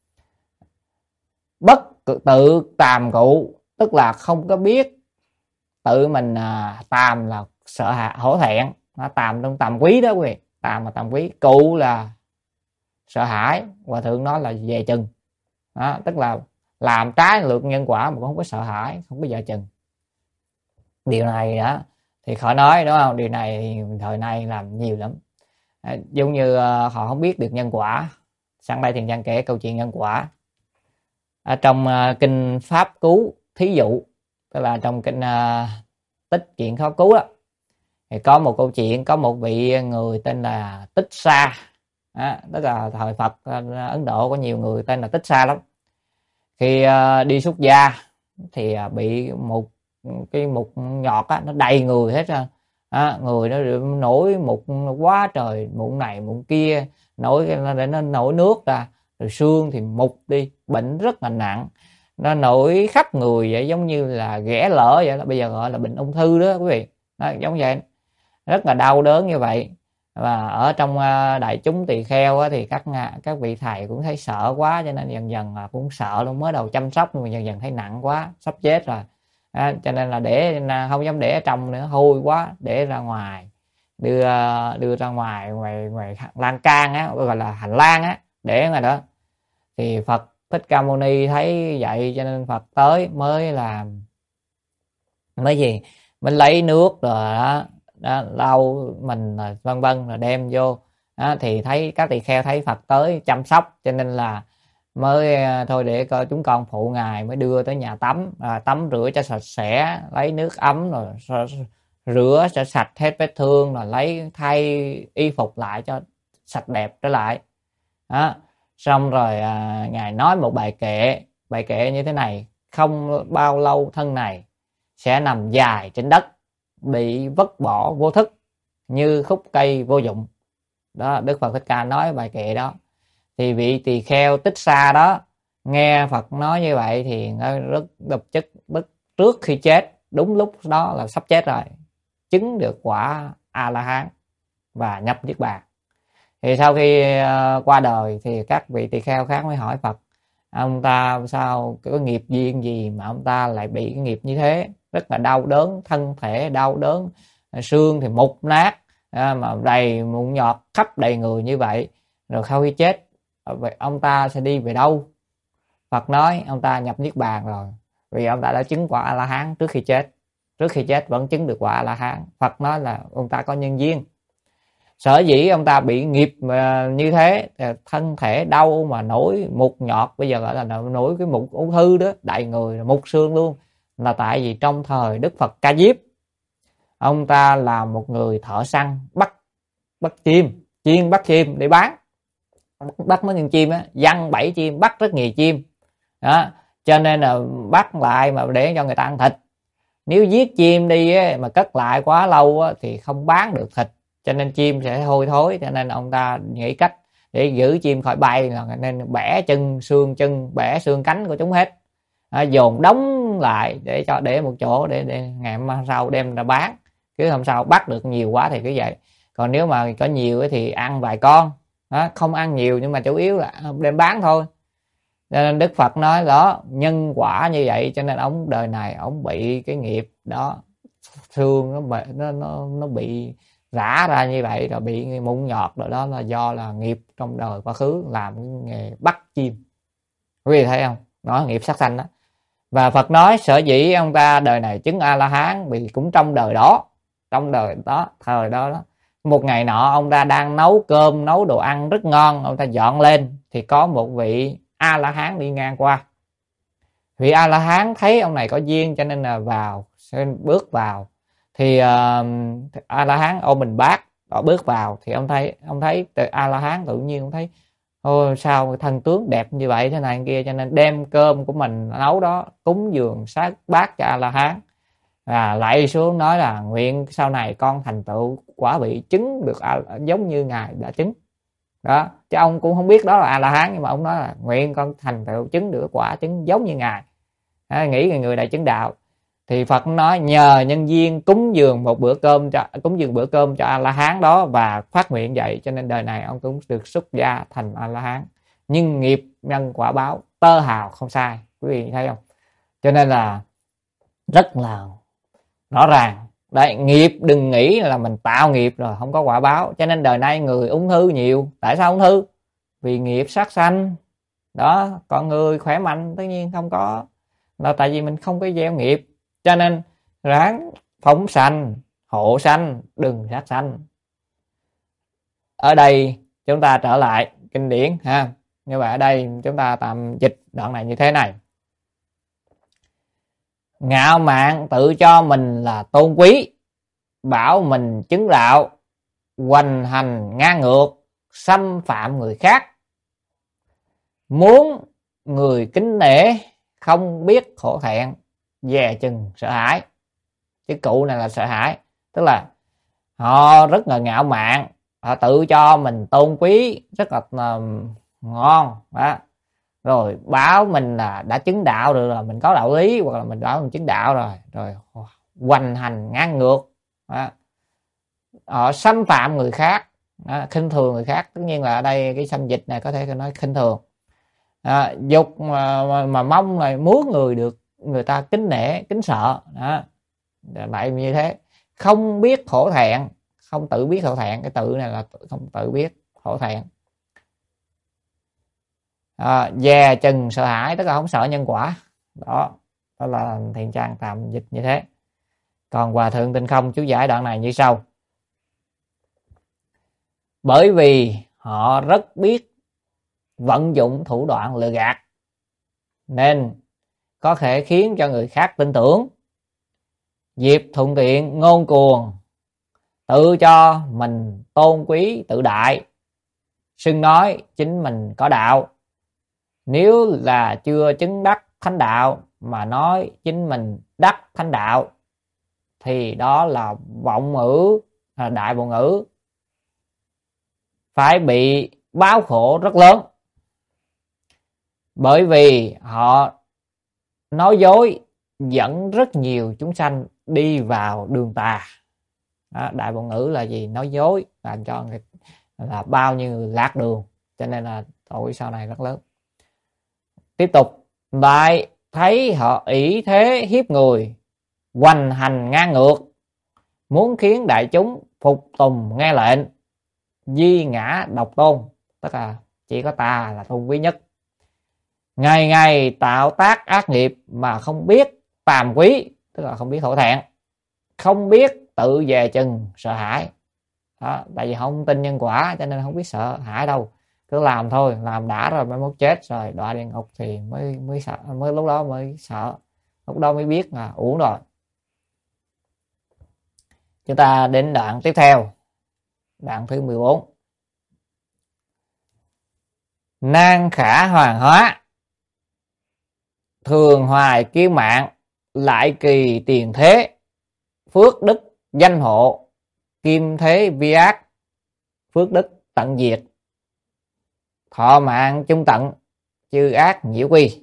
Bất tự tàm cụ tức là không có biết tự mình à, tàm là sợ hạ hổ thẹn, nó tàm trong tàm quý đó quý vị, tàm mà tàm quý, cụ là sợ hãi, Hòa Thượng nói là về chừng đó, tức là làm trái luật nhân quả mà cũng không có sợ hãi, không có dè chừng. Điều này đó thì khỏi nói đúng không, điều này thì thời nay làm nhiều lắm, à, giống như uh, họ không biết được nhân quả. Sáng đây Thiện Trang kể câu chuyện nhân quả ở trong uh, kinh Pháp Cú thí dụ, tức là trong kinh uh, Tích Chuyện Pháp Cú đó, thì có một câu chuyện, có một vị người tên là Tích Sa, à, tức là thời Phật uh, Ấn Độ có nhiều người tên là Tích Sa lắm. Khi uh, đi xuất gia thì uh, bị một cái mục nhọt á, nó đầy người hết ra, à, người nó nổi mụn quá trời, mụn này mụn kia, nổi để nó nổi nước ra, rồi xương thì mục đi, bệnh rất là nặng, nó nổi khắp người vậy, giống như là ghẻ lở vậy, là bây giờ gọi là bệnh ung thư đó quý vị, đó, giống vậy, rất là đau đớn như vậy. Và ở trong đại chúng tỳ kheo á, thì các các vị thầy cũng thấy sợ quá, cho nên dần dần cũng sợ luôn, mới đầu chăm sóc nhưng mà dần dần thấy nặng quá, sắp chết rồi. À, cho nên là để không dám để ở trong nữa, hôi quá, để ra ngoài, đưa đưa ra ngoài ngoài ngoài lan can á, gọi là hành lang á, để ngoài đó. Thì Phật Thích Ca Mâu Ni thấy vậy, cho nên Phật tới mới làm mới gì mới lấy nước rồi đó, đó lau mình vân vân rồi đem vô đó, thì thấy các tỳ kheo thấy Phật tới chăm sóc, cho nên là mới thôi để coi chúng con phụ ngài, mới đưa tới nhà tắm, à, tắm rửa cho sạch sẽ, lấy nước ấm rồi rửa cho sạch hết vết thương, rồi lấy thay y phục lại cho sạch đẹp trở lại. Đó. Xong rồi à, ngài nói một bài kệ, bài kệ như thế này: không bao lâu thân này sẽ nằm dài trên đất, bị vứt bỏ vô thức như khúc cây vô dụng. Đó, Đức Phật Thích Ca nói bài kệ đó. Thì vị tỳ kheo Tích Sa đó nghe Phật nói như vậy thì nó rất lập tức tức trước khi chết, đúng lúc đó là sắp chết rồi, chứng được quả A La Hán và nhập niết bàn. Thì sau khi uh, qua đời thì các vị tỳ kheo khác mới hỏi Phật: ông ta sao có nghiệp duyên gì mà ông ta lại bị cái nghiệp như thế, rất là đau đớn, thân thể đau đớn, xương thì mục nát, à, mà đầy mụn nhọt khắp đầy người như vậy, rồi sau khi chết vậy ông ta sẽ đi về đâu? Phật nói ông ta nhập niết bàn rồi, vì ông ta đã chứng quả A La Hán trước khi chết, trước khi chết vẫn chứng được quả A La Hán. Phật nói là ông ta có nhân duyên. Sở dĩ ông ta bị nghiệp mà như thế, thân thể đau mà nổi mụn nhọt, bây giờ gọi là nổi cái mụn ung thư đó, đầy người mụn xương luôn, là tại vì trong thời Đức Phật Ca Diếp, ông ta là một người thợ săn bắt bắt chim, chuyên bắt chim để bán, bắt mấy con chim á, giăng bẫy chim, bắt rất nhiều chim đó, cho nên là bắt lại mà để cho người ta ăn thịt. Nếu giết chim đi á, mà cất lại quá lâu á, thì không bán được thịt, cho nên chim sẽ hôi thối. Cho nên ông ta nghĩ cách để giữ chim khỏi bay là nên bẻ chân xương chân, bẻ xương cánh của chúng hết, à, dồn đóng lại để cho để một chỗ để, để ngày hôm sau đem ra bán. Cứ hôm sau bắt được nhiều quá thì cứ vậy, còn nếu mà có nhiều thì ăn vài con đó, không ăn nhiều nhưng mà chủ yếu là đem bán thôi. Cho nên Đức Phật nói đó, nhân quả như vậy, cho nên ông đời này ông bị cái nghiệp đó, xương nó bị, nó, nó, nó bị rã ra như vậy, rồi bị mụn nhọt rồi, đó là do là nghiệp trong đời quá khứ làm cái nghề bắt chim. Quý vị thấy không? Nó nghiệp sát sanh đó. Và Phật nói sở dĩ ông ta đời này chứng A La Hán vì cũng trong đời đó, trong đời đó, thời đó đó, một ngày nọ ông ta đang nấu cơm, nấu đồ ăn rất ngon, ông ta dọn lên thì có một vị A La Hán đi ngang qua. Vị A La Hán thấy ông này có duyên cho nên là vào, bước vào thì uh, A La Hán ôm mình bát, đó bước vào thì ông thấy ông thấy A La Hán tự nhiên ông thấy ôi sao thân tướng đẹp như vậy thế này kia, cho nên đem cơm của mình nấu đó cúng dường sát bát cho A La Hán, và lạy xuống nói là nguyện sau này con thành tựu quả vị chứng được à, giống như ngài đã chứng đó. Chứ ông cũng không biết đó là A La Hán, nhưng mà ông nói là nguyện con thành tựu chứng được quả chứng giống như ngài, à, nghĩ người, người đã chứng đạo. Thì Phật nói nhờ nhân duyên cúng dường một bữa cơm cho cúng dường bữa cơm cho A La Hán đó và phát nguyện vậy, cho nên đời này ông cũng được xuất gia thành A La Hán. Nhưng nghiệp nhân quả báo tơ hào không sai, quý vị thấy không? Cho nên là rất là rõ ràng đấy, nghiệp đừng nghĩ là mình tạo nghiệp rồi không có quả báo. Cho nên đời nay người ung thư nhiều. Tại sao ung thư? Vì nghiệp sát sanh đó. Còn người khỏe mạnh tất nhiên không có, là tại vì mình không có gieo nghiệp. Cho nên ráng phóng sanh, hộ sanh, đừng sát sanh. Ở đây chúng ta trở lại kinh điển ha. Như vậy ở đây chúng ta tạm dịch đoạn này như thế này: ngạo mạn tự cho mình là tôn quý, bảo mình chứng đạo, hoành hành ngang ngược, xâm phạm người khác, muốn người kính nể, không biết khổ thẹn, dè chừng sợ hãi. Cái cụ này là sợ hãi, tức là họ rất là ngạo mạn, họ tự cho mình tôn quý, rất là ngon đó. Rồi báo mình là đã chứng đạo rồi, là mình có đạo lý, hoặc là mình đã mình chứng đạo rồi, rồi hoành hành ngang ngược đó. Họ xâm phạm người khác đó, khinh thường người khác. Tất nhiên là ở đây cái xâm dịch này có thể nói khinh thường, à, dục mà, mà, mà mong là muốn người được người ta kính nể kính sợ đó. Lại như thế, không biết khổ thẹn, không tự biết khổ thẹn. Cái tự này là không tự biết khổ thẹn, à, dè chừng sợ hãi, tức là không sợ nhân quả đó. Đó là Thiện Trang tạm dịch như thế. Còn Hòa Thượng Tinh Không chú giải đoạn này như sau: bởi vì họ rất biết vận dụng thủ đoạn lừa gạt, nên có thể khiến cho người khác tin tưởng. Diệp thuận tiện ngôn cuồng, tự cho mình tôn quý tự đại, xưng nói chính mình có đạo. Nếu là chưa chứng đắc thánh đạo mà nói chính mình đắc thánh đạo thì đó là vọng ngữ, là đại vọng ngữ, phải bị báo khổ rất lớn. Bởi vì họ nói dối dẫn rất nhiều chúng sanh đi vào đường tà. Đó, đại vọng ngữ là gì? Nói dối làm cho người là bao nhiêu người lạc đường, cho nên là tội sau này rất lớn. Tiếp tục, lại thấy họ ỷ thế hiếp người, hoành hành ngang ngược, muốn khiến đại chúng phục tùng nghe lệnh, di ngã độc tôn, tức là chỉ có ta là tôn quý nhất. Ngày ngày tạo tác ác nghiệp mà không biết tàm quý, tức là không biết hổ thẹn, không biết tự về chừng sợ hãi. Đó, tại vì không tin nhân quả cho nên không biết sợ hãi đâu, cứ làm thôi, làm đã rồi mới mốt chết rồi đọa địa ngục thì mới mới sợ, mới lúc đó mới sợ, lúc đó mới biết là uổng rồi. Chúng ta đến đoạn tiếp theo, đoạn thứ mười bốn. Nan khả hoàng hóa, thường hoài kiêu mạng, lại kỳ tiền thế, phước đức danh hộ, kim thế vi ác, phước đức tận diệt, thọ mạng chung tận, chư ác nhiễu quy.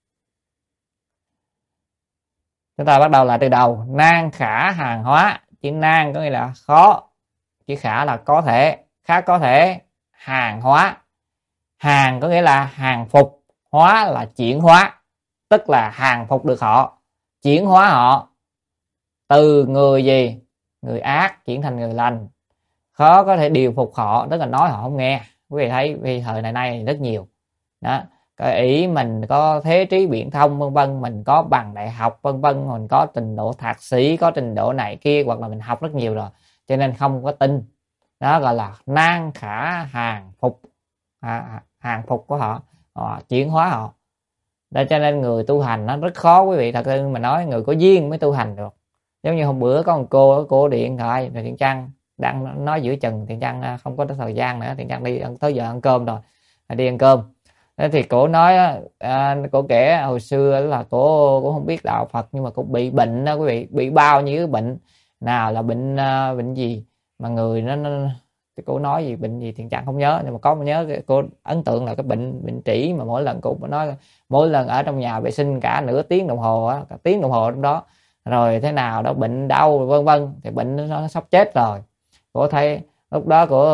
Chúng ta bắt đầu lại từ đầu. Nan khả hàng hóa, chữ nan có nghĩa là khó, chữ khả là có thể, khá có thể, hàng hóa. Hàng có nghĩa là hàng phục, hóa là chuyển hóa, tức là hàng phục được họ, chuyển hóa họ từ người gì? Người ác chuyển thành người lành. Khó có thể điều phục họ, tức là nói họ không nghe. Quý vị thấy vì thời này nay rất nhiều. Đó, cái ý mình có thế trí biện thông vân vân, mình có bằng đại học vân vân, mình có trình độ thạc sĩ, có trình độ này kia, hoặc là mình học rất nhiều rồi, cho nên không có tin. Đó gọi là nan khả hàng phục, à, hàng phục của họ, họ chuyển hóa họ. Đó, cho nên người tu hành nó rất khó quý vị. Thật sự mà nói, người có duyên mới tu hành được. Giống như hôm bữa có một cô cô điện thoại rồi Thiện Trăng đang nói giữa chừng, Thiện Trăng không có thời gian nữa, Thiện Trăng đi tới giờ ăn cơm rồi, đi ăn cơm. Thế thì cổ nói, à, cổ kể hồi xưa là cổ cũng không biết đạo Phật, nhưng mà cổ bị bệnh đó quý vị, bị bao nhiêu bệnh. Nào là bệnh uh, bệnh gì mà người nó, nó cổ nói gì bệnh gì Thiện Trăng không nhớ, nhưng mà có nhớ cô ấn tượng là cái bệnh bệnh trĩ, mà mỗi lần cô nói mỗi lần ở trong nhà vệ sinh cả nửa tiếng đồng hồ á, cả tiếng đồng hồ trong đó, rồi thế nào đó bệnh đau vân vân, thì bệnh nó, nó sắp chết rồi. Cô thấy lúc đó cô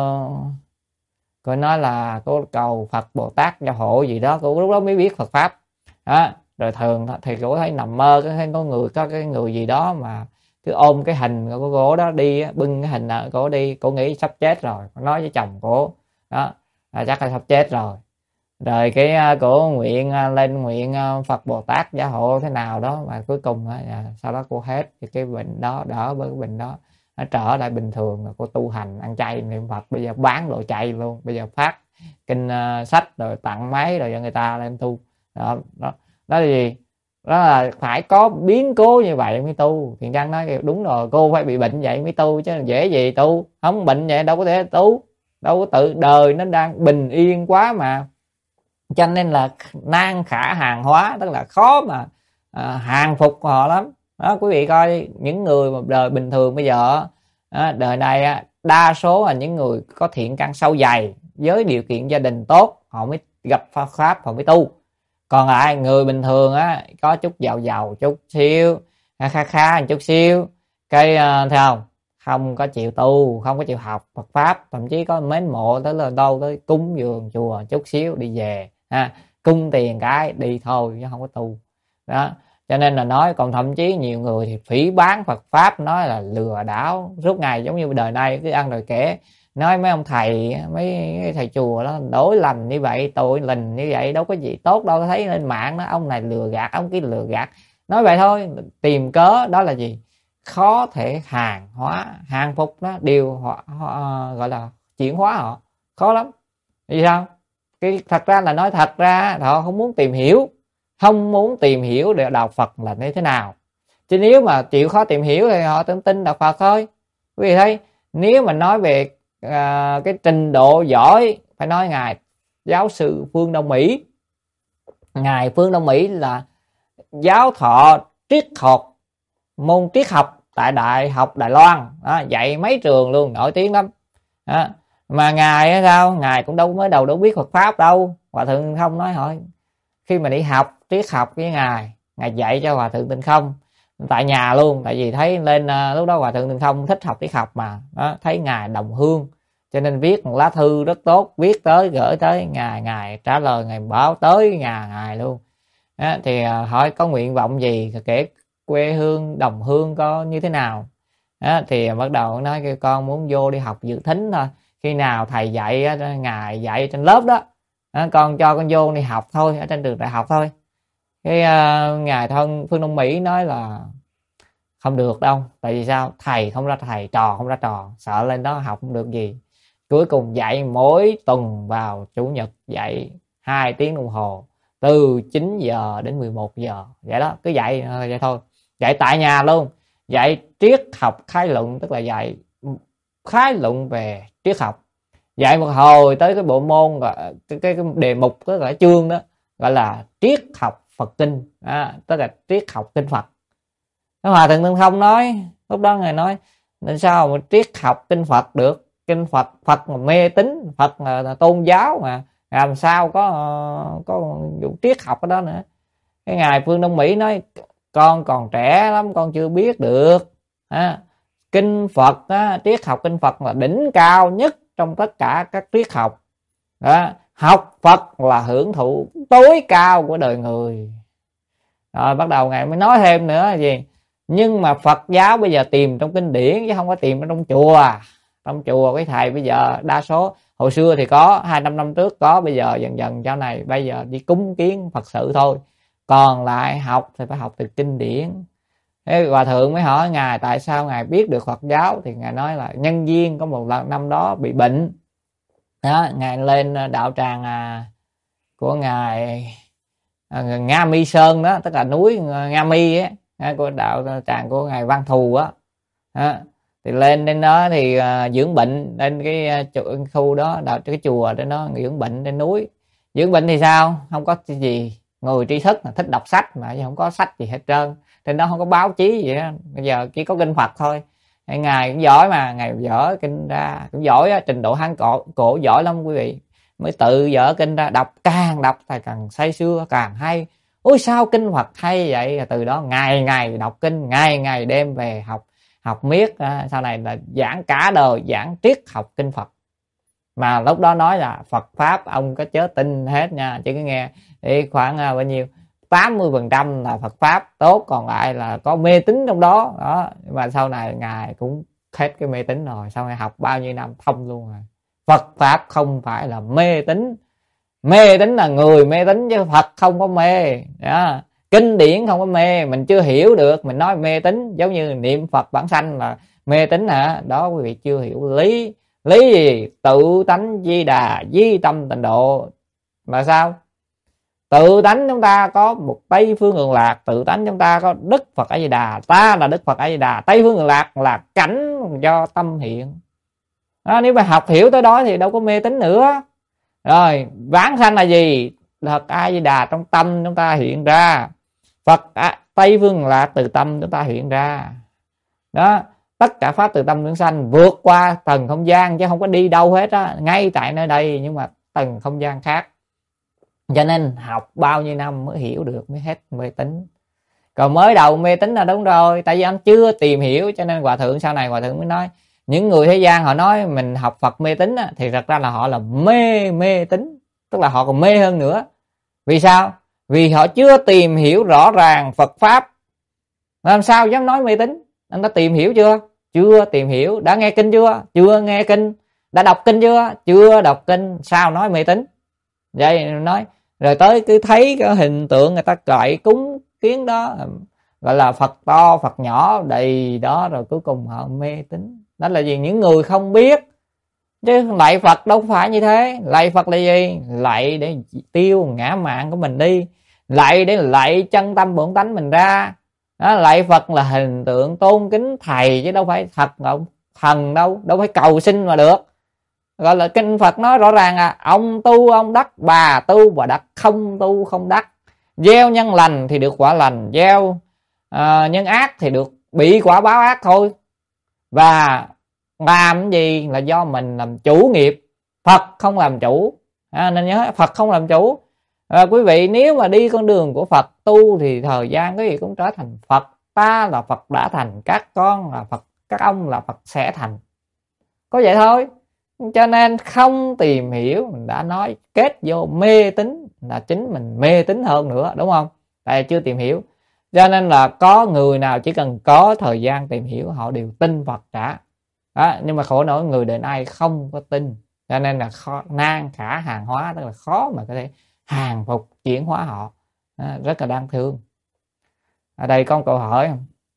cô nói là cô cầu Phật Bồ Tát gia hộ gì đó, cô lúc đó mới biết Phật pháp đó. Rồi thường thì cô thấy nằm mơ cái có người có cái người gì đó mà cứ ôm cái hình của cô đó đi, bưng cái hình cô đi, cô nghĩ sắp chết rồi, nói với chồng cô đó là chắc là sắp chết rồi. Rồi cái cổ nguyện lên nguyện Phật Bồ Tát gia hộ thế nào đó, mà cuối cùng sau đó cô hết thì cái bệnh đó đỡ, với cái bệnh đó nó trở lại bình thường. Rồi cô tu hành ăn chay niệm Phật, bây giờ bán đồ chay luôn, bây giờ phát kinh uh, sách rồi tặng máy rồi cho người ta lên tu đó. Đó, đó là gì? Đó là phải có biến cố như vậy mới tu. Thiện Trăng nói đúng rồi, cô phải bị bệnh vậy mới tu, chứ dễ gì tu, không bệnh vậy đâu có thể tu, đâu có tự đời nó đang bình yên quá mà. Cho nên là nan khả hàng hóa, tức là khó mà à, hàng phục họ lắm đó. Quý vị coi những người mà đời bình thường bây giờ à, đời này đa số là những người có thiện căn sâu dày, với điều kiện gia đình tốt họ mới gặp pháp, họ mới tu. Còn lại người bình thường á, có chút giàu giàu chút xíu, kha kha một chút xíu, cái uh, thấy không, không có chịu tu, không có chịu học Phật pháp, thậm chí có mến mộ tới là đâu tới cúng dường chùa chút xíu đi về, ha, cung tiền cái đi thôi chứ không có tu đó. Cho nên là nói, còn thậm chí nhiều người thì phỉ bán Phật pháp, nói là lừa đảo suốt ngày, giống như đời nay cứ ăn rồi kể, nói mấy ông thầy, mấy thầy chùa đó đối lành như vậy, tội lình như vậy, đâu có gì tốt đâu, thấy lên mạng đó ông này lừa gạt, ông kia lừa gạt, nói vậy thôi, tìm cớ. Đó là gì? Khó thể hàng hóa, hàng phục đó, điều họ, họ gọi là chuyển hóa họ khó lắm. Vì sao? cái thật ra là nói thật ra họ không muốn tìm hiểu, không muốn tìm hiểu để đạo Phật là như thế nào. Chứ nếu mà chịu khó tìm hiểu thì họ tin tin đạo Phật thôi. Quý vị thấy, nếu mà nói về à, cái trình độ giỏi, phải nói ngài giáo sư Phương Đông Mỹ. Ngài Phương Đông Mỹ là giáo thọ triết học, môn triết học tại Đại học Đài Loan, đó, dạy mấy trường luôn, nổi tiếng lắm. Đó. Mà ngài sao, ngài cũng đâu mới đầu đâu biết Phật pháp đâu. Hòa thượng không nói hỏi, khi mà đi học triết học với ngài, ngài dạy cho Hòa thượng Tịnh Không tại nhà luôn, tại vì thấy lên lúc đó Hòa thượng Tịnh Không thích học triết học mà, đó, thấy ngài đồng hương cho nên viết một lá thư rất tốt, viết tới gửi tới ngài, ngài trả lời, ngài báo tới nhà ngài luôn. Đó, thì hỏi có nguyện vọng gì, kể quê hương đồng hương có như thế nào. Đó, thì bắt đầu nói kêu con muốn vô đi học dự thính thôi, khi nào thầy dạy, ngài dạy trên lớp đó, đó con cho con vô đi học thôi, ở trên trường đại học thôi. Cái uh, ngài thân Phương Đông Mỹ nói là không được đâu, tại vì sao, thầy không ra thầy, trò không ra trò, sợ lên đó học không được gì. Cuối cùng dạy mỗi tuần vào chủ nhật dạy hai tiếng đồng hồ, từ chín giờ đến mười một giờ, vậy đó, cứ dạy vậy thôi, dạy tại nhà luôn, dạy triết học khái luận, tức là dạy khái luận về triết học, dạy một hồi tới cái bộ môn cái, cái, cái đề mục, cái gọi chương đó gọi là triết học Phật kinh, à, tức là triết học kinh Phật. Hòa thượng Tịnh Không nói, lúc đó ngài nói nên sao mà triết học kinh Phật được, kinh Phật, Phật mà mê tín, Phật là, là tôn giáo mà, làm sao có có vụ triết học ở đó nữa. Cái ngài Phương Đông Mỹ nói con còn trẻ lắm, con chưa biết được. À, kinh Phật á, triết học kinh Phật là đỉnh cao nhất trong tất cả các triết học. Đó, học Phật là hưởng thụ tối cao của đời người. Rồi bắt đầu ngài mới nói thêm nữa là gì? Nhưng mà Phật giáo bây giờ tìm trong kinh điển chứ không có tìm ở trong chùa. Trong chùa cái thầy bây giờ đa số, hồi xưa thì có, hai năm năm trước có, bây giờ dần dần cho này bây giờ đi cúng kiến Phật sự thôi. Còn lại học thì phải học từ kinh điển. Thế Hòa thượng mới hỏi ngài tại sao ngài biết được Phật giáo, thì ngài nói là nhân duyên có một lần năm đó bị bệnh. Đó, ngài lên đạo tràng à, của ngài à, Nga Mi Sơn đó, tức là núi Nga Mi á, của đạo tràng của ngài Văn Thù á. Đó. Thì lên đến đó thì uh, dưỡng bệnh, lên cái uh, khu đó, đạo cái chùa trên đó dưỡng bệnh trên núi. Dưỡng bệnh thì sao? Không có gì, người tri thức là thích đọc sách mà không có sách gì hết trơn. Trên đó không có báo chí gì đó. Bây giờ chỉ có kinh Phật thôi. Ngài cũng giỏi mà, ngài dở kinh ra, cũng giỏi á, trình độ Hán cổ, cổ giỏi lắm quý vị. Mới tự dở kinh ra, đọc càng đọc thì càng say sưa, càng hay. Ôi sao kinh Phật hay vậy? Từ đó ngày ngày đọc kinh, ngày ngày đem về học, học miết. À, sau này là giảng cả đời, giảng triết học kinh Phật. Mà lúc đó nói là Phật Pháp ông có chớ tin hết nha, chứ cứ nghe thì khoảng à, bao nhiêu tám mươi phần trăm là Phật Pháp tốt, còn lại là có mê tín trong đó. Đó. Mà sau này ngài cũng hết cái mê tín rồi, sau này học bao nhiêu năm thông luôn rồi. Phật Pháp không phải là mê tín, mê tín là người mê tín chứ Phật không có mê. Đó. Kinh điển không có mê, mình chưa hiểu được mình nói mê tín, giống như niệm Phật bản sanh là mê tín hả? Đó quý vị chưa hiểu lý. Lý gì? Tự tánh di đà, di tâm tịnh độ. Mà sao? Tự tánh chúng ta có một Tây Phương Cực Lạc, tự tánh chúng ta có Đức Phật A Di Đà, ta là Đức Phật A Di Đà, Tây Phương Cực Lạc là cảnh do tâm hiện. Đó, nếu mà học hiểu tới đó thì đâu có mê tín nữa. Rồi, vãng sanh là gì? Phật A Di Đà trong tâm chúng ta hiện ra. Phật à, Tây Phương Cực Lạc từ tâm chúng ta hiện ra. Đó, tất cả pháp từ tâm dưỡng sanh, vượt qua tầng không gian chứ không có đi đâu hết á, ngay tại nơi đây nhưng mà tầng không gian khác. Cho nên học bao nhiêu năm mới hiểu được, mới hết mê tín. Còn mới đầu mê tín là đúng rồi, tại vì anh chưa tìm hiểu, cho nên Hòa thượng sau này Hòa thượng mới nói những người thế gian họ nói mình học Phật mê tín á, thì thật ra là họ là mê mê tín, tức là họ còn mê hơn nữa. Vì sao? Vì họ chưa tìm hiểu rõ ràng Phật Pháp. Làm sao dám nói mê tín? Anh đã tìm hiểu chưa? Chưa tìm hiểu. Đã nghe kinh chưa? Chưa nghe kinh. Đã đọc kinh chưa? Chưa đọc kinh. Sao nói mê tín? Vậy nói rồi tới cứ thấy cái hình tượng người ta cậy cúng kiến đó, gọi là Phật to Phật nhỏ đầy đó, rồi cuối cùng họ mê tín. Đó là gì? Những người không biết, Chứ lạy Phật đâu phải như thế. Lạy Phật là gì? Lạy để tiêu ngã mạn của mình đi, lạy để lạy chân tâm bổn tánh mình ra. Đó, lạy Phật là hình tượng tôn kính thầy chứ đâu phải thật ông thần đâu, đâu phải cầu xin mà được. Gọi là kinh Phật nói rõ ràng à, ông tu ông đắc, bà tu bà đắc, không tu không đắc. Gieo nhân lành thì được quả lành, gieo uh, nhân ác thì được bị quả báo ác thôi. Và làm gì là do mình làm chủ nghiệp, Phật không làm chủ. À, nên nhớ Phật không làm chủ. À, quý vị nếu mà đi con đường của Phật tu thì thời gian quý vị cũng trở thành Phật. Ta là Phật đã thành, các con là Phật, các ông là Phật sẽ thành. Có vậy thôi. Cho nên không tìm hiểu, mình đã nói kết vô mê tín là chính mình mê tín hơn nữa, đúng không? Tại chưa tìm hiểu. Cho nên là có người nào chỉ cần có thời gian tìm hiểu họ đều tin Phật cả. Đó, nhưng mà khổ nỗi người đời nay không có tin, cho nên là khó, nan khả hàng hóa, tức là khó mà có thể hàng phục chuyển hóa họ. Đó, rất là đáng thương. Ở đây có một câu hỏi.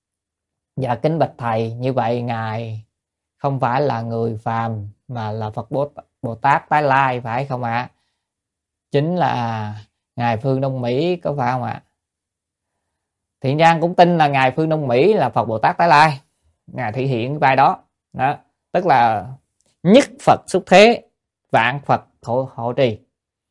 Dạ kính bạch thầy, như vậy ngài không phải là người phàm mà là Phật Bồ, Bồ Tát tái lai phải không ạ? À? Chính là ngài Phương Đông Mỹ có phải không ạ? À? Thiện Giang cũng tin là ngài Phương Đông Mỹ là Phật Bồ Tát tái lai, ngài thể hiện cái vai đó. Đó, tức là nhất Phật xuất thế, vạn Phật hộ, hộ trì.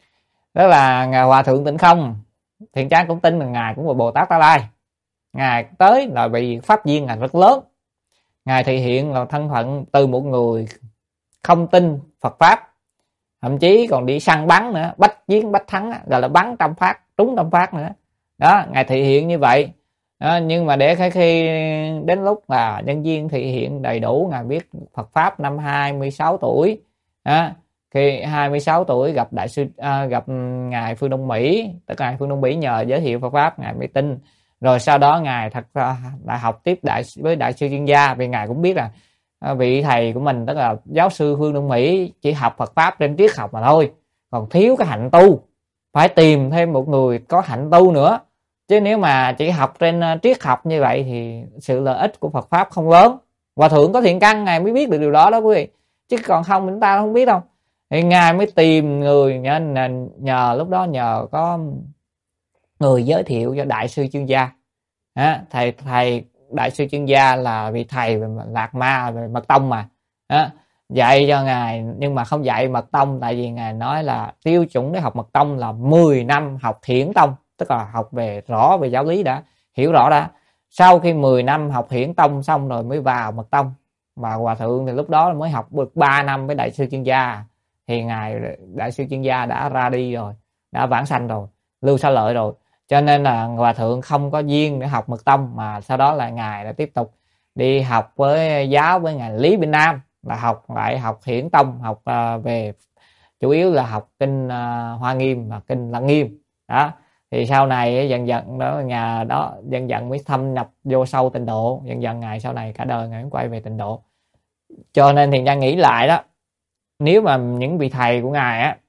Đó là ngài Hòa Thượng Tịnh Không, Thiện Trang cũng tin là ngài cũng là Bồ Tát Tái Lai. Ngài tới là vì pháp duyên ngài rất lớn. Ngài thể hiện là thân phận từ một người không tin Phật pháp, thậm chí còn đi săn bắn nữa, bách chiến bách thắng, gọi là bắn trăm phát trúng trăm phát nữa. Đó, ngài thể hiện như vậy. Đó, nhưng mà để khi đến lúc là nhân duyên thể hiện đầy đủ, ngài biết Phật pháp năm hai mươi sáu tuổi. Đó, khi hai mươi sáu tuổi gặp đại sư à, gặp ngài Phương Đông Mỹ, tức là ngài Phương Đông Mỹ nhờ giới thiệu Phật pháp ngài mới tin. Rồi sau đó ngài thật ra đại học tiếp đại với đại sư chuyên gia, vì ngài cũng biết là vị thầy của mình, tức là giáo sư Phương Đông Mỹ, chỉ học Phật pháp trên triết học mà thôi, còn thiếu cái hạnh tu, phải tìm thêm một người có hạnh tu nữa. Chứ nếu mà chỉ học trên triết học như vậy thì sự lợi ích của Phật pháp không lớn. Hòa Thượng có thiện căn ngài mới biết được điều đó đó quý vị, chứ còn không chúng ta không biết đâu. Thì ngài mới tìm người, nhờ, nhờ lúc đó nhờ có người giới thiệu cho đại sư chuyên gia. À, thầy thầy đại sư chuyên gia là vị thầy về Lạc Ma, về mật tông mà. À, dạy cho ngài, nhưng mà không dạy mật tông, tại vì ngài nói là tiêu chuẩn để học mật tông là mười năm học hiển tông, tức là học về rõ về giáo lý đã, hiểu rõ đã. Sau khi mười năm học hiển tông xong rồi mới vào mật tông. Mà Hòa Thượng thì lúc đó mới học được ba năm với đại sư chuyên gia, thì ngài đại sư chuyên gia đã ra đi rồi, đã vãng sanh rồi, lưu xa lợi rồi. Cho nên là Hòa Thượng không có duyên để học mật tông, mà sau đó là ngài đã tiếp tục đi học với giáo với ngài Lý Bình Nam, là học lại học hiển tông, học uh, về chủ yếu là học kinh uh, Hoa Nghiêm và kinh Lăng Nghiêm. Đó, thì sau này dần dần đó nhà đó dần dần mới thâm nhập vô sâu tịnh độ, dần dần ngài sau này cả đời ngài mới quay về tịnh độ. Cho nên thì Giang nghĩ lại đó, nếu mà những vị thầy của ngài á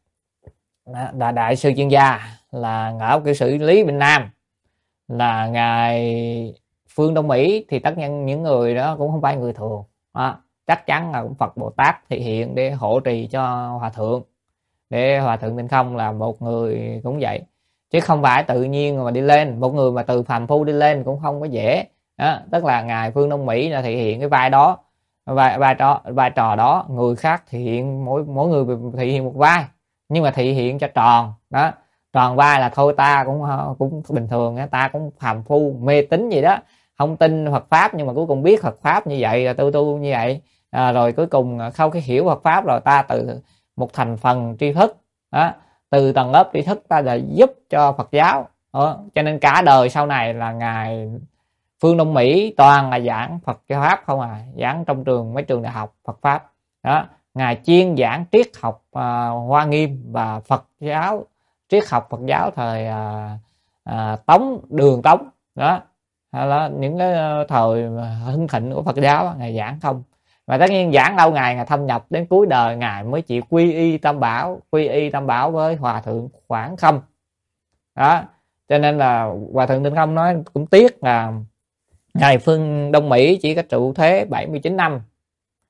là đại sư chuyên gia là ngõ cư sĩ Lý Bình Nam, là ngài Phương Đông Mỹ, thì tất nhiên những người đó cũng không phải người thường. Đó, chắc chắn là cũng Phật Bồ Tát thể hiện để hộ trì cho Hòa Thượng, để Hòa Thượng Tịnh Không là một người cũng vậy, chứ không phải tự nhiên mà đi lên. Một người mà từ phàm phu đi lên cũng không có dễ. Đó, tức là ngài Phương Đông Mỹ là thể hiện cái vai đó, vai vai trò vai trò đó. Người khác thể hiện mỗi mỗi người thể hiện một vai, nhưng mà thể hiện cho tròn đó, tròn vai là thôi ta cũng cũng bình thường, ta cũng phàm phu mê tín gì đó, không tin Phật pháp nhưng mà cuối cùng biết Phật pháp như vậy, là tu tu như vậy. À, rồi cuối cùng sau khi hiểu Phật pháp rồi, ta từ một thành phần tri thức đó, từ tầng lớp tri thức ta là giúp cho Phật giáo đó. Cho nên cả đời sau này là ngài Phương Đông Mỹ toàn là giảng Phật pháp không à, giảng trong trường mấy trường đại học Phật pháp đó. Ngài chuyên giảng triết học uh, Hoa Nghiêm và Phật giáo, triết học Phật giáo thời uh, uh, Tống, Đường Tống đó, đó những cái thời hưng thịnh của Phật giáo ngài giảng không. Và tất nhiên giảng lâu ngày, ngài thâm nhập đến cuối đời ngài mới chịu quy y tam bảo, quy y tam bảo với Hòa Thượng Quảng Khâm đó. Cho nên là Hòa Thượng Tịnh Không nói cũng tiếc là ngài Phương Đông Mỹ chỉ có trụ thế bảy mươi chín năm,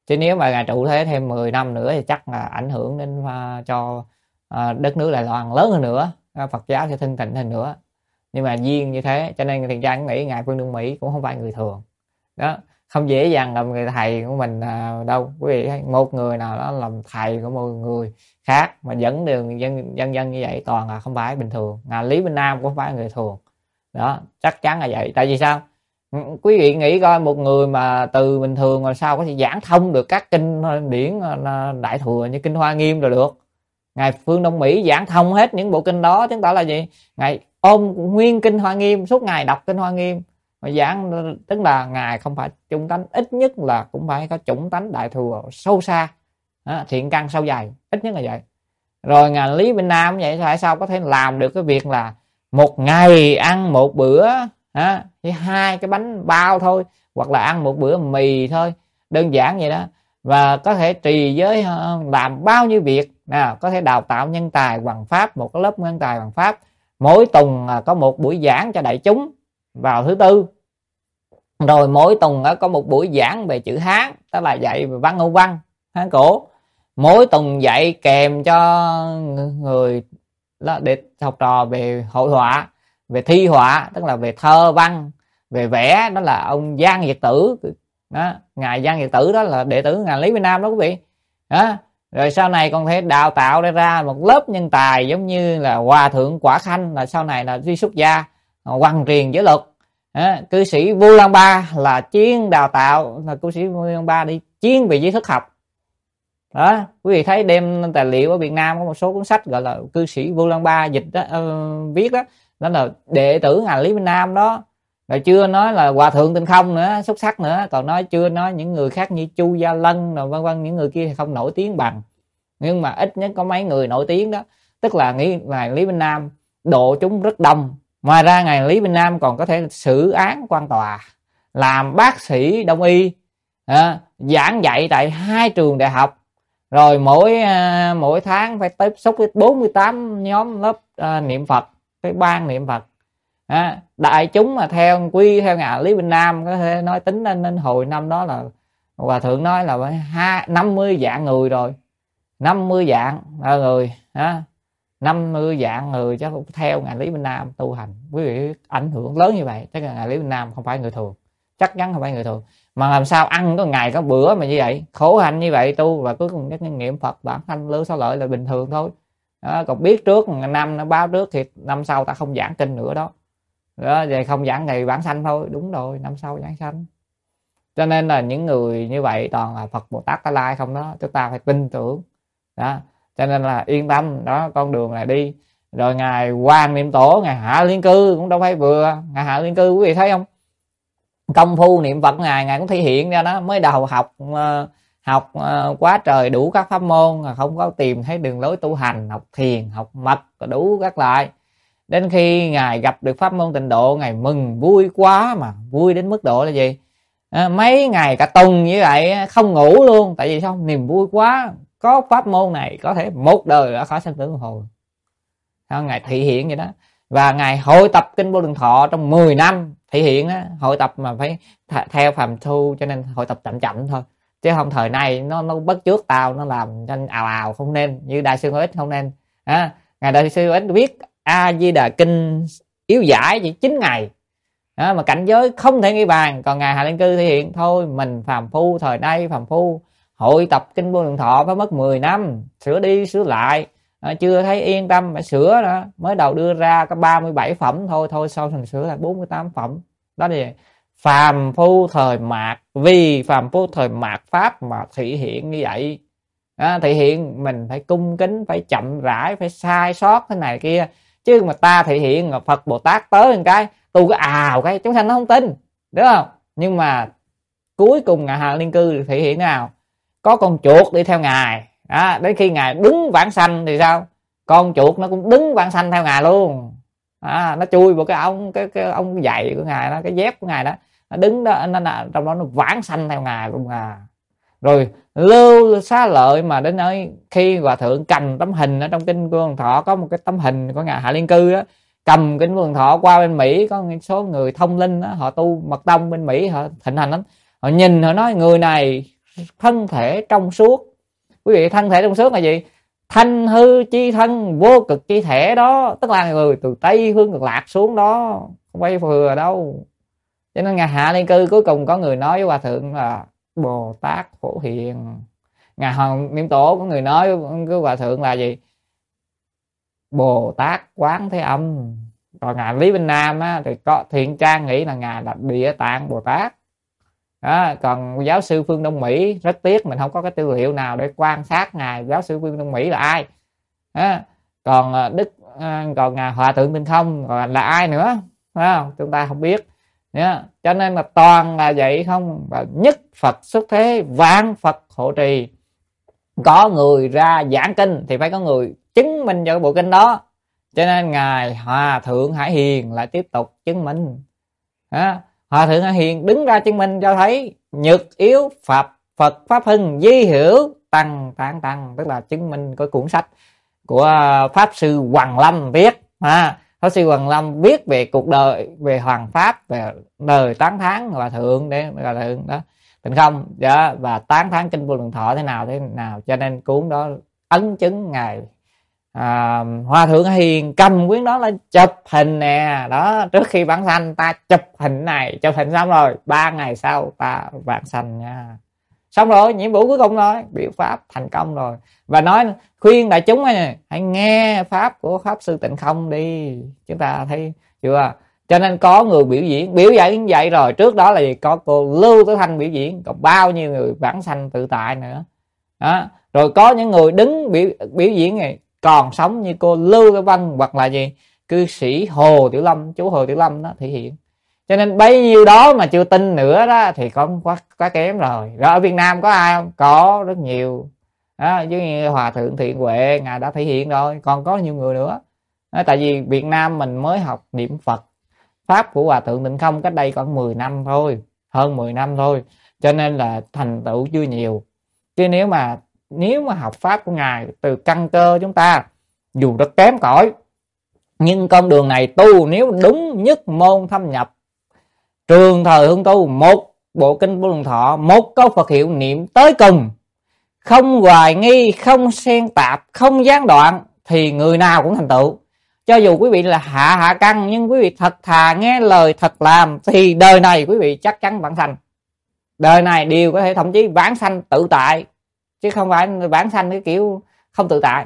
Chứ nếu mà ngài trụ thế thêm mười năm nữa thì chắc là ảnh hưởng đến uh, cho uh, đất nước Đài Loan lớn hơn nữa, uh, Phật giáo sẽ thịnh thịnh hơn nữa. Nhưng mà duyên như thế cho nên Thiện Trang nghĩ ngài Phương Đông Mỹ cũng không phải người thường đó, không dễ dàng làm người thầy của mình à, đâu quý vị thấy. Một người nào đó làm thầy của một người khác mà dẫn đường dân dân dân như vậy toàn là không phải bình thường. Ngài Lý Minh Nam cũng không phải người thường đó, chắc chắn là vậy. Tại vì sao? Quý vị nghĩ coi, một người mà từ bình thường mà sao có thể giảng thông được các kinh điển đại thừa như kinh Hoa Nghiêm rồi được. Ngài Phương Đông Mỹ giảng thông hết những bộ kinh đó, chứng tỏ là gì? Ngài ôm nguyên kinh Hoa Nghiêm, suốt ngày đọc kinh Hoa Nghiêm mà giảng, tức là ngài không phải chủng tánh, ít nhất là cũng phải có chủng tánh đại thừa sâu xa, đó, thiện căn sâu dày, ít nhất là vậy. Rồi ngài Lý Minh Nam vậy tại sao có thể làm được cái việc là một ngày ăn một bữa ha, chỉ hai cái bánh bao thôi, hoặc là ăn một bữa mì thôi, đơn giản vậy đó, và có thể trì giới làm bao nhiêu việc nào, có thể đào tạo nhân tài hoằng pháp, một cái lớp nhân tài hoằng pháp, mỗi tuần có một buổi giảng cho đại chúng vào thứ tư, rồi mỗi tuần có một buổi giảng về chữ Hán, tức là dạy về văn ngữ văn Hán cổ, mỗi tuần dạy kèm cho người để học trò về hội họa, về thi họa, tức là về thơ văn, về vẽ, đó là ông Giang Việt Tử đó. Ngài Giang Việt Tử đó là đệ tử ngài Lý Minh Nam đó quý vị đó. Rồi sau này còn thể đào tạo ra một lớp nhân tài giống như là Hòa Thượng Quả Khanh, là sau này là đi xuất gia hoằng truyền giới luật. À, cư sĩ Vu Lan Ba là chuyên đào tạo, là cư sĩ Vu Lan Ba đi chuyên về giới thức học đó. Quý vị thấy đem tài liệu ở Việt Nam có một số cuốn sách gọi là cư sĩ Vu Lan Ba dịch đó, uh, viết đó, đó là đệ tử ngài Lý Minh Nam đó. Rồi chưa nói là Hòa Thượng Tinh Không nữa, xuất sắc nữa, còn nói chưa nói những người khác như Chu Gia Lân rồi vân vân, những người kia thì không nổi tiếng bằng, nhưng mà ít nhất có mấy người nổi tiếng đó. Tức là nghĩ ngài Lý Minh Nam độ chúng rất đông. Ngoài ra ngài Lý Minh Nam còn có thể xử án quan tòa, làm bác sĩ đông y, à, giảng dạy tại hai trường đại học, rồi mỗi à, mỗi tháng phải tiếp xúc với bốn mươi tám nhóm lớp à, niệm Phật, cái ban niệm Phật. À, đại chúng mà theo quy theo ngài Lý Minh Nam có thể nói tính lên, lên hồi năm đó là Hòa Thượng nói là năm mươi vạn người rồi, năm mươi vạn người à, năm mươi vạn người chắc theo ngài Lý Minh Nam tu hành. Quý vị ảnh hưởng lớn như vậy, chắc là ngài Lý Minh Nam không phải người thường, chắc chắn không phải người thường. Mà làm sao ăn có ngày có bữa mà như vậy, khổ hạnh như vậy tu, và cuối cùng cái niệm Phật bản thanh lưu xá lợi là bình thường thôi đó. Còn biết trước năm nó báo trước thì năm sau ta không giảng kinh nữa đó, đó vậy không giảng ngày bản sanh thôi, đúng rồi, năm sau giảng sanh. Cho nên là những người như vậy toàn là Phật Bồ Tát Tát Lai không đó, chúng ta phải tin tưởng đó. Cho nên là yên tâm đó, con đường là đi. Rồi ngài Hoàng Niệm Tổ, ngài Hạ Liên Cư cũng đâu phải vừa. Ngài Hạ Liên Cư quý vị thấy không, công phu niệm Phật ngài ngài cũng thể hiện ra đó. Mới đầu học uh, học uh, quá trời đủ các pháp môn, không có tìm thấy đường lối tu hành, học thiền, học mật, đủ các loại. Đến khi ngài gặp được pháp môn Tịnh Độ, ngài mừng vui quá, mà vui đến mức độ là gì, à, mấy ngày cả tuần như vậy không ngủ luôn. Tại vì sao? Niềm vui quá, có pháp môn này có thể một đời đã khỏi sanh tử luân hồi. Ngài thị hiện vậy đó. Và ngài hội tập kinh Vô Lượng Thọ trong mười năm thị hiện đó. Hội tập mà phải th- theo phàm thu, cho nên hội tập chậm chậm thôi, chứ không thời nay nó nó bắt chước tao, nó làm cho ào ào, không nên. Như Đại sư Ngô Ích không nên à, ngài Đại sư Ngô Ích viết A Di Đà Kinh yếu giải chỉ chín ngày đó, mà cảnh giới không thể nghĩ bàn. Còn ngài Hạ Liên Cư thể hiện thôi, mình phàm phu thời nay phàm phu hội tập kinh Vô Lượng Thọ phải mất mười năm, sửa đi sửa lại, à, chưa thấy yên tâm phải sửa đó. Mới đầu đưa ra có ba mươi bảy phẩm thôi, thôi sau thành sửa là bốn mươi tám phẩm. Đó là gì? Phàm phu thời mạt, vì phàm phu thời mạt pháp mà thị hiện như vậy. À, thị hiện mình phải cung kính, phải chậm rãi, phải sai sót thế này kia. Chứ mà ta thị hiện Phật Bồ Tát tới một cái tu cái ào cái chúng sanh nó không tin, đúng không? Nhưng mà cuối cùng ngài Hạ Liên Cư thị hiện nào? Có con chuột đi theo ngài đó, đến khi ngài đứng vãng sanh thì sao? Con chuột nó cũng đứng vãng sanh theo ngài luôn. À, nó chui vào cái ông cái cái ông giày của ngài đó, cái dép của ngài đó, nó đứng đó, nó, nó trong đó nó vãng sanh theo ngài luôn à. Rồi Lưu Xá Lợi mà đến nơi khi Hòa Thượng cầm tấm hình ở trong kinh Vô Lượng Thọ, có một cái tấm hình của ngài Hạ Liên Cư đó, cầm kinh Vô Lượng Thọ qua bên Mỹ, có một số người thông linh đó, họ tu mật tông bên Mỹ họ thịnh hành lắm, họ nhìn họ nói người này thân thể trong suốt. Quý vị, thân thể trong suốt là gì? Thanh hư chi thân, vô cực chi thể đó, tức là người từ Tây Phương Cực Lạc xuống đó, không phải vừa đâu. Cho nên Ngài Hạ Ni Cư cuối cùng có người nói với Hòa Thượng là Bồ Tát Phổ Hiền. Ngài Hồng Niệm Tổ có người nói với Hòa Thượng là gì? Bồ Tát Quán Thế Âm. Còn Ngài Lý Vinh Nam á, thì có Thiện Trang nghĩ là Ngài là Địa Tạng Bồ Tát đó. Còn giáo sư Phương Đông Mỹ, rất tiếc mình không có cái tư liệu nào để quan sát Ngài giáo sư Phương Đông Mỹ là ai đó. Còn Đức còn Ngài Hòa Thượng Tinh Không còn là ai nữa đó, chúng ta không biết đó. Cho nên là toàn là vậy không. Và nhất Phật xuất thế, vạn Phật hộ trì. Có người ra giảng kinh thì phải có người chứng minh cho bộ kinh đó. Cho nên Ngài Hòa Thượng Hải Hiền lại tiếp tục chứng minh đó. Hòa Thượng Hải Hiền đứng ra chứng minh cho thấy nhược yếu Phật Phật Pháp hưng, di hữu tăng tán tăng, tức là chứng minh cái cuốn sách của Pháp Sư Hoàng Lâm viết. À, Pháp Sư Hoàng Lâm viết về cuộc đời, về Hoàng Pháp, về đời tán thán Hòa Thượng để Hòa Thượng đó Tịnh Không đó, và tán thán kinh Vô Lượng Thọ thế nào thế nào. Cho nên cuốn đó ấn chứng Ngài à, Hòa Thượng Hiền cầm quyển đó lên chụp hình nè đó. Trước khi vãng sanh ta chụp hình này, chụp hình xong rồi ba ngày sau ta vãng sanh nha. Xong rồi, nhiệm vụ cuối cùng rồi, biểu pháp thành công rồi. Và nói khuyên đại chúng này, hãy nghe pháp của Pháp Sư Tịnh Không đi. Chúng ta thấy chưa? Cho nên có người biểu diễn, biểu diễn như vậy rồi. Trước đó là gì? Có cô Lưu Tử Thanh biểu diễn, còn bao nhiêu người vãng sanh tự tại nữa đó. Rồi có những người đứng biểu, biểu diễn này còn sống như cô Lưu Tử Vân, hoặc là gì? Cư sĩ Hồ Tiểu Lâm, chú Hồ Tiểu Lâm đó thể hiện. Cho nên bấy nhiêu đó mà chưa tin nữa đó thì có quá, quá kém rồi. Rồi ở Việt Nam có ai không? Có rất nhiều đó, giống như Hòa Thượng Thiện Huệ, Ngài đã thể hiện rồi. Còn có nhiều người nữa đó, tại vì Việt Nam mình mới học niệm Phật Pháp của Hòa Thượng Tịnh Không cách đây còn mười năm thôi, hơn mười năm thôi. Cho nên là thành tựu chưa nhiều. Chứ nếu mà nếu mà học Pháp của Ngài từ căn cơ chúng ta, dù rất kém cỏi, nhưng con đường này tu nếu đúng nhất môn thâm nhập, trường thời hương tu, một bộ kinh Vô Lượng Thọ, một câu Phật hiệu niệm tới cùng, không hoài nghi, không xen tạp, không gián đoạn, thì người nào cũng thành tựu. Cho dù quý vị là hạ hạ căn, nhưng quý vị thật thà nghe lời thật làm, thì đời này quý vị chắc chắn vãng sanh. Đời này đều có thể thậm chí vãng sanh tự tại, chứ không phải vãng sanh cái kiểu không tự tại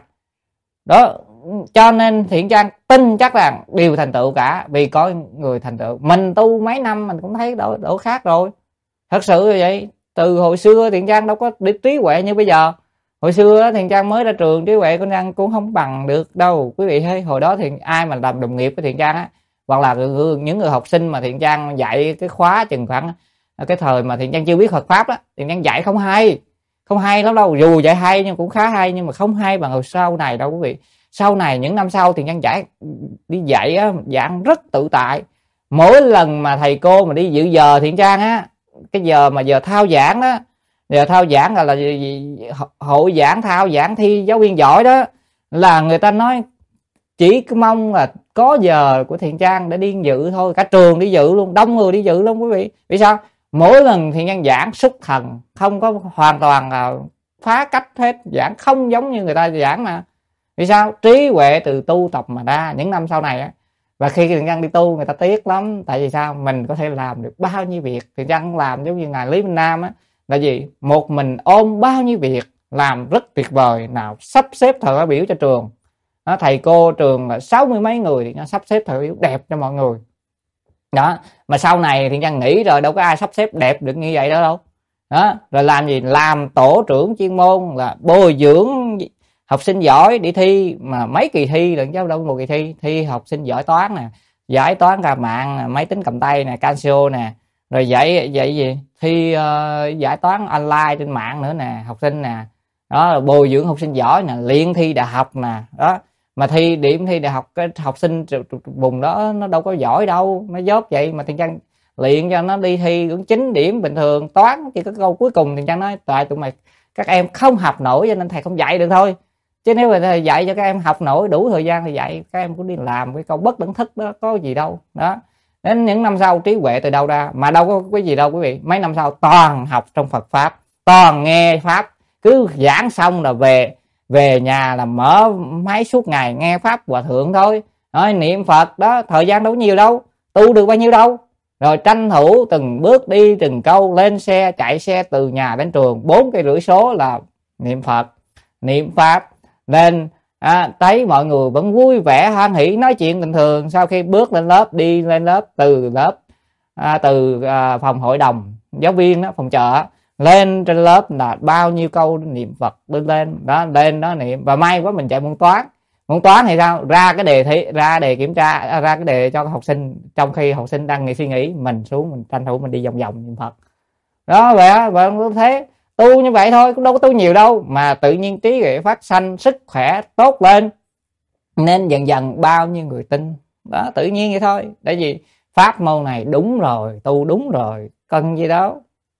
đó. Cho nên Thiện Trang tin chắc rằng đều thành tựu cả, vì có người thành tựu. Mình tu mấy năm mình cũng thấy đổ, đổ khác rồi. Thật sự như vậy. Từ hồi xưa Thiện Trang đâu có trí huệ như bây giờ. Hồi xưa Thiện Trang mới ra trường, trí huệ của Trang cũng không bằng được đâu. Quý vị thấy hồi đó thì ai mà làm đồng nghiệp với Thiện Trang á, hoặc là những người học sinh mà Thiện Trang dạy cái khóa chừng khoảng cái thời mà Thiện Trang chưa biết Phật Pháp đó, Thiện Trang dạy không hay. Không hay lắm đâu. Dù dạy hay nhưng cũng khá hay, nhưng mà không hay bằng hồi sau này đâu quý vị. Sau này những năm sau thì Trang dạy đi dạy á, giảng rất tự tại. Mỗi lần mà thầy cô mà đi dự giờ Thiện Trang á, cái giờ mà giờ thao giảng đó, giờ thao giảng là, là hội giảng thao giảng thi giáo viên giỏi đó, là người ta nói chỉ mong là có giờ của Thiện Trang để đi dự thôi. Cả trường đi dự luôn, đông người đi dự luôn quý vị. Vì sao? Mỗi lần Thiện Trang giảng xuất thần, không có hoàn toàn là phá cách hết, giảng không giống như người ta giảng mà. Vì sao? Trí huệ từ tu tập mà ra những năm sau này á. Và khi Thiện Trang đi tu người ta tiếc lắm. Tại vì sao? Mình có thể làm được bao nhiêu việc. Thiện Trang làm giống như Ngài Lý Minh Nam á, là gì? Một mình ôm bao nhiêu việc, làm rất tuyệt vời. Nào sắp xếp thời khóa biểu cho trường đó, thầy cô trường là sáu mươi mấy người thì nó sắp xếp thời khóa biểu đẹp cho mọi người đó. Mà sau này Thiện Trang nghĩ rồi, đâu có ai sắp xếp đẹp được như vậy đó đâu đó. Rồi làm gì? Làm tổ trưởng chuyên môn, là bồi dưỡng học sinh giỏi đi thi, mà mấy kỳ thi lần chứ đâu một kỳ thi. Thi học sinh giỏi toán nè, giải toán ra mạng, máy tính cầm tay nè, Casio nè, rồi dạy dạy gì thi uh, giải toán online trên mạng nữa nè, học sinh nè đó. Bồi dưỡng học sinh giỏi nè, luyện thi đại học nè đó. Mà thi điểm thi đại học, cái học sinh vùng đó nó đâu có giỏi đâu, nó dốt vậy mà Thiện Trang luyện cho nó đi thi cũng chín điểm bình thường. Toán chỉ có câu cuối cùng Thiện Trang nói tại tụi mày các em không học nổi cho nên thầy không dạy được thôi. Chứ nếu mà thầy dạy cho các em học nổi đủ thời gian thì dạy, các em cũng đi làm cái câu bất đẳng thức đó có gì đâu đó. Đến những năm sau trí huệ từ đâu ra? Mà đâu có cái gì đâu quý vị. Mấy năm sau toàn học trong Phật Pháp, toàn nghe pháp, cứ giảng xong là về về nhà là mở máy suốt ngày nghe pháp hòa thượng thôi. Rồi niệm Phật đó, thời gian đâu nhiều đâu, tu được bao nhiêu đâu. Rồi tranh thủ từng bước đi từng câu, lên xe chạy xe từ nhà đến trường bốn cây rưỡi số là niệm Phật niệm pháp lên. À, thấy mọi người vẫn vui vẻ hoan hỉ nói chuyện bình thường. Sau khi bước lên lớp, đi lên lớp, từ lớp à, từ à, phòng hội đồng giáo viên đó, phòng chợ lên trên lớp là bao nhiêu câu niệm Phật lên lên đó, lên đó niệm. Và may quá mình chạy môn toán, môn toán thì sao, ra cái đề thi, ra đề kiểm tra, ra cái đề cho học sinh, trong khi học sinh đang suy nghĩ, mình xuống mình tranh thủ mình đi vòng vòng niệm Phật đó. Vậy á, và thế tu như vậy thôi, cũng đâu có tu nhiều đâu, mà tự nhiên trí huệ phát sanh, sức khỏe tốt lên, nên dần dần bao nhiêu người tin đó, tự nhiên vậy thôi. Tại vì pháp môn này đúng rồi, tu đúng rồi, cần gì đâu.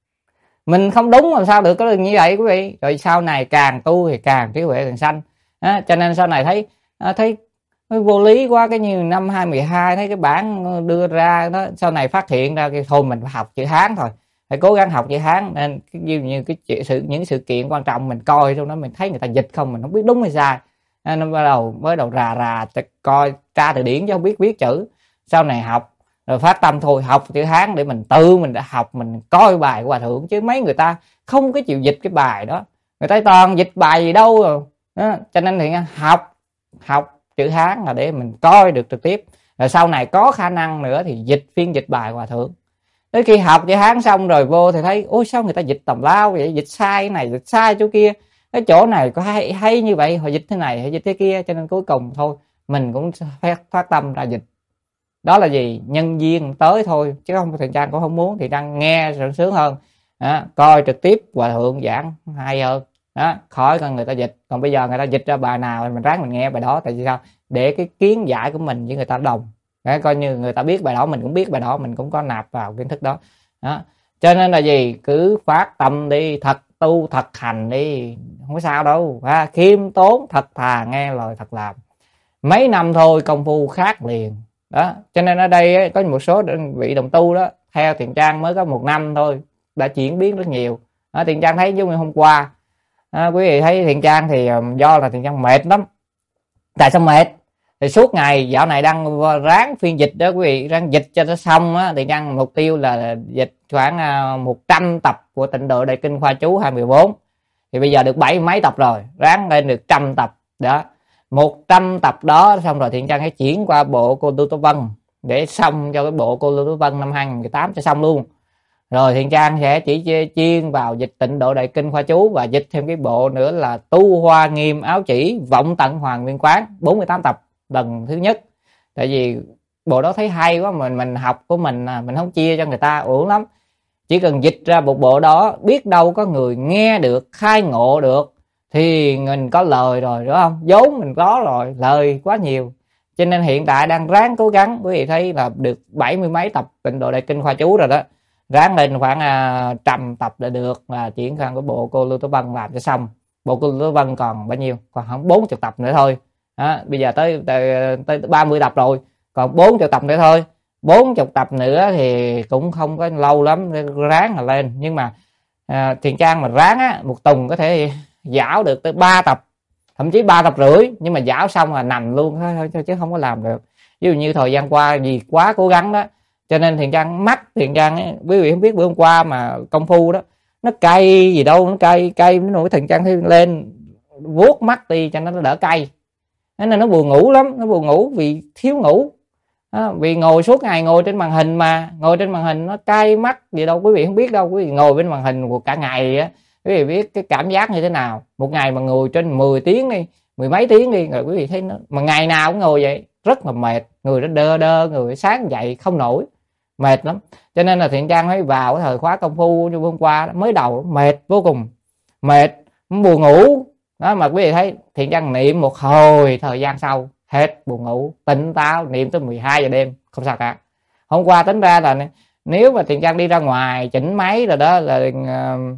Mình không đúng làm sao được có được như vậy quý vị. Rồi sau này càng tu thì càng trí huệ càng sanh à, cho nên sau này thấy à, thấy vô lý quá. Cái như năm hai mười hai thấy cái bản đưa ra đó, sau này phát hiện ra cái thôi mình phải học chữ Hán thôi, phải cố gắng học chữ Hán. Nên cái, như, như cái sự những sự kiện quan trọng mình coi trong đó, mình thấy người ta dịch không, mình không biết đúng hay sai. À, nó bắt đầu mới đầu rà rà coi tra từ điển chứ không biết viết chữ. Sau này học rồi phát tâm thôi, học chữ Hán để mình tự mình đã học, mình coi bài của hòa thượng. Chứ mấy người ta không có chịu dịch cái bài đó, người ta toàn dịch bài gì đâu rồi đó. Cho nên thì học học chữ Hán là để mình coi được trực tiếp, rồi sau này có khả năng nữa thì dịch phiên dịch bài hòa thượng. Tới khi học chữ Hán xong rồi vô thì thấy ôi sao người ta dịch tầm lao vậy, dịch sai này dịch sai chỗ kia, cái chỗ này có hay, hay như vậy họ dịch thế này hay dịch thế kia. Cho nên cuối cùng thôi mình cũng phát, phát tâm ra dịch. Đó là gì, nhân duyên tới thôi, chứ không Thiện Trang cũng không muốn. Thiện Trang nghe sướng sướng hơn đó, coi trực tiếp hòa thượng giảng hay hơn đó, khỏi cần người ta dịch. Còn bây giờ người ta dịch ra bài nào mình ráng mình nghe bài đó. Tại vì sao, để cái kiến giải của mình với người ta đồng để coi như người ta biết bài đó, mình cũng biết bài đó, mình cũng có nạp vào kiến thức đó đó. Cho nên là gì, cứ phát tâm đi, thật tu thật hành đi, không có sao đâu ha. Khiêm tốn thật thà, nghe lời thật làm, mấy năm thôi công phu khác liền đó. Cho nên ở đây ấy, có một số đơn vị đồng tu đó theo Thiện Trang mới có một năm thôi đã chuyển biến rất nhiều đó. Thiện Trang thấy giống như hôm qua à, quý vị thấy Thiện Trang thì do là Thiện Trang mệt lắm. Tại sao mệt? Thì suốt ngày dạo này đang ráng phiên dịch đó quý vị, ráng dịch cho nó xong á. Thiện Trang mục tiêu là dịch khoảng một trăm tập của Tịnh Độ Đại Kinh Khoa Chú hai mươi bốn, thì bây giờ được bảy mấy tập rồi, ráng lên được trăm tập đó. Một trăm tập đó xong rồi Thiện Trang hãy chuyển qua bộ Cô Lưu Tố Vân để xong cho cái bộ Cô Lưu Tố Vân năm hai không một tám cho xong luôn. Rồi Thiện Trang sẽ chỉ chuyên vào dịch Tịnh Độ Đại Kinh Khoa Chú, và dịch thêm cái bộ nữa là Tu Hoa Nghiêm Áo Chỉ Vọng Tận Hoàng Nguyên Quán bốn mươi tám tập lần thứ nhất. Tại vì bộ đó thấy hay quá, mình mình học của mình mình không chia cho người ta uổng lắm. Chỉ cần dịch ra một bộ đó, biết đâu có người nghe được, khai ngộ được thì mình có lời rồi, đúng không? Vốn mình có rồi, lời quá nhiều. Cho nên hiện tại đang ráng cố gắng, quý vị thấy là được bảy mươi mấy tập Tịnh Độ Đại Kinh Khoa Chú rồi đó. Ráng lên khoảng à, trăm tập là được, là chuyển sang cái bộ Cô Lưu Tố Vân làm cho xong. Bộ Cô Lưu Tố Vân còn bao nhiêu? Còn khoảng bốn mươi tập nữa thôi. Đó, bây giờ tới, tới, tới ba mươi tập rồi, còn bốn mươi tập nữa thôi. bốn mươi tập nữa thì cũng không có lâu lắm, ráng là lên. Nhưng mà à, Thiện Trang mà ráng á, một tuần có thể dảo được tới ba tập, thậm chí ba tập rưỡi, nhưng mà dảo xong là nằm luôn thôi, chứ không có làm được. Ví dụ như thời gian qua vì quá cố gắng đó, cho nên Thiện Trang mắt Thiện Trang ấy, quý vị không biết bữa hôm qua mà công phu đó nó cay gì đâu, nó cay cay nó nổi. Thiện Trang lên vuốt mắt đi cho nó đỡ cay, nên nó buồn ngủ lắm, nó buồn ngủ vì thiếu ngủ đó, vì ngồi suốt ngày ngồi trên màn hình, mà ngồi trên màn hình nó cay mắt gì đâu, quý vị không biết đâu. Quý vị ngồi bên màn hình của cả ngày á, quý vị biết cái cảm giác như thế nào. Một ngày mà ngồi trên mười tiếng đi, mười mấy tiếng đi, rồi quý vị thấy nó, mà ngày nào cũng ngồi vậy rất là mệt, người nó đơ đơ, người sáng dậy không nổi, mệt lắm. Cho nên là Thiện Trang mới vào cái thời khóa công phu như hôm qua mới đầu mệt vô cùng, mệt buồn ngủ đó. Mà quý vị thấy Thiện Trang niệm một hồi, thời gian sau hết buồn ngủ, tỉnh táo, niệm tới mười hai giờ đêm không sao cả. Hôm qua tính ra là nếu mà Thiện Trang đi ra ngoài chỉnh máy rồi đó là uh,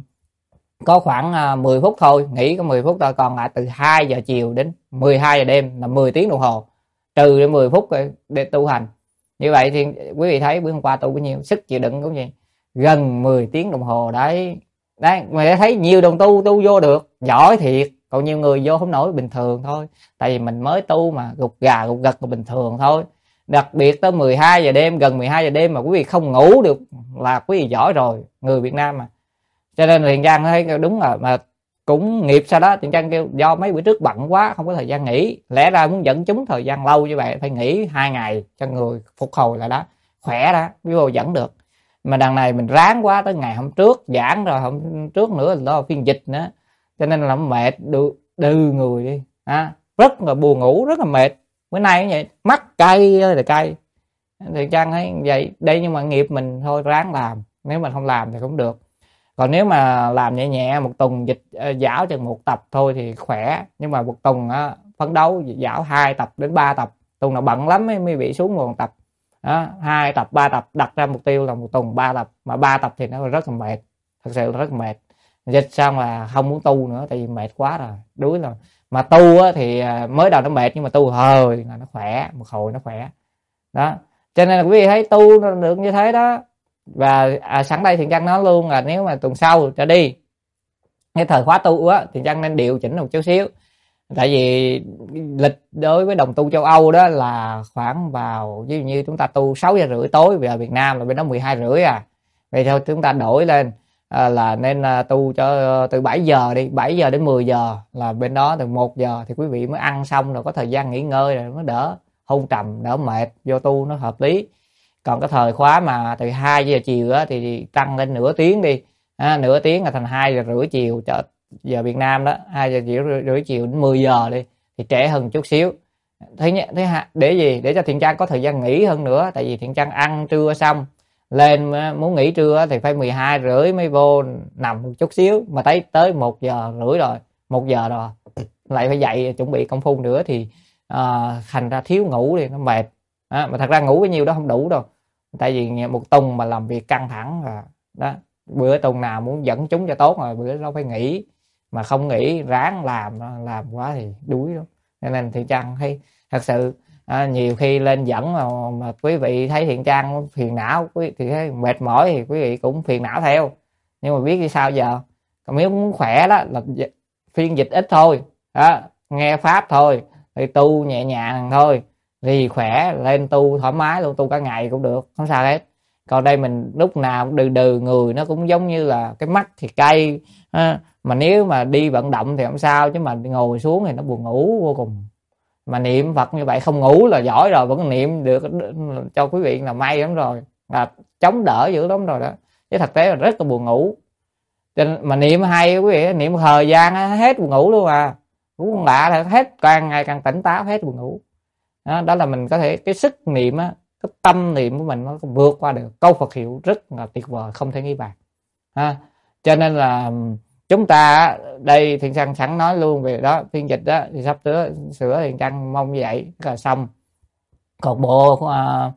có khoảng uh, mười phút thôi, nghỉ có mười phút thôi, còn lại từ hai giờ chiều đến mười hai giờ đêm là mười tiếng đồng hồ, trừ đến mười phút để tu hành. Như vậy thì quý vị thấy bữa hôm qua tu bao nhiêu, sức chịu đựng cũng vậy, gần mười tiếng đồng hồ đấy. Đấy, mà thấy nhiều đồng tu tu vô được giỏi thiệt, còn nhiều người vô không nổi, bình thường thôi. Tại vì mình mới tu mà, gục gà gục gật là bình thường thôi. Đặc biệt tới mười hai giờ đêm, gần mười hai giờ đêm mà quý vị không ngủ được là quý vị giỏi rồi, người Việt Nam mà. Cho nên Thiện Trang thấy đúng là mà cũng nghiệp sau đó Thiện Trang kêu do mấy bữa trước bận quá không có thời gian nghỉ, lẽ ra muốn dẫn chúng thời gian lâu như vậy phải nghỉ hai ngày cho người phục hồi lại đó, khỏe đó mới vô dẫn được. Mà đằng này mình ráng quá tới ngày hôm trước giảng rồi, hôm trước nữa là phiên dịch nữa, cho nên là mệt đừ, đừ người đi à, rất là buồn ngủ, rất là mệt. Bữa nay cũng vậy, mắt cay ơi là cay. Thiện Trang thấy vậy đây, nhưng mà nghiệp mình thôi ráng làm, nếu mình không làm thì cũng được. Còn nếu mà làm nhẹ nhẹ một tuần dịch uh, giảo chừng một tập thôi thì khỏe, nhưng mà một tuần uh, phấn đấu giảo hai tập đến ba tập, tuần nào bận lắm mới, mới bị xuống một tập đó, hai tập ba tập, đặt ra mục tiêu là một tuần ba tập, mà ba tập thì nó rất là mệt, thật sự là rất là mệt. Dịch xong là không muốn tu nữa, tại vì mệt quá rồi, đuối rồi. Mà tu á, thì mới đầu nó mệt, nhưng mà tu hơi là nó khỏe, một hồi nó khỏe đó. Cho nên là quý vị thấy tu nó được như thế đó. Và à, sẵn đây Thiện Trang nói luôn là nếu mà tuần sau trở đi cái thời khóa tu á, Thiện Trang nên điều chỉnh một chút xíu. Tại vì lịch đối với đồng tu châu Âu đó là khoảng vào, ví dụ như chúng ta tu sáu giờ rưỡi tối về Việt Nam, là bên đó mười hai rưỡi à. Vậy thôi chúng ta đổi lên à, là nên à, tu cho từ bảy giờ đi, bảy giờ đến mười giờ, là bên đó từ một giờ thì quý vị mới ăn xong rồi có thời gian nghỉ ngơi rồi, nó đỡ hôn trầm, đỡ mệt, vô tu nó hợp lý. Còn cái thời khóa mà từ hai giờ chiều á, thì tăng lên nửa tiếng đi à, nửa tiếng là thành hai giờ rưỡi chiều cho giờ Việt Nam đó, hai giờ rưỡi, rưỡi chiều đến mười giờ đi, thì trễ hơn chút xíu. Thế nhé, thế ha, để gì? Để cho Thiện Trang có thời gian nghỉ hơn nữa. Tại vì Thiện Trang ăn trưa xong lên muốn nghỉ trưa thì phải mười hai rưỡi mới vô nằm một chút xíu, mà tới tới một giờ rưỡi rồi, một giờ rồi lại phải dậy chuẩn bị công phu nữa, thì uh, thành ra thiếu ngủ thì nó mệt à, mà thật ra ngủ bao nhiêu đó không đủ đâu. Tại vì một tuần mà làm việc căng thẳng rồi đó, bữa tuần nào muốn dẫn chúng cho tốt rồi bữa đó phải nghỉ, mà không nghỉ ráng làm làm quá thì đuối lắm. Cho nên Thiện Trang thấy thật sự à, nhiều khi lên dẫn mà, mà quý vị thấy Thiện Trang phiền não, quý thì thấy mệt mỏi thì quý vị cũng phiền não theo, nhưng mà biết như sao giờ. Còn nếu muốn khỏe đó là phiên dịch ít thôi đó, nghe pháp thôi, thì tu nhẹ nhàng thôi, thì khỏe lên tu thoải mái luôn, tu cả ngày cũng được, không sao hết. Còn đây mình lúc nào cũng đừ đừ, người nó cũng giống như là cái mắt thì cay ha. Mà nếu mà đi vận động thì không sao, chứ mà ngồi xuống thì nó buồn ngủ vô cùng. Mà niệm Phật như vậy không ngủ là giỏi rồi, vẫn niệm được cho quý vị là may lắm rồi, là chống đỡ dữ lắm rồi đó, chứ thực tế là rất là buồn ngủ. Mà niệm hay quý vị, niệm thời gian hết buồn ngủ luôn à, cũng lạ là hết, càng ngày càng tỉnh táo, hết buồn ngủ đó. Đó là mình có thể cái sức niệm á, cái tâm niệm của mình nó vượt qua được câu Phật hiệu rất là tuyệt vời, không thể nghĩ bàn ha. Cho nên là chúng ta đây Thiện Trang sẵn nói luôn về đó, phiên dịch đó thì sắp sửa sửa Thiện Trang mong như vậy là xong. Còn bộ uh,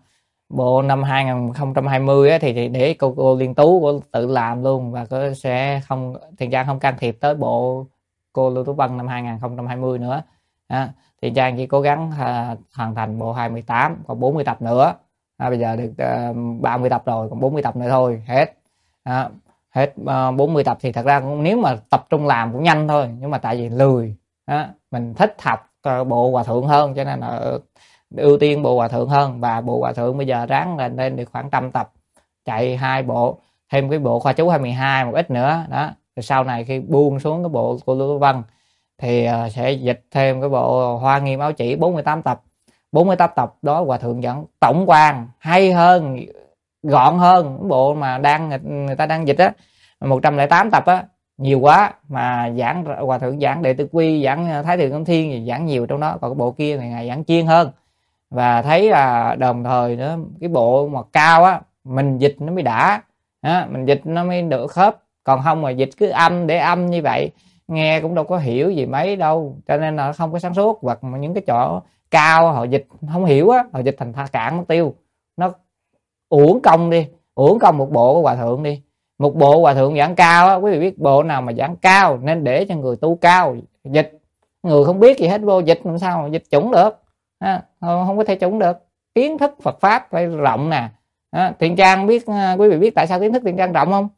bộ năm hai không hai không á, thì, thì để cô, cô Liên Tú cô tự làm luôn, và cô sẽ không, Thiện Trang không can thiệp tới bộ cô Lưu Tú Vân năm hai không hai không nữa à. Thiện Trang chỉ cố gắng uh, hoàn thành bộ hai mươi tám, còn bốn mươi tập nữa à, bây giờ được uh, ba mươi tập rồi, còn bốn mươi tập nữa thôi hết à, hết uh, bốn mươi tập. Thì thật ra nếu mà tập trung làm cũng nhanh thôi, nhưng mà tại vì lười à, mình thích học uh, bộ Hòa Thượng hơn, cho nên là uh, ưu tiên bộ Hòa Thượng hơn. Và bộ Hòa Thượng bây giờ ráng lên lên được khoảng trăm tập, chạy hai bộ, thêm cái bộ Khoa Chú hai mươi hai một ít nữa đó. Rồi sau này khi buông xuống cái bộ của Lưu Văn thì uh, sẽ dịch thêm cái bộ Hoa Nghiêm Áo Chỉ bốn mươi tám tập. bốn mươi tám tập đó Hòa Thượng dẫn tổng quan hay hơn, gọn hơn cái bộ mà đang người ta đang dịch á, một trăm lẻ tám tập á, nhiều quá. Mà giảng Hòa Thượng giảng Đệ Tử Quy, giảng Thái Thượng Công Thiên thì giảng nhiều trong đó, còn cái bộ kia thì ngày giảng chuyên hơn. Và thấy là đồng thời nữa, cái bộ mà cao á mình dịch nó mới đã á, mình dịch nó mới được khớp, còn không mà dịch cứ âm để âm như vậy nghe cũng đâu có hiểu gì mấy đâu, cho nên là không có sáng suốt. Hoặc mà những cái chỗ cao họ dịch không hiểu á, họ dịch thành tha cản mất tiêu, nó uổng công đi, uổng công một bộ của Hòa Thượng đi. Một bộ Hòa Thượng giảng cao á, quý vị biết bộ nào mà giảng cao nên để cho người tu cao dịch, người không biết gì hết vô dịch làm sao mà dịch chuẩn được à, không có thể chuẩn được. Kiến thức Phật pháp phải rộng nè à, Thiện Trang biết, quý vị biết tại sao kiến thức Thiện Trang rộng không?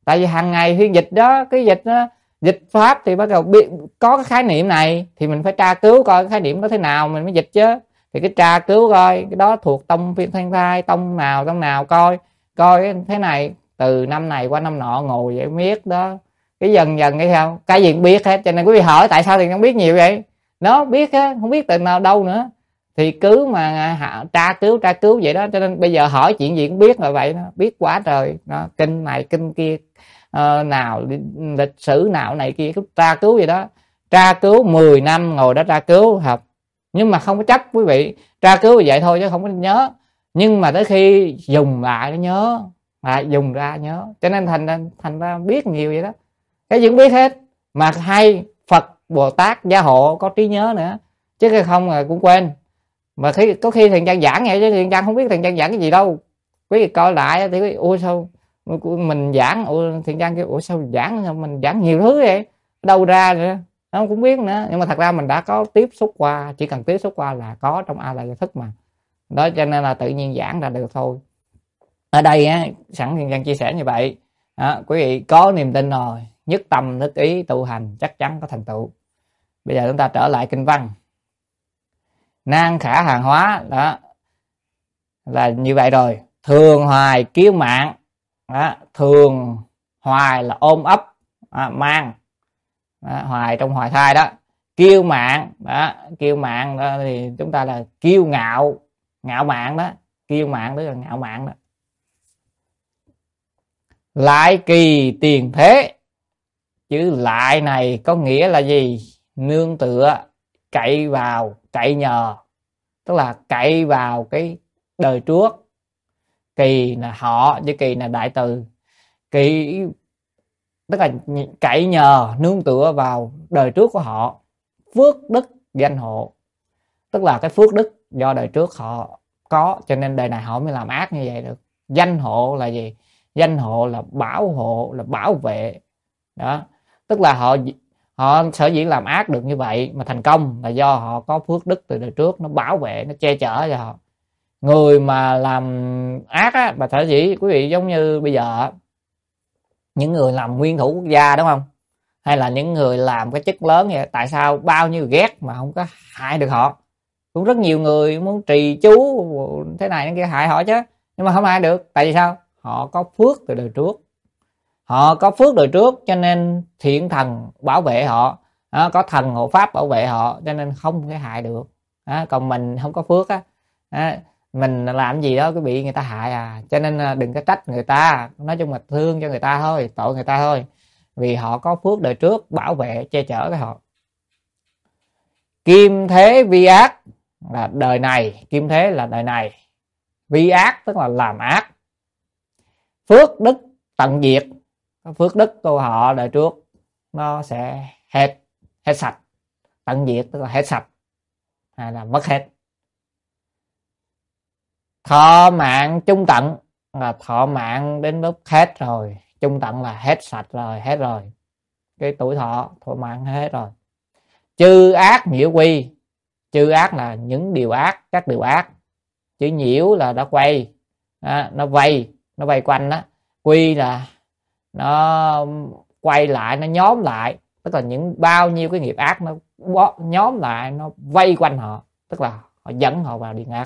Tại vì hàng ngày phiên dịch đó, cái dịch đó, dịch pháp thì bắt đầu biết có cái khái niệm này thì mình phải tra cứu coi cái khái niệm đó thế nào mình mới dịch chứ. Thì cái tra cứu coi cái đó thuộc tông phiên thiên thai, tông nào tông nào, coi coi thế này từ năm này qua năm nọ, ngồi vậy biết đó. Cái dần dần cái sao cái gì cũng biết hết. Cho nên quý vị hỏi tại sao thì không biết nhiều vậy, nó biết á, không biết từ nào đâu nữa, thì cứ mà tra cứu tra cứu vậy đó. Cho nên bây giờ hỏi chuyện gì cũng biết là vậy đó, biết quá trời đó, kinh này kinh kia, uh, nào lịch sử nào này kia, cứ tra cứu vậy đó. Tra cứu mười năm ngồi đó tra cứu học, nhưng mà không có chấp quý vị, tra cứu vậy thôi chứ không có nhớ. Nhưng mà tới khi dùng lại nó nhớ, lại dùng ra nhớ. Cho nên thành ra thành ra biết nhiều vậy đó, cái gì cũng biết hết. Mà hay Phật Bồ Tát gia hộ có trí nhớ nữa, chứ cái không là cũng quên. Mà khi có khi Thiện Trang giảng vậy chứ Thiện Trang không biết Thiện Trang giảng cái gì đâu. Quý vị coi lại thì ủa sao mình giảng, ủa Thiện Trang kêu ủa sao giảng mình giảng nhiều thứ vậy, đâu ra nữa, nó không cũng biết nữa. Nhưng mà thật ra mình đã có tiếp xúc qua, chỉ cần tiếp xúc qua là có trong A Lại Gia Thức mà đó, cho nên là tự nhiên giảng ra được thôi. Ở đây á, sẵn Thiện Trang chia sẻ như vậy đó, quý vị có niềm tin rồi, nhất tâm nhất ý tu hành chắc chắn có thành tựu. Bây giờ chúng ta trở lại kinh văn. Nan khả hàng hóa đó là như vậy rồi. Thường hoài kiêu mạn đó, thường hoài là ôm ấp đó, mang đó, hoài trong hoài thai đó. Kiêu mạn đó, kiêu mạn đó thì chúng ta là kiêu ngạo, ngạo mạn đó, kiêu mạn tức là ngạo mạn đó. Lại kỳ tiền thế, chữ lại này có nghĩa là gì? Nương tựa, cậy vào, cậy nhờ, tức là cậy vào cái đời trước. Kỳ là họ, chứ kỳ là đại từ. Kỳ tức là cậy nhờ, nương tựa vào đời trước của họ. Phước đức danh hộ, tức là cái phước đức do đời trước họ có, cho nên đời này họ mới làm ác như vậy được. Danh hộ là gì? Danh hộ là bảo hộ, là bảo vệ đó. Tức là họ họ sở dĩ làm ác được như vậy mà thành công là do họ có phước đức từ đời trước, nó bảo vệ, nó che chở cho họ. Người mà làm ác á, mà sở dĩ quý vị giống như bây giờ những người làm nguyên thủ quốc gia đúng không, hay là những người làm cái chức lớn vậy, tại sao bao nhiêu ghét mà không có hại được họ? Cũng rất nhiều người muốn trì chú thế này thế kia hại họ chứ, nhưng mà không hại được. Tại vì sao? Họ có phước từ đời trước, họ có phước đời trước cho nên thiện thần bảo vệ họ, đó, có thần hộ pháp bảo vệ họ, cho nên không thể hại được. Đó, còn mình không có phước á, đó, mình làm gì đó cứ bị người ta hại à. Cho nên đừng có trách người ta, nói chung là thương cho người ta thôi, tội người ta thôi, vì họ có phước đời trước bảo vệ che chở cho họ. Kim thế vi ác là đời này, kim thế là đời này, vi ác tức là làm ác. Phước đức tận diệt, phước đức của họ đời trước nó sẽ hết hết sạch. Tận diệt tức là hết sạch hay là mất hết. Thọ mạng trung tận là thọ mạng đến lúc hết rồi, trung tận là hết sạch rồi, hết rồi, cái tuổi thọ thọ mạng hết rồi. Chư ác nhiễu quy, chư ác là những điều ác, các điều ác. Chữ nhiễu là nó quay, đó, nó vây, nó vây quanh đó. Quy là nó quay lại, nó nhóm lại, tức là những bao nhiêu cái nghiệp ác nó nhóm lại, nó vây quanh họ, tức là họ dẫn họ vào địa ngục.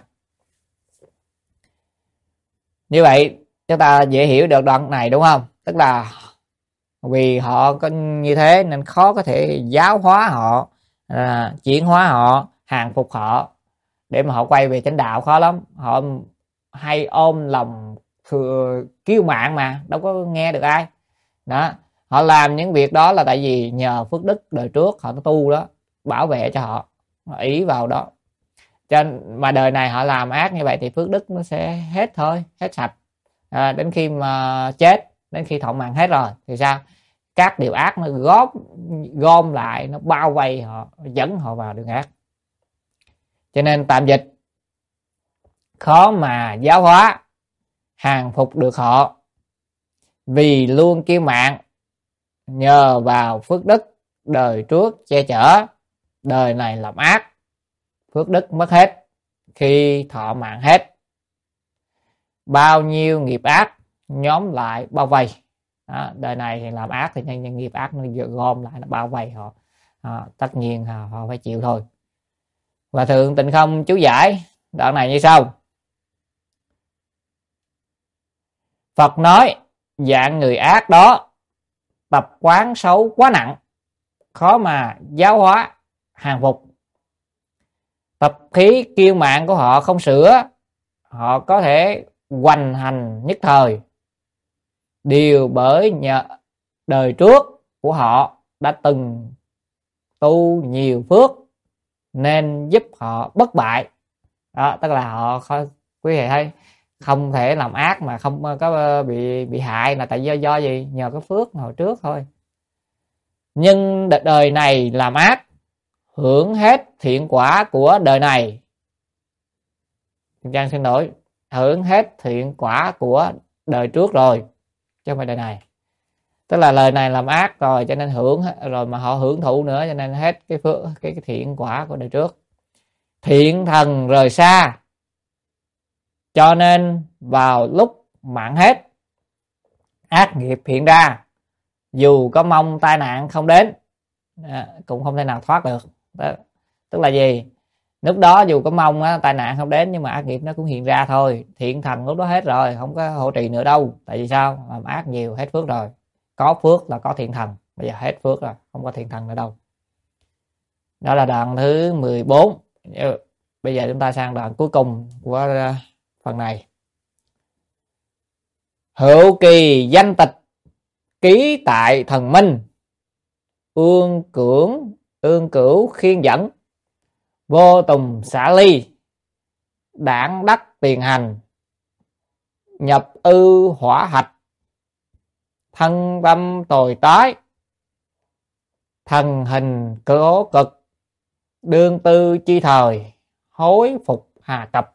Như vậy chúng ta dễ hiểu được đoạn này đúng không? Tức là vì họ có như thế nên khó có thể giáo hóa họ, à, chuyển hóa họ, hàng phục họ để mà họ quay về chánh đạo khó lắm. Họ hay ôm lòng kiêu mạn mà đâu có nghe được ai đó. Họ làm những việc đó là tại vì nhờ phước đức đời trước họ tu đó bảo vệ cho họ, họ ý vào đó. Cho mà đời này họ làm ác như vậy thì phước đức nó sẽ hết thôi, hết sạch, à, đến khi mà chết, đến khi thọ mạng hết rồi thì sao? Các điều ác nó góp gom lại, nó bao vây họ, dẫn họ vào đường ác. Cho nên tạm dịch, khó mà giáo hóa hàng phục được họ, vì luôn kiêu mạn, nhờ vào phước đức đời trước che chở, đời này làm ác, phước đức mất hết khi thọ mạng hết. Bao nhiêu nghiệp ác nhóm lại bao vây, đó, đời này thì làm ác thì nhân, nhân nghiệp ác nó gom lại, nó bao vây họ, à, tất nhiên họ, họ phải chịu thôi. Và Thượng Tịnh Không chú giải đoạn này như sau: Phật nói dạng người ác đó tập quán xấu quá nặng, khó mà giáo hóa hàng phục. Tập khí kiêu mạn của họ không sửa, họ có thể hoành hành nhất thời. Điều bởi nhờ đời trước của họ đã từng tu nhiều phước nên giúp họ bất bại. Đó, tức là họ không, quý vị thấy không thể làm ác mà không có bị bị hại là tại do do gì? Nhờ cái phước hồi trước thôi. Nhưng đời này làm ác, hưởng hết thiện quả của đời này. Trang xin lỗi, hưởng hết thiện quả của đời trước rồi, chứ không phải đời này. Tức là lời này làm ác rồi cho nên hưởng rồi mà họ hưởng thụ nữa, cho nên hết cái phước, cái, cái thiện quả của đời trước. Thiện thần rời xa, cho nên vào lúc mạng hết, ác nghiệp hiện ra, dù có mong tai nạn không đến, à, cũng không thể nào thoát được. Đó. Tức là gì? Lúc đó dù có mong á, tai nạn không đến nhưng mà ác nghiệp nó cũng hiện ra thôi. Thiện thần lúc đó hết rồi, không có hộ trì nữa đâu. Tại vì sao? Làm ác nhiều, hết phước rồi. Có phước là có thiện thần, bây giờ hết phước rồi, không có thiện thần nữa đâu. Đó là đoạn thứ mười bốn. Bây giờ chúng ta sang đoạn cuối cùng của phần này. Hữu kỳ danh tịch ký tại thần minh, ương cưỡng ương cửu khiên dẫn, vô tùng xả ly, đảng đắc tiền hành, nhập ư hỏa hạch, thân tâm tồi tái, thần hình cố cực, đương tư chi thời, hối phục hà cập.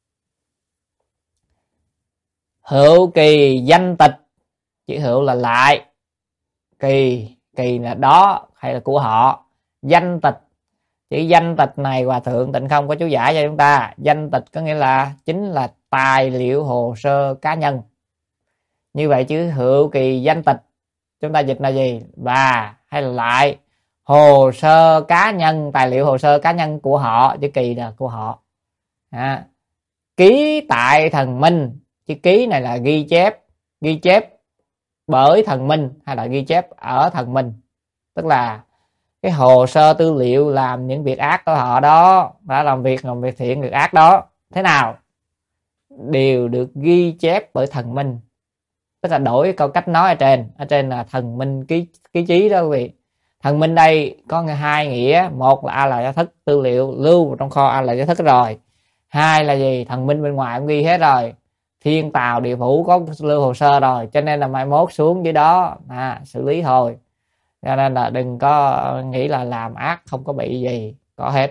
Hữu kỳ danh tịch, chữ hữu là lại, kỳ kỳ là đó hay là của họ, danh tịch, chữ danh tịch này Hòa Thượng Tịnh Không có chú giải cho chúng ta. Danh tịch có nghĩa là chính là tài liệu hồ sơ cá nhân. Như vậy chữ hữu kỳ danh tịch chúng ta dịch là gì? Và hay là lại hồ sơ cá nhân, tài liệu hồ sơ cá nhân của họ, chữ kỳ là của họ. À, ký tại thần minh, chữ ký này là ghi chép, ghi chép bởi thần minh hay là ghi chép ở thần minh, tức là cái hồ sơ tư liệu làm những việc ác của họ đó, đã làm việc làm việc thiện việc ác đó thế nào đều được ghi chép bởi thần minh. Tức là đổi câu cách nói ở trên, ở trên là thần minh ký ký chí đó quý vị. Thần minh đây có hai nghĩa, một là A La Gia Thức, tư liệu lưu trong kho A La Gia Thức rồi. Hai là gì? Thần minh bên ngoài cũng ghi hết rồi, thiên tào địa phủ có lưu hồ sơ rồi, cho nên là mai mốt xuống dưới đó à, xử lý thôi. Cho nên là đừng có nghĩ là làm ác không có bị gì, có hết.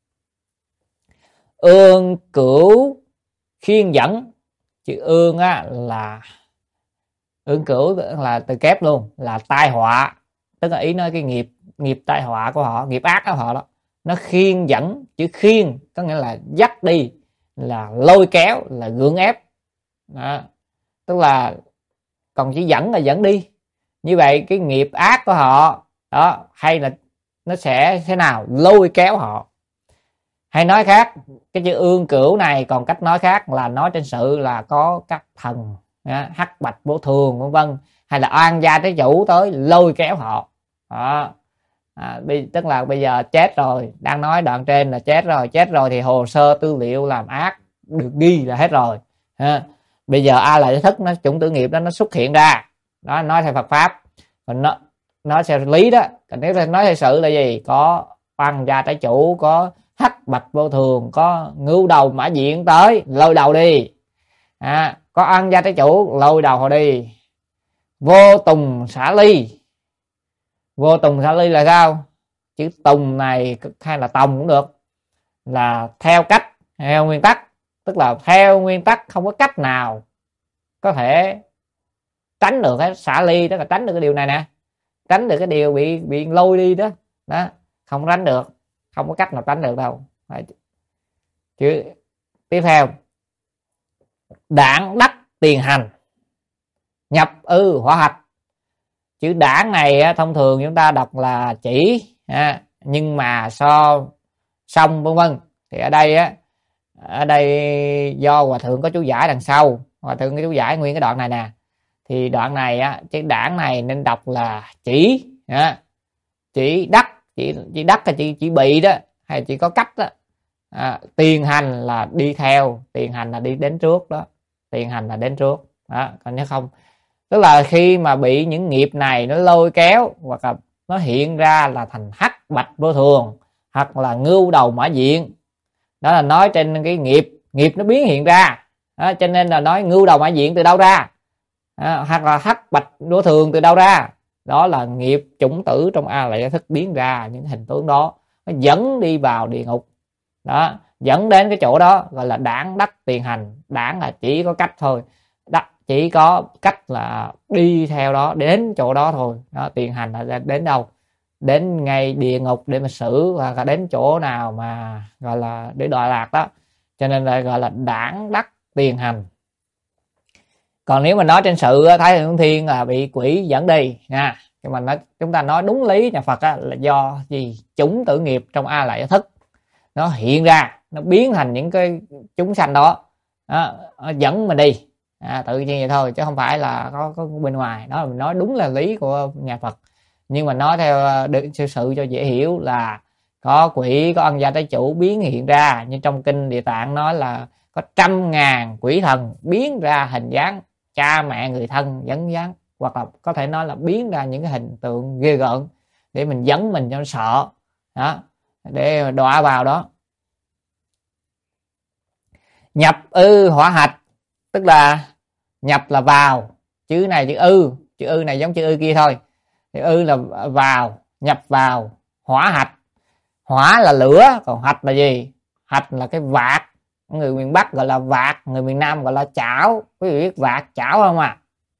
Ương cửu khiên dẫn, chữ ương á là ương cửu là từ kép luôn, là tai họa, tức là ý nói cái nghiệp nghiệp tai họa của họ, nghiệp ác của họ đó, nó khiên dẫn, chữ khiên có nghĩa là dắt đi, là lôi kéo, là gượng ép đó. Tức là còn chữ dẫn là dẫn đi. Như vậy cái nghiệp ác của họ đó, hay là nó sẽ thế nào? Lôi kéo họ. Hay nói khác, cái chữ ương cửu này còn cách nói khác là nói trên sự là có các thần hắc bạch vô thường vân vân, hay là oan gia trái chủ tới lôi kéo họ đó. À, tức là bây giờ chết rồi, đang nói đoạn trên là chết rồi, chết rồi thì hồ sơ tư liệu làm ác được ghi là hết rồi ha. Bây giờ A La Gia Thức nó chủng tử nghiệp đó nó xuất hiện ra đó, nói theo Phật pháp, còn nó nó theo lý đó. Còn nếu nói theo sự là gì? Có oan gia trái chủ, có hắc bạch vô thường, có ngưu đầu mã diện tới lôi đầu đi à, có oan gia trái chủ lôi đầu họ đi. Vô tùng xả ly, vô tùng xả ly là sao? Chữ tùng này hay là tòng cũng được, là theo cách, theo nguyên tắc, tức là theo nguyên tắc, không có cách nào có thể tránh được cái xả ly, tức là tránh được cái điều này nè, tránh được cái điều bị bị lôi đi đó đó, không tránh được, không có cách nào tránh được đâu. Chữ tiếp theo, đảng đắc tiền hành, nhập ư hỏa hạch, chữ đảng này á, thông thường chúng ta đọc là chỉ à, nhưng mà so xong vân vân. Thì ở đây á, ở đây do hòa thượng có chú giải đằng sau, hòa thượng có chú giải nguyên cái đoạn này nè, thì đoạn này á, chữ đảng này nên đọc là chỉ à, chỉ đắc, chỉ chỉ đắc là chỉ chỉ bị đó, hay chỉ có cách đó. À, tiền hành là đi theo, tiền hành là đi đến trước đó, tiền hành là đến trước đó, còn nếu không, tức là khi mà bị những nghiệp này nó lôi kéo hoặc là nó hiện ra là thành hắc bạch vô thường hoặc là ngưu đầu mã diện, đó là nói trên cái nghiệp, nghiệp nó biến hiện ra đó, cho nên là nói ngưu đầu mã diện từ đâu ra à, hoặc là hắc bạch vô thường từ đâu ra, đó là nghiệp chủng tử trong a lại thức biến ra những hình tướng đó, nó dẫn đi vào địa ngục đó, dẫn đến cái chỗ đó gọi là đảng đắc tiền hành. Đảng là chỉ có cách thôi, đắc chỉ có cách là đi theo đó đến chỗ đó thôi đó. Tiền hành là đến đâu? Đến ngay địa ngục để mà xử, hoặc là đến chỗ nào mà gọi là để đọa lạc đó, cho nên là gọi là đảng đắc tiền hành. Còn nếu mà nói trên sự Thái Thượng Thiên là bị quỷ dẫn đi nha, nhưng mà nói, chúng ta nói đúng lý nhà Phật á, là do gì? Chủng tử nghiệp trong a lại thức nó hiện ra, nó biến thành những cái chúng sanh đó, đó nó dẫn mình đi à, tự nhiên vậy thôi, chứ không phải là có, có bên ngoài. Đó là mình nói đúng là lý của nhà Phật, nhưng mà nói theo sự sự cho dễ hiểu là có quỷ, có ân gia trái chủ biến hiện ra, như trong kinh Địa Tạng nói là có trăm ngàn quỷ thần biến ra hình dáng cha mẹ người thân dẫn dáng, hoặc là có thể nói là biến ra những cái hình tượng ghê gợn để mình dẫn mình cho nó sợ đó, để đọa vào đó. Nhập ư hỏa hạch, tức là nhập là vào, chữ này chữ ư, chữ ư này giống chữ ư kia thôi, chữ ư là vào, nhập vào. Hỏa hạch, hỏa là lửa, còn hạch là gì? Hạch là cái vạc, người miền Bắc gọi là vạc, người miền Nam gọi là chảo. Quý vị biết vạc chảo không à?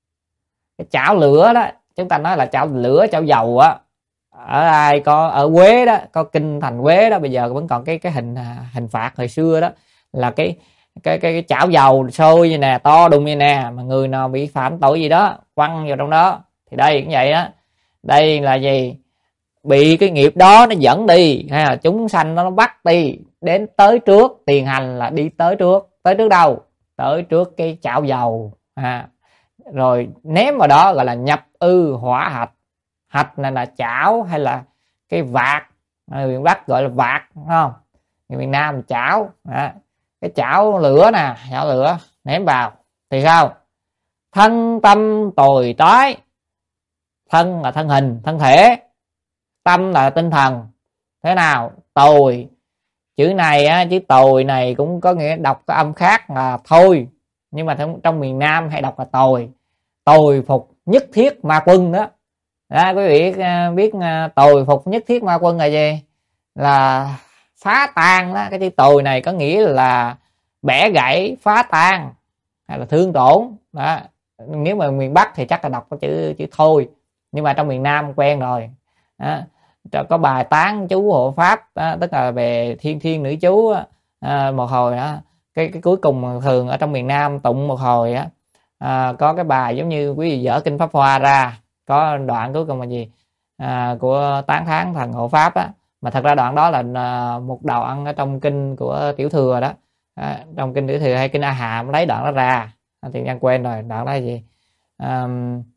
Cái chảo lửa đó, chúng ta nói là chảo lửa, chảo dầu á. Ở ai có ở Quế đó, có kinh thành Quế đó, bây giờ vẫn còn cái cái hình hình phạt hồi xưa đó, là cái cái cái, cái chảo dầu sôi như nè, to đùng như nè, mà người nào bị phạm tội gì đó quăng vào trong đó. Thì đây cũng vậy đó, đây là gì? Bị cái nghiệp đó nó dẫn đi, hay là chúng sanh nó bắt đi đến tới trước. Tiền hành là đi tới trước, tới trước đâu? Tới trước cái chảo dầu à, rồi ném vào đó, gọi là nhập ư hỏa hạch. Hạch này là chảo hay là cái vạc, người miền Bắc gọi là vạc, đúng không? Người miền Nam là chảo à. Cái chảo lửa nè, chảo lửa ném vào thì sao? Thân tâm tồi tái. Thân là thân hình, thân thể. Tâm là tinh thần. Thế nào? Tồi. Chữ này á, chữ tồi này cũng có nghĩa đọc cái âm khác là thôi, nhưng mà trong, trong miền Nam hay đọc là tồi. Tồi phục nhất thiết ma quân đó. Đó, quý vị biết tồi phục nhất thiết ma quân là gì? Là phá tan đó. Cái chữ tồi này có nghĩa là bẻ gãy, phá tan hay là thương tổn đó. Nếu mà miền Bắc thì chắc là đọc có chữ chữ thôi, nhưng mà trong miền Nam quen rồi đó. Có bài tán chú hộ pháp đó, tức là về thiên thiên nữ chú à, một hồi đó, cái, cái cuối cùng thường ở trong miền Nam tụng một hồi á, à, có cái bài giống như quý vị dở kinh Pháp Hoa ra, có đoạn cuối cùng là gì à, của tán thán thần hộ pháp á, mà thật ra đoạn đó là à, một đoạn ở trong kinh của Tiểu Thừa đó à, trong kinh Tiểu Thừa hay kinh A Hàm lấy đoạn đó ra à, thì đang quên rồi. Đoạn đó là gì à,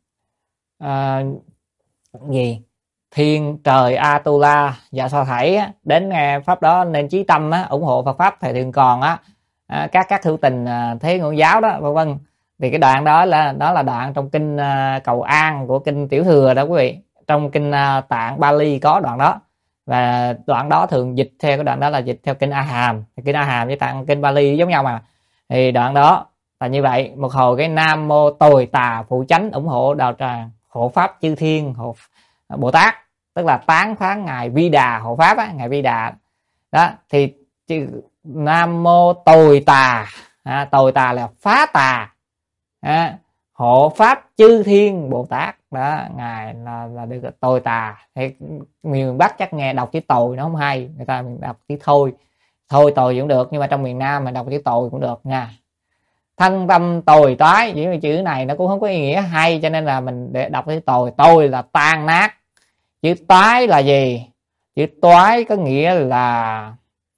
à, gì thiên trời Atula và so thảy á, đến nghe pháp đó nên chí tâm á, ủng hộ Phật pháp thầy thường còn á à, các các hữu tình à, thế ngôn giáo đó vân vân. Thì cái đoạn đó là đó là đoạn trong kinh à, Cầu An của kinh Tiểu Thừa đó quý vị. Trong kinh à, Tạng Bali có đoạn đó, và đoạn đó thường dịch theo cái đoạn đó là dịch theo kinh A Hàm. Kinh A Hàm với Tạng kinh Bali giống nhau mà. Thì đoạn đó là như vậy. Một hồi cái Nam Mô Tồi Tà Phụ Chánh ủng hộ đạo tràng hộ pháp chư thiên hộ Bồ Tát, tức là tán phán ngài Vi Đà hộ pháp á, ngài Vi Đà đó. Thì chữ Nam Mô Tồi Tà à, tồi tà là phá tà à, hộ pháp chư thiên Bồ Tát đó, ngài là, là được tồi tà. Thì miền Bắc chắc nghe đọc chữ tồi nó không hay, người ta mình đọc chữ thôi thôi tồi cũng được, nhưng mà trong miền Nam mình đọc chữ tồi cũng được nha. thân tâm tồi toái. Chữ, chữ này nó cũng không có ý nghĩa hay, cho nên là mình để đọc cái tồi. Tồi là tan nát. Chữ toái là gì? Chữ toái có nghĩa là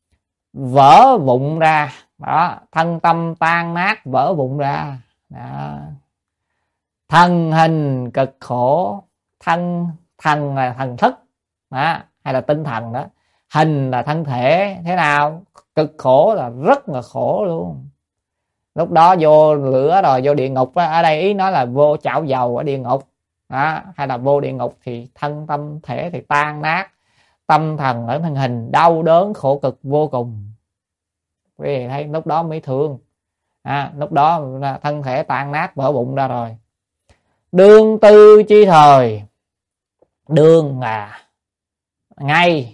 vỡ vụn ra. Đó, thân tâm tan nát, vỡ vụn ra. Đó. Thân hình cực khổ. Thân thần là thần thức đó, hay là tinh thần đó. Hình là thân thể. Thế nào? Cực khổ là rất là khổ luôn. Lúc đó vô lửa rồi, vô địa ngục đó. Ở đây ý nói là vô chảo dầu ở địa ngục đó. Hay là vô địa ngục thì thân tâm thể thì tan nát, tâm thần ở thân hình đau đớn khổ cực vô cùng. Quý vị thấy lúc đó mới thương à, lúc đó thân thể tan nát vỡ bụng ra rồi. Đương tư chi thời. Đương là ngay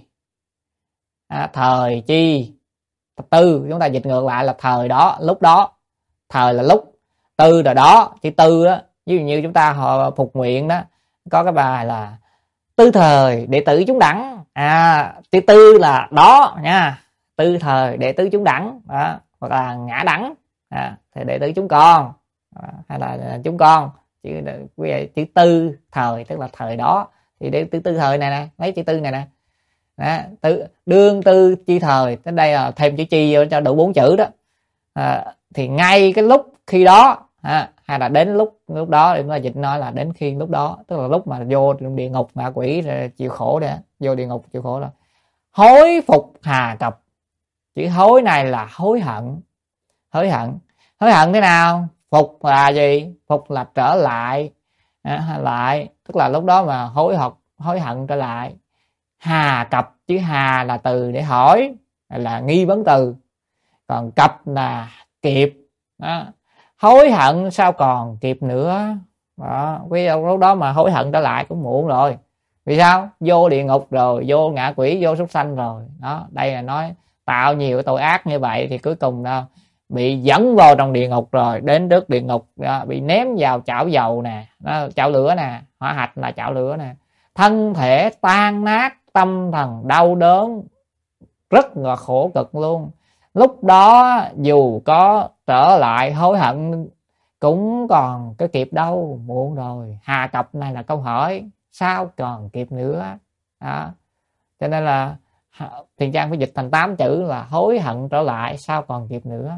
à, thời chi tư, chúng ta dịch ngược lại là thời đó, lúc đó. Thời là lúc, tư là đó. Chữ tư đó, ví dụ như chúng ta họ phục nguyện đó, có cái bài là tư thời đệ tử chúng đẳng. À, chữ tư là đó nha, tư thời đệ tử chúng đẳng đó. Hoặc là ngã đẳng à, thì đệ tử chúng con à, hay là chúng con. Chữ, chữ tư thời tức là thời đó. Thì để tư tư thời này nè, mấy chữ tư này nè. Đó, tư, đương tư chi thời, tới đây là thêm chữ chi vô cho đủ bốn chữ đó. À, thì ngay cái lúc khi đó à, hay là đến lúc lúc đó, chúng ta dịch nói là đến khi lúc đó, tức là lúc mà vô địa ngục ngạ quỷ rồi chịu khổ đấy, vô địa ngục chịu khổ rồi. Hối phục hà cập. Chữ hối này là hối hận. Hối hận. Hối hận thế nào? Phục là gì? Phục là trở lại. À, lại, tức là lúc đó mà hối học, hối hận trở lại. Hà cập, chữ hà là từ để hỏi, là nghi vấn từ. Còn cập là kịp. Đó. Hối hận sao còn kịp nữa. Đó. Lúc đó mà hối hận trở lại cũng muộn rồi. Vì sao? Vô địa ngục rồi, vô ngạ quỷ, vô súc sanh rồi. Đó. Đây là nói tạo nhiều tội ác như vậy thì cuối cùng đâu bị dẫn vào trong địa ngục rồi, đến đất địa ngục đó, bị ném vào chảo dầu nè, đó, chảo lửa nè, hỏa hạch là chảo lửa nè, thân thể tan nát, tâm thần đau đớn rất là khổ cực luôn. Lúc đó dù có trở lại hối hận cũng còn cái kịp đâu, muộn rồi. Hà cập này là câu hỏi, sao còn kịp nữa đó. Cho nên là Thiền Trang phải dịch thành tám chữ là hối hận trở lại, sao còn kịp nữa.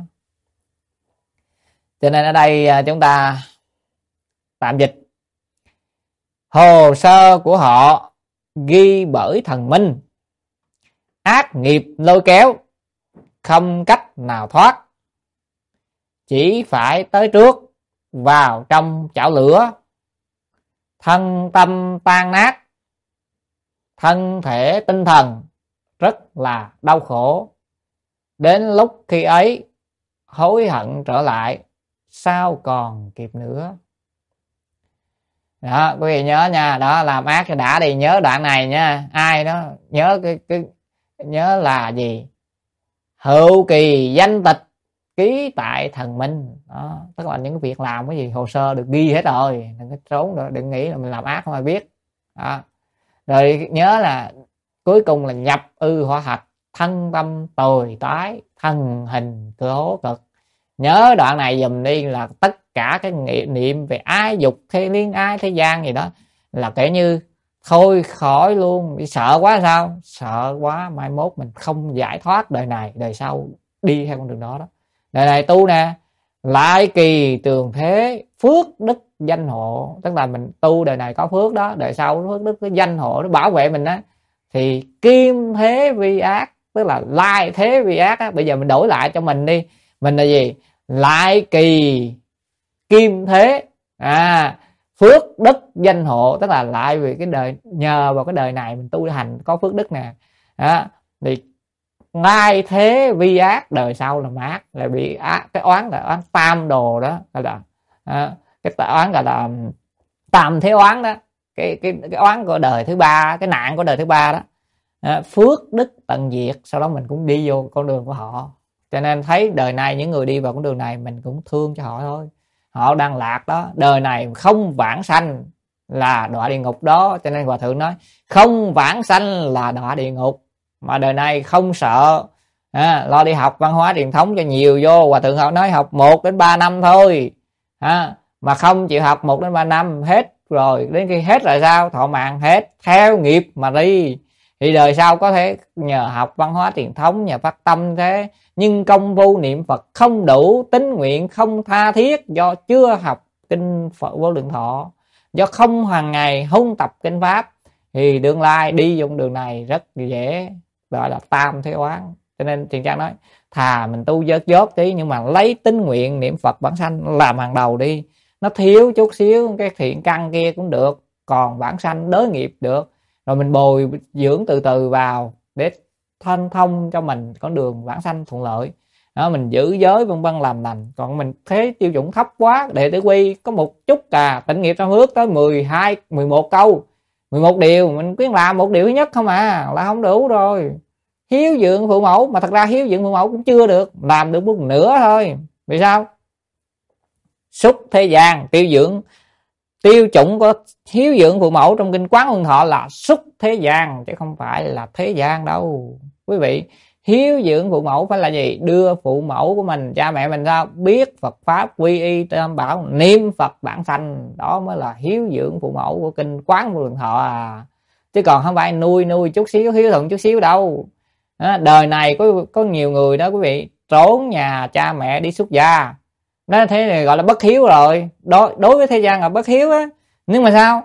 Cho nên ở đây chúng ta tạm dịch. Hồ sơ của họ ghi bởi thần minh, ác nghiệp lôi kéo, không cách nào thoát, chỉ phải tới trước vào trong chảo lửa, thân tâm tan nát, thân thể tinh thần rất là đau khổ. Đến lúc khi ấy hối hận trở lại, sao còn kịp nữa. Đó, quý vị nhớ nha, đó làm ác thì đã đi, nhớ đoạn này nha. Ai đó nhớ cái cái nhớ là gì? Hữu kỳ danh tịch ký tại thần minh. Đó, tức là những cái việc làm cái gì hồ sơ được ghi hết rồi, đừng có trốn rồi, đừng nghĩ là mình làm ác không ai biết. Đó. Rồi nhớ là cuối cùng là nhập ư hỏa hạch, thân tâm tồi tái, thân hình khổ cực. Nhớ đoạn này dùm đi, là tất cả cái nghị niệm về ái dục, thế liên ái, thế gian gì đó là kể như thôi khỏi luôn. Sợ quá sao? Sợ quá mai mốt mình không giải thoát đời này, đời sau đi theo con đường đó đó. Đời này tu nè, lại kỳ tường thế, phước đức danh hộ, tức là mình tu đời này có phước đó, đời sau phước đức cái danh hộ nó bảo vệ mình á. Thì kim thế vi ác, tức là lai thế vi ác á. Bây giờ mình đổi lại cho mình đi, mình là gì? Lại kỳ kim thế à, phước đức danh hộ, tức là lại vì cái đời, nhờ vào cái đời này mình tu hành có phước đức nè. Đó, thì lai thế vi ác, đời sau là mát, là bị ác, cái oán là oán tam đồ đó, gọi là à, cái oán gọi là tam thế oán đó, cái cái cái oán của đời thứ ba, cái nạn của đời thứ ba đó. À, phước đức tận diệt, sau đó mình cũng đi vô con đường của họ. Cho nên thấy đời này những người đi vào con đường này mình cũng thương cho họ thôi, họ đang lạc đó. Đời này không vãng sanh là đọa địa ngục đó. Cho nên Hòa Thượng nói không vãng sanh là đọa địa ngục. Mà đời này không sợ à, lo đi học văn hóa truyền thống cho nhiều vô. Hòa thượng họ nói học một đến ba năm thôi, à, mà không chịu học một đến ba năm hết rồi, đến khi hết rồi sao? Thọ mạng hết, theo nghiệp mà đi. Thì đời sau có thể nhờ học văn hóa truyền thống, nhờ phát tâm thế, nhưng công phu niệm Phật không đủ, tín nguyện không tha thiết, do chưa học kinh Phật Vô Lượng Thọ, do không hàng ngày hôn tập kinh pháp, thì tương lai đi trong đường này rất dễ gọi là tam thế oán. Cho nên Thiện Trang nói thà mình tu dớt dốt tí, nhưng mà lấy tín nguyện niệm Phật bản sanh làm hàng đầu đi. Nó thiếu chút xíu cái thiện căn kia cũng được, còn bản sanh đới nghiệp được, rồi mình bồi dưỡng từ từ vào để thanh thông cho mình con đường bản sanh thuận lợi. Đó, mình giữ giới vân vân làm lành. Còn mình thế tiêu chuẩn thấp quá, đệ tử quy có một chút à, tịnh nghiệp trong hước tới mười hai, mười một câu, mười một điều, mình cứ làm một điều thứ nhất không à là không đủ rồi. Hiếu dưỡng phụ mẫu, mà thật ra hiếu dưỡng phụ mẫu cũng chưa được, làm được một nửa thôi. Vì sao? Xúc thế gian, tiêu dưỡng tiêu chuẩn của hiếu dưỡng phụ mẫu trong kinh Quán Hương Thọ là xúc thế gian, chứ không phải là thế gian đâu quý vị. Hiếu dưỡng phụ mẫu phải là gì? Đưa phụ mẫu của mình, cha mẹ mình sao? Biết Phật pháp, quy y tam bảo, niệm Phật bản sanh, đó mới là hiếu dưỡng phụ mẫu của kinh Quán Hương Thọ à. Chứ còn không phải nuôi nuôi chút xíu, hiếu thuận chút xíu đâu. Đó, đời này có có nhiều người đó quý vị, trốn nhà cha mẹ đi xuất gia, nó thế này gọi là bất hiếu rồi. Đối, đối với thế gian là bất hiếu á. Nhưng mà sao?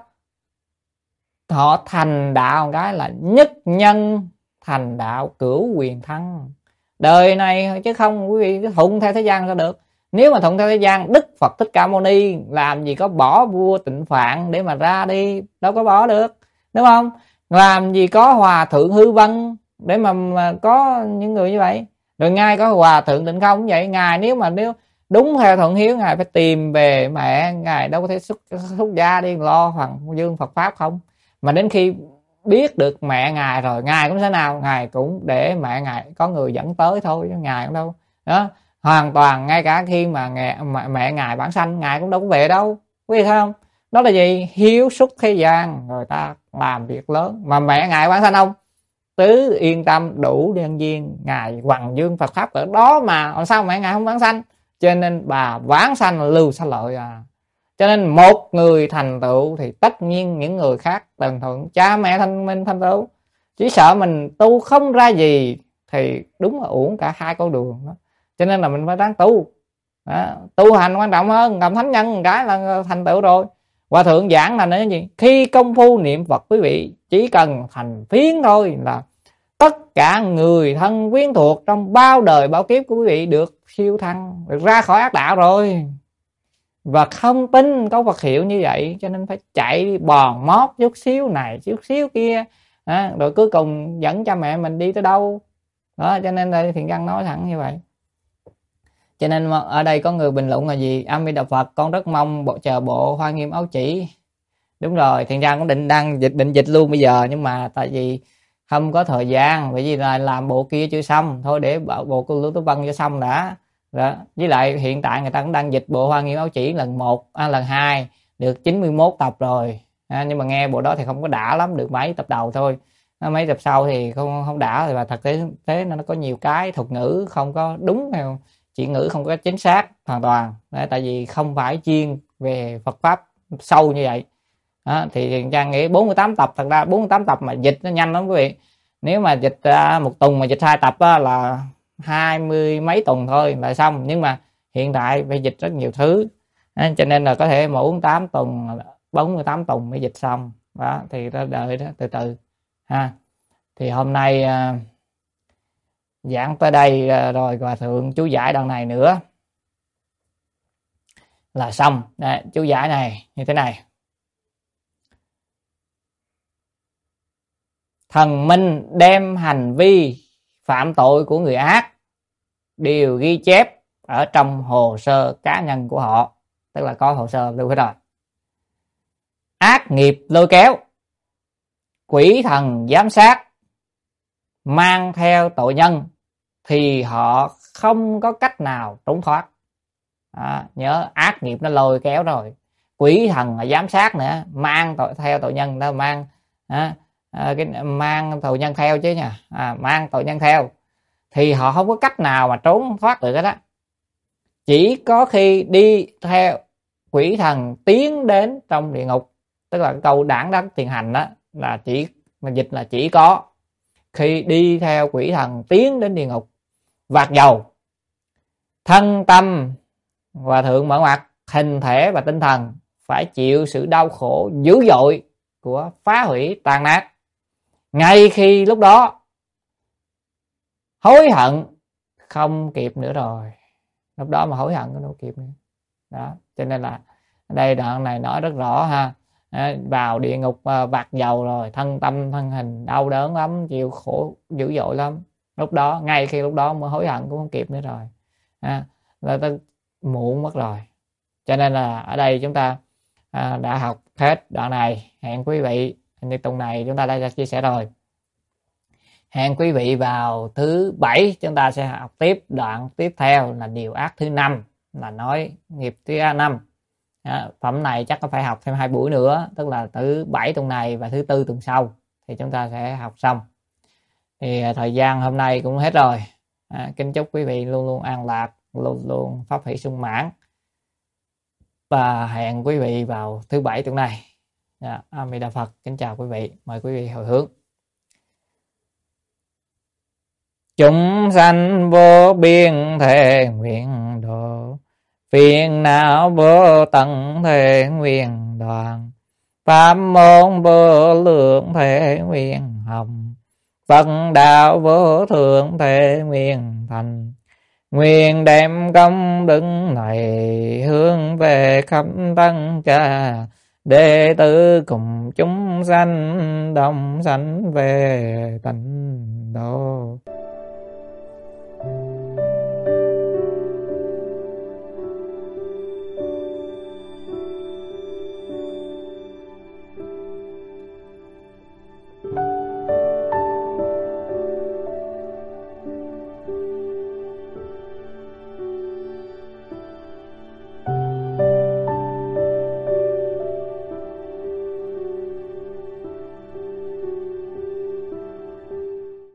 Họ thành đạo một cái là nhất nhân thành đạo cửu quyền thăng. Đời này chứ không quý vị thuận theo thế gian sao được. Nếu mà thuận theo thế gian, Đức Phật Thích Ca Mâu Ni làm gì có bỏ vua Tịnh Phạn để mà ra đi, đâu có bỏ được, đúng không? Làm gì có Hòa Thượng Hư Vân để mà, mà có những người như vậy. Rồi ngay có Hòa Thượng Tịnh Không cũng vậy. Ngài nếu mà nếu đúng theo thuận hiếu, ngài phải tìm về mẹ, ngài đâu có thể xuất, xuất gia đi lo hoàng dương Phật pháp không. Mà đến khi biết được mẹ ngài rồi, ngài cũng sẽ nào, ngài cũng để mẹ ngài có người dẫn tới thôi, chứ ngài cũng đâu đó. Hoàn toàn ngay cả khi mà mẹ, mẹ ngài bản sanh, ngài cũng đâu có về đâu, quý vị thấy không? Đó là gì? Hiếu xúc thế gian, người ta làm việc lớn. Mà mẹ ngài bản sanh không? Tứ yên tâm đủ nhân duyên, ngài hoàng dương Phật pháp ở đó mà, sao mẹ ngài không bản sanh? Cho nên bà vãng sanh lưu xa lợi à. Cho nên một người thành tựu thì tất nhiên những người khác tần thuận. Cha mẹ thành mình thành tựu, chỉ sợ mình tu không ra gì thì đúng là uổng cả hai con đường đó. Cho nên là mình phải ráng tu đó. Tu hành quan trọng hơn, gặp thánh nhân một cái là thành tựu rồi. Hòa thượng giảng là nói gì? Khi công phu niệm Phật quý vị chỉ cần thành phiến thôi là tất cả người thân quyến thuộc trong bao đời bao kiếp của quý vị được siêu thăng, được ra khỏi ác đạo rồi. Và không tin có Phật hiệu như vậy, cho nên phải chạy bòn mót chút xíu này chút xíu kia à, rồi cuối cùng dẫn cha mẹ mình đi tới đâu đó. Cho nên là Thiện Căn nói thẳng như vậy. Cho nên ở đây có người bình luận là gì? A Di Đà Phật, con rất mong bộ chờ bộ Hoa Nghiêm Áo Chỉ. Đúng rồi, Thiện Căn cũng định đang dịch định dịch luôn bây giờ, nhưng mà tại vì không có thời gian, bởi vì là làm bộ kia chưa xong, thôi để bộ của Lưu Tú Vân cho xong đã. Đó. Với lại hiện tại người ta cũng đang dịch bộ Hoa Nghiêm Áo Chỉ lần một, à, lần hai được chín mươi mốt tập rồi. À, nhưng mà nghe bộ đó thì không có đã lắm, được mấy tập đầu thôi. À, mấy tập sau thì không không đã, và thật tế thế nó có nhiều cái thuật ngữ không có đúng theo chỉ ngữ, không có chính xác hoàn toàn. Đấy, tại vì không phải chuyên về Phật pháp sâu như vậy. Đó, thì Thiện Trang nghĩ bốn mươi tám tập, thật ra bốn mươi tám tập mà dịch nó nhanh lắm quý vị. Nếu mà dịch ra một tuần mà dịch hai tập á, là hai mươi mấy tuần thôi là xong. Nhưng mà hiện tại phải dịch rất nhiều thứ, à, cho nên là có thể mỗi bốn mươi tám tuần, bốn mươi tám tuần mới dịch xong. Đó, thì ta đợi đó từ từ ha. Thì hôm nay à, giảng tới đây à, rồi Hòa Thượng chú giải đoạn này nữa là xong. Đấy, chú giải này như thế này: thần minh đem hành vi phạm tội của người ác đều ghi chép ở trong hồ sơ cá nhân của họ, tức là có hồ sơ lưu hết rồi. Ác nghiệp lôi kéo, quỷ thần giám sát, mang theo tội nhân thì họ không có cách nào trốn thoát. À, nhớ ác nghiệp nó lôi kéo rồi, quỷ thần là giám sát nữa, mang tội theo tội nhân đó, mang à, à, cái mang tội nhân theo chứ nha, à, mang tội nhân theo thì họ không có cách nào mà trốn thoát được hết á. Chỉ có khi đi theo quỷ thần tiến đến trong địa ngục, tức là câu đảng đắc tiền hành đó, là chỉ mà dịch là chỉ có khi đi theo quỷ thần tiến đến địa ngục, vạt dầu thân tâm hòa thượng mở ngoặt, hình thể và tinh thần phải chịu sự đau khổ dữ dội của phá hủy tàn nát. Ngay khi lúc đó hối hận không kịp nữa rồi, lúc đó mà hối hận cũng đâu kịp nữa đó. Cho nên là đây đoạn này nói rất rõ ha, vào địa ngục vạt dầu rồi, thân tâm thân hình đau đớn lắm, chịu khổ dữ dội lắm. Lúc đó, ngay khi lúc đó mới hối hận cũng không kịp nữa rồi, à, là ta muộn mất rồi. Cho nên là ở đây chúng ta à, đã học hết đoạn này. Hẹn quý vị, như tuần này chúng ta đã chia sẻ rồi. Hẹn quý vị vào thứ bảy chúng ta sẽ học tiếp đoạn tiếp theo là điều ác thứ năm, là nói nghiệp thứ năm. À, phẩm này chắc có phải học thêm hai buổi nữa, tức là thứ bảy tuần này và thứ tư tuần sau thì chúng ta sẽ học xong. Thì à, thời gian hôm nay cũng hết rồi. À, kính chúc quý vị luôn luôn an lạc, luôn luôn pháp hỷ sung mãn, và hẹn quý vị vào thứ bảy tuần này. À, A Di Đà Phật. Kính chào quý vị, mời quý vị hồi hướng. Chúng sanh vô biên thể nguyện độ, phiền não vô tận thể nguyện đoàn, pháp môn vô lượng thể nguyện hồng, Phật đạo vô thượng thể nguyện thành. Nguyện đem công đức này hướng về khắp tăng cha đệ tử cùng chúng sanh đồng sanh về tịnh độ.